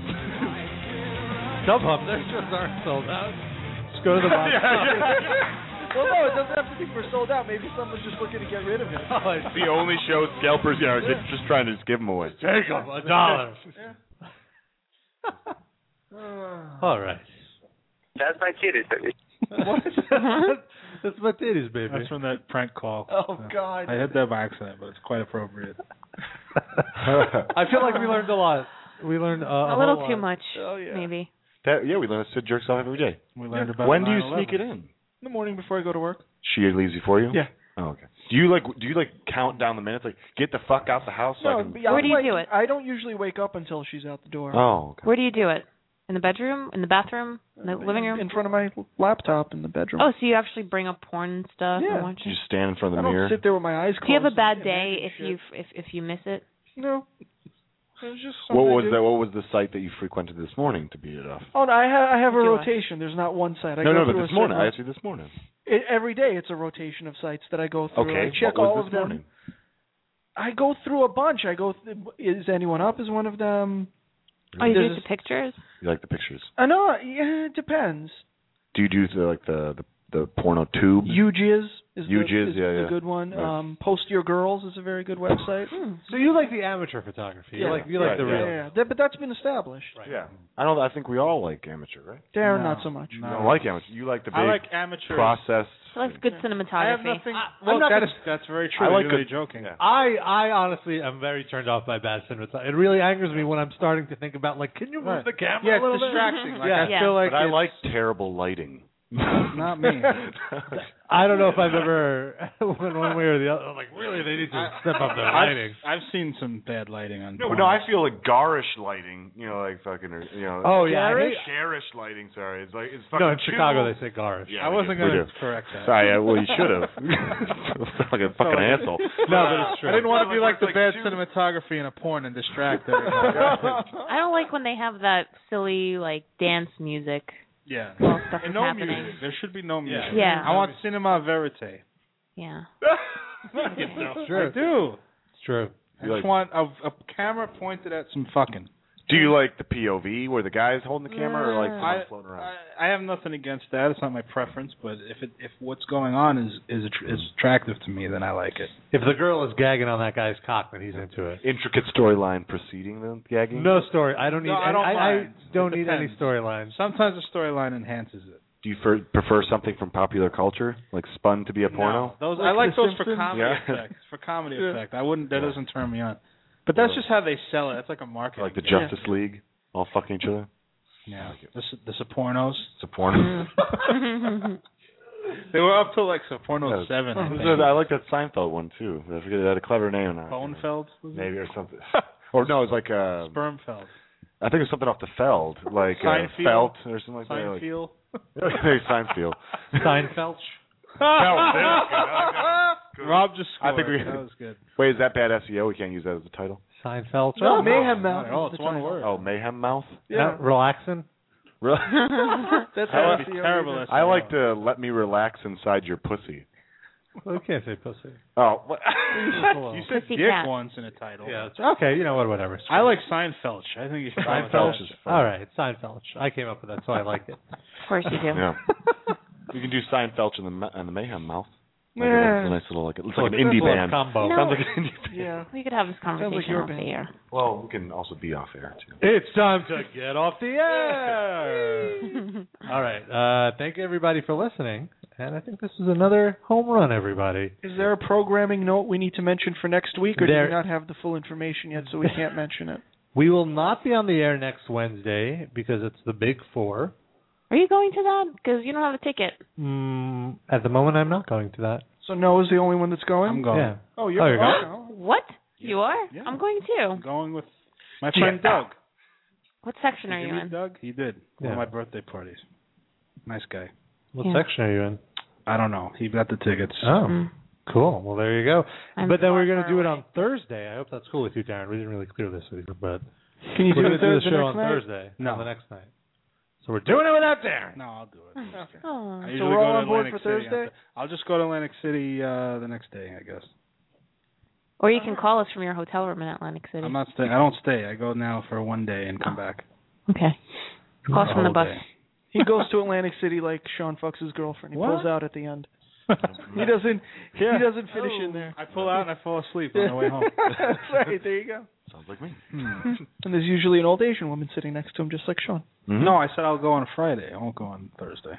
StubHub, theirs just aren't sold out. Just go to the box. Well, no, it doesn't have to be for sold out. Maybe someone's just looking to get rid of it. It's the only show scalpers, are just trying to just give them away. Take them, $1. All right. That's my titties, baby. What? That's my titties, baby. That's from that prank call. Oh, God. I hit that by accident, but it's quite appropriate. I feel like we learned a lot. We learned A little whole too lot. much, Oh, yeah. maybe. We learned Sid jerks off every day. We learned about When do you 9/11. sneak it in? In the morning before I go to work. She leaves before you? Yeah. Oh, okay. Do you count down the minutes? Like, get the fuck out the house so I can... Where do you do it? I don't usually wake up until she's out the door. Oh, okay. Where do you do it? In the bedroom? In the bathroom? In the living room? In front of my laptop in the bedroom. Oh, so you actually bring up porn and stuff Yeah. and watch You it? just stand in front of I the don't mirror? sit there with my eyes closed. Do you have a bad and day imagine if you miss it? No. It was just What something was I do. that? What was the site that you frequented this morning to beat it off? Oh, no, I have a Do I? rotation. There's not one site. I No, go but through this a morning. I certain- asked you this morning. Every day it's a rotation of sites that I go through. Okay. I check what was all this of them. morning? I go through a bunch. Is Anyone Up is one of them. Oh, you do There's- the pictures? You like the pictures? I know. Yeah, it depends. Do you do the porno tube? UJizz is UJizz, the good one. Right. Post Your Girls is a very good website. So you like the amateur photography? Yeah. You like the real? Yeah. But that's been established. Right. Yeah. I think we all like amateur, right? Darren, No. not so much. You don't like amateur. You like the big I like amateur. processed. That's good cinematography. I have nothing. I'm not That's very true. I like You're really good- joking. Yeah. I honestly am very turned off by bad cinematography. It really angers me when I'm starting to think about can you move Right. the camera Yeah, a little it's distracting. Like, Yeah. I feel like But I it's like terrible lighting. not me. I don't know if I've ever went one way or the other. I'm like, really, they need to step up their lighting. I've seen some bad lighting on. No, porn. no, I feel like garish lighting. Like fucking, Oh yeah, I hate- garish lighting. Sorry, it's fucking. no, in Chicago they say garish. Yeah, I we wasn't do. We going do. to correct that. Sorry, well you should have. Sound like a fucking asshole. No, but it's true. I didn't want to be like the Like bad two- cinematography in a porn and distract everybody. I don't like when they have that silly dance music. Yeah. While stuff And is no happening. music. There should be no music. Yeah. I want cinema verite. Yeah. It's true. I do. It's true. I just want a camera pointed at some fucking. Do you like the POV where the guy's holding the camera, or like someone floating around? I have nothing against that. It's not my preference, but if what's going on is attractive to me, then I like it. If the girl is gagging on that guy's cock, then he's into it. Intricate storyline preceding the gagging. No story. I don't need. No, I any, don't I mind. don't It need any depends. storyline. Sometimes the storyline enhances it. Do you prefer something from popular culture, like Spun to be a porno? No, those Like I like The those for Simpsons? comedy Yeah. effect. For comedy Yeah. effect, I wouldn't. That doesn't turn me on. But that's just how they sell it. That's like a marketing. Like the gig. Justice League, all fucking each other. Yeah. The Sopranos. It's a porno. They were up to like Sopranos 7. I think. I like that Seinfeld one too. I forget it had a clever name now. Bonefeld. Was it? Maybe or something. Or no, it was like Spermfeld. I think it was something off the Feld, like Seinfeld. Felt or something like that. Like, Seinfeld. maybe Seinfeld. Seinfeld. Rob just I scored. think we- That was good. Wait, is that bad SEO? We can't use that as a title. Seinfeld. No, Mayhem Not Mouth. at all. is It's the one title. word. Oh, Mayhem Mouth. Yeah. Relaxing. Really? That's That would how be SEO terrible. is. I like to let me relax inside your pussy. Well, you can't say pussy. Oh, what? You said Pussy dick cat. once in a title. Yeah. Okay. You know what? Whatever. I like Seinfeld. I think you should call it Seinfeld that. is fun. All right. Seinfeld. I came up with that, so I like it. Of course you do. Yeah. You can do Seinfeld and the Mayhem Mouth. Like Yeah. it's a nice little, it's like Little an indie little band. combo. No. Sounds like an indie band. Yeah. We could have this like conversation your off the band. air. Well, we can also be off air too. It's time to get off the air. All right. Thank you, everybody, for listening. And I think this is another home run, everybody. Is there a programming note we need to mention for next week, or do There- we not have the full information yet, so we can't mention it? We will not be on the air next Wednesday because it's the Big Four. Are you going to that? Because you don't have a ticket. At the moment, I'm not going to that. So Noah's the only one that's going? I'm going. Yeah. Oh, you're you're going. going? What? You are? Yeah. I'm going I'm too. going with my friend Doug. What section are Did you meet in? Doug? He did. One Yeah. of my birthday parties. Nice guy. What Yeah. section are you in? I don't know. He got the tickets. Oh, Mm. cool. Well, there you go. I'm but then we're far going to do it away. on Thursday. I hope that's cool with you, Darren. We didn't really clear this with you, but Can you We're do going to do the show on next night? Thursday. No. The next night. So we're doing it without Darren. No, I'll do it. Okay. Oh. I So usually we're go all to on board Atlantic for City. Thursday? I'll just go to Atlantic City the next day, I guess. Or you can call us from your hotel room in Atlantic City. I'm not staying. I don't stay. I go now for one day and come back. Okay. Call us from the whole bus. day. He goes to Atlantic City like Sean fucks his girlfriend. He What? pulls out at the end. He doesn't finish in there. I pull out and I fall asleep on the way home. That's right. There you go. Sounds like me. And there's usually an old Asian woman sitting next to him, just like Sean. Mm-hmm. No, I said I'll go on a Friday. I won't go on Thursday.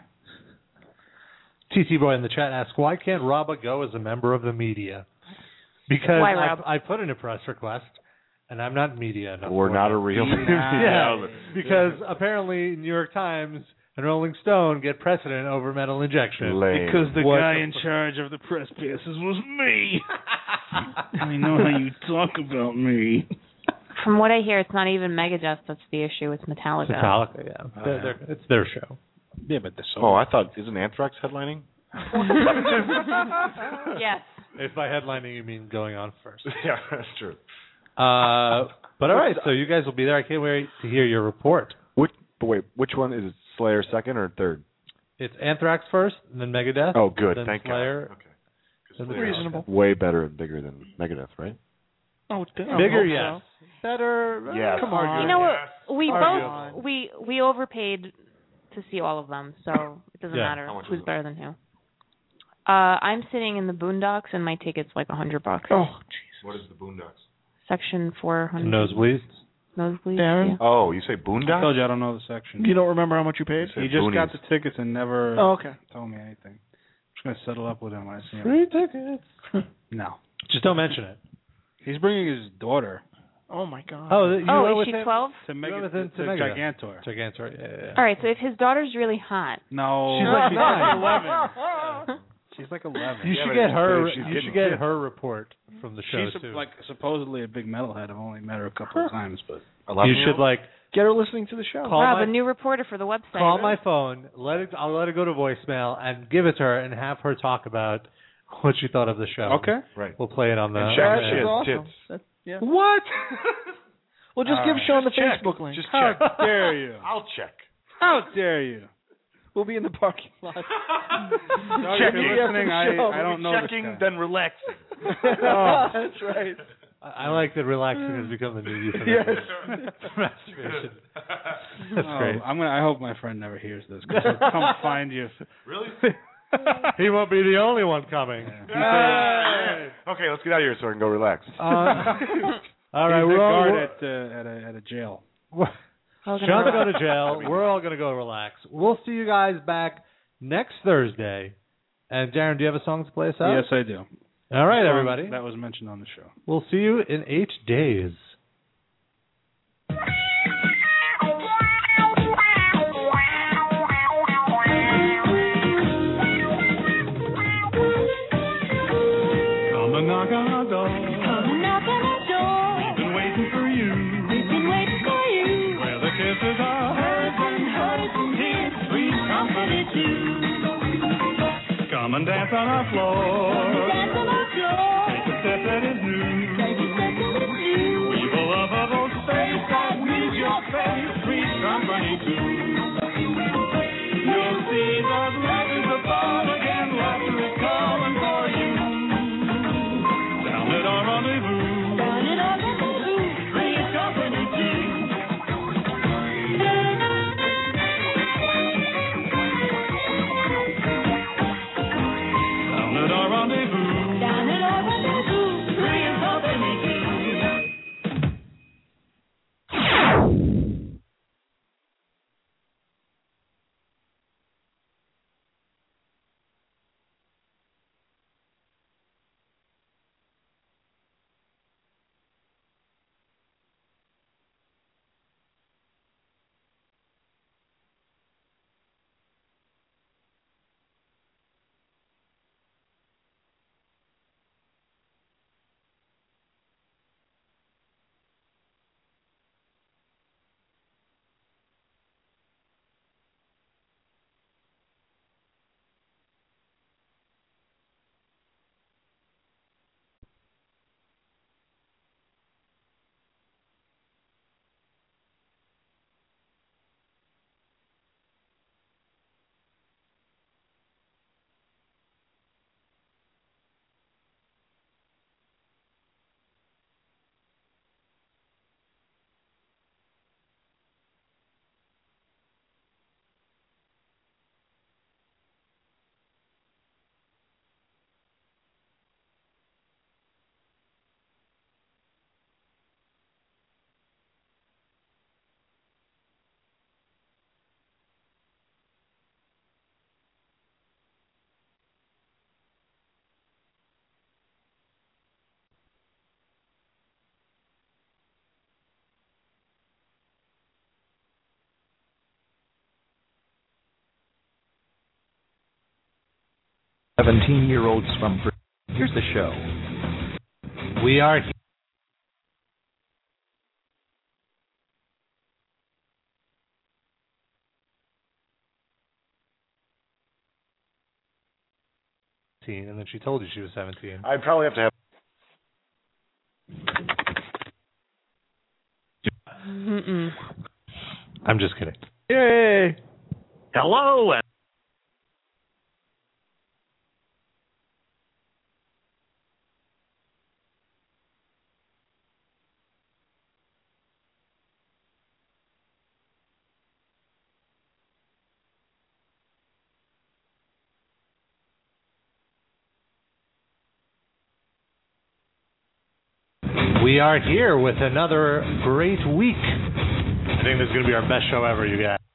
TT Boy in the chat asks, why can't Rabba go as a member of the media? Because Why, Rob? I put in a press request, and I'm not media enough. We're for not it. a real. Yeah, because apparently New York Times and Rolling Stone get precedent over metal injection. Lame. Because the What guy the in charge of the press passes was me. I know how you talk about me. From what I hear, it's not even Megadeth that's the issue. It's Metallica. Metallica, yeah. It's their show. Yeah, but the Oh, I thought, isn't Anthrax headlining? Yes. If by headlining you mean going on first. Yeah, that's true. But all right, so you guys will be there. I can't wait to hear your report. Which one is it? Slayer second or third? It's Anthrax first, and then Megadeth. Oh, good. Then Thank Slayer. God. Okay. Then Slayer is Reasonable. Way better and bigger than Megadeth, right? Oh, Bigger, yes. Better. Yes. Come on. You know what? We Arguable. both we overpaid to see all of them, so it doesn't Yeah. matter How much who's was it? better than who. I'm sitting in the Boondocks, and my ticket's like $100. Oh, What is the Boondocks? Section 400. Nosebleeds. Nosebleeds. Darren? Yeah. Oh, you say I Boondocks? told you I don't know the section. you don't remember how much you paid? Said He just got Boonies. the tickets and never Oh, okay. told me anything. I'm just going to settle up with him when I see him. Free tickets. No. Just don't mention it. He's bringing his daughter Oh, my God. Oh, you went Oh, with is she him? 12? to You make went it with him to to Megadeth. Gigantor. Gigantor, yeah. All right, so if his daughter's really hot, No. She's like she's nine. 11. She's like 11. You Yeah, should but get her. she's You getting should get tips. her report from the show She's too. like supposedly a big metalhead. I've only met her a couple of times, but You should like Get her listening to the show. call Rob, my a new reporter for the website. call my phone. I'll let it go to voicemail and give it to her and have her talk about what she thought of the show. okay. Right. We'll play it on the. And on check the she air. has awesome. tits. That, yeah. What? Well, just give Sean the Check. Facebook link. Just How check. dare you? I'll check. How dare you? We'll be in the parking lot. Dog, Checking. if you're listening, Show. I don't know this Checking, guy. then relaxing. That's right. I like that relaxing has become the new euphemism Yes. for masturbation. That's Oh, great. I hope my friend never hears this. 'Cause he'll come find you. Really? He won't be the only one coming. Okay, let's get out of here so I can go relax. All right, He's we're a all. guard at a jail. Sean's going to jail. We're all going to go relax. We'll see you guys back next Thursday. And Darren, do you have a song to play us out? Yes, I do. All right, Song everybody. That was mentioned on the show. We'll see you in 8 days. Come and knock on our door. Come and knock on our door. We've been waiting for you. We've been waiting for you. Where the kisses are hers and tears, sweet company too. Come and dance on our floor. Dance on our floor. Take a step that is new. Take a step that is new. We've a lovable space that needs your face, sweet company too. You'll see that love is above again, laughter is calling for you. Down at our rendezvous. Down at our rendezvous. Three's company too. Down at our rendezvous. Down at our rendezvous. Three is company. 17-year-olds from... Here's the show. We are and then she told you she was 17. I'd probably have to have. Mm-mm. I'm just kidding. Yay! Hello, and We are here with another great week. I think this is going to be our best show ever, you guys.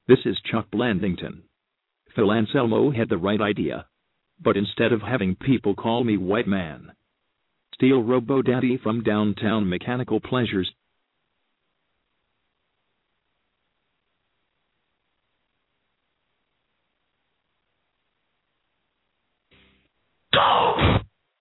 This is Chuck Blandington. Phil Anselmo had the right idea. But instead of having people call me White Man, Steel Robo Daddy from Downtown Mechanical Pleasures, go!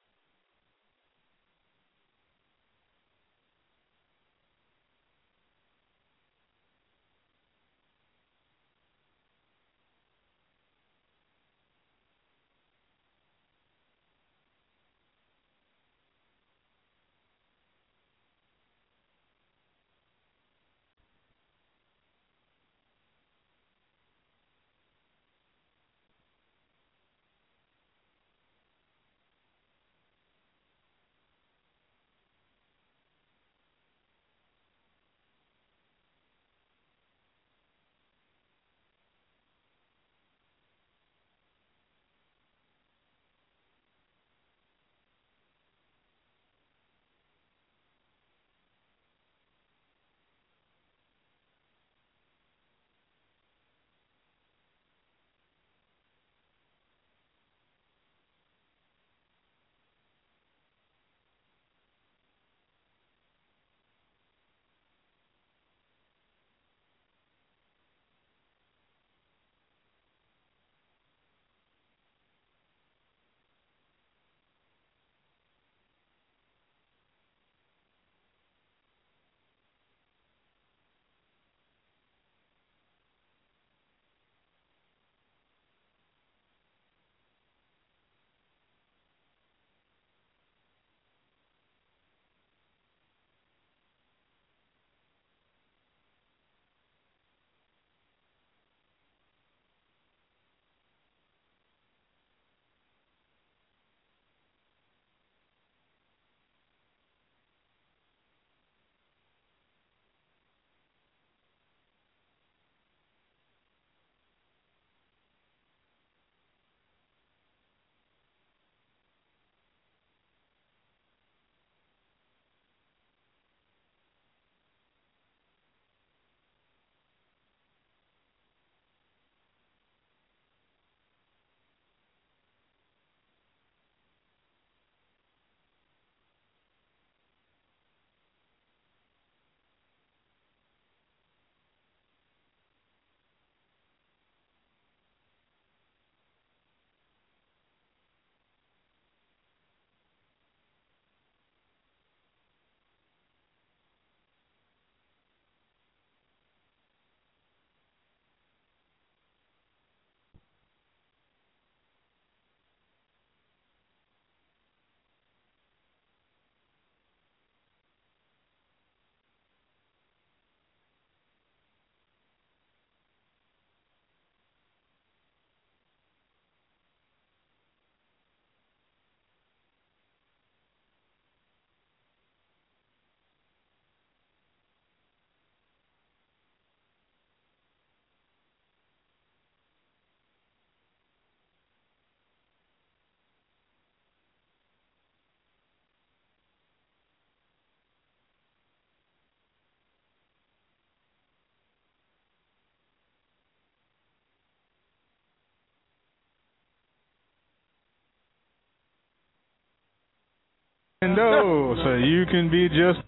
No, so you can be just.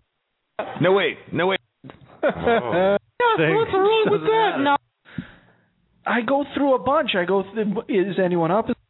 No wait. Yeah, what's wrong with that? No. I go through a bunch. Is anyone up?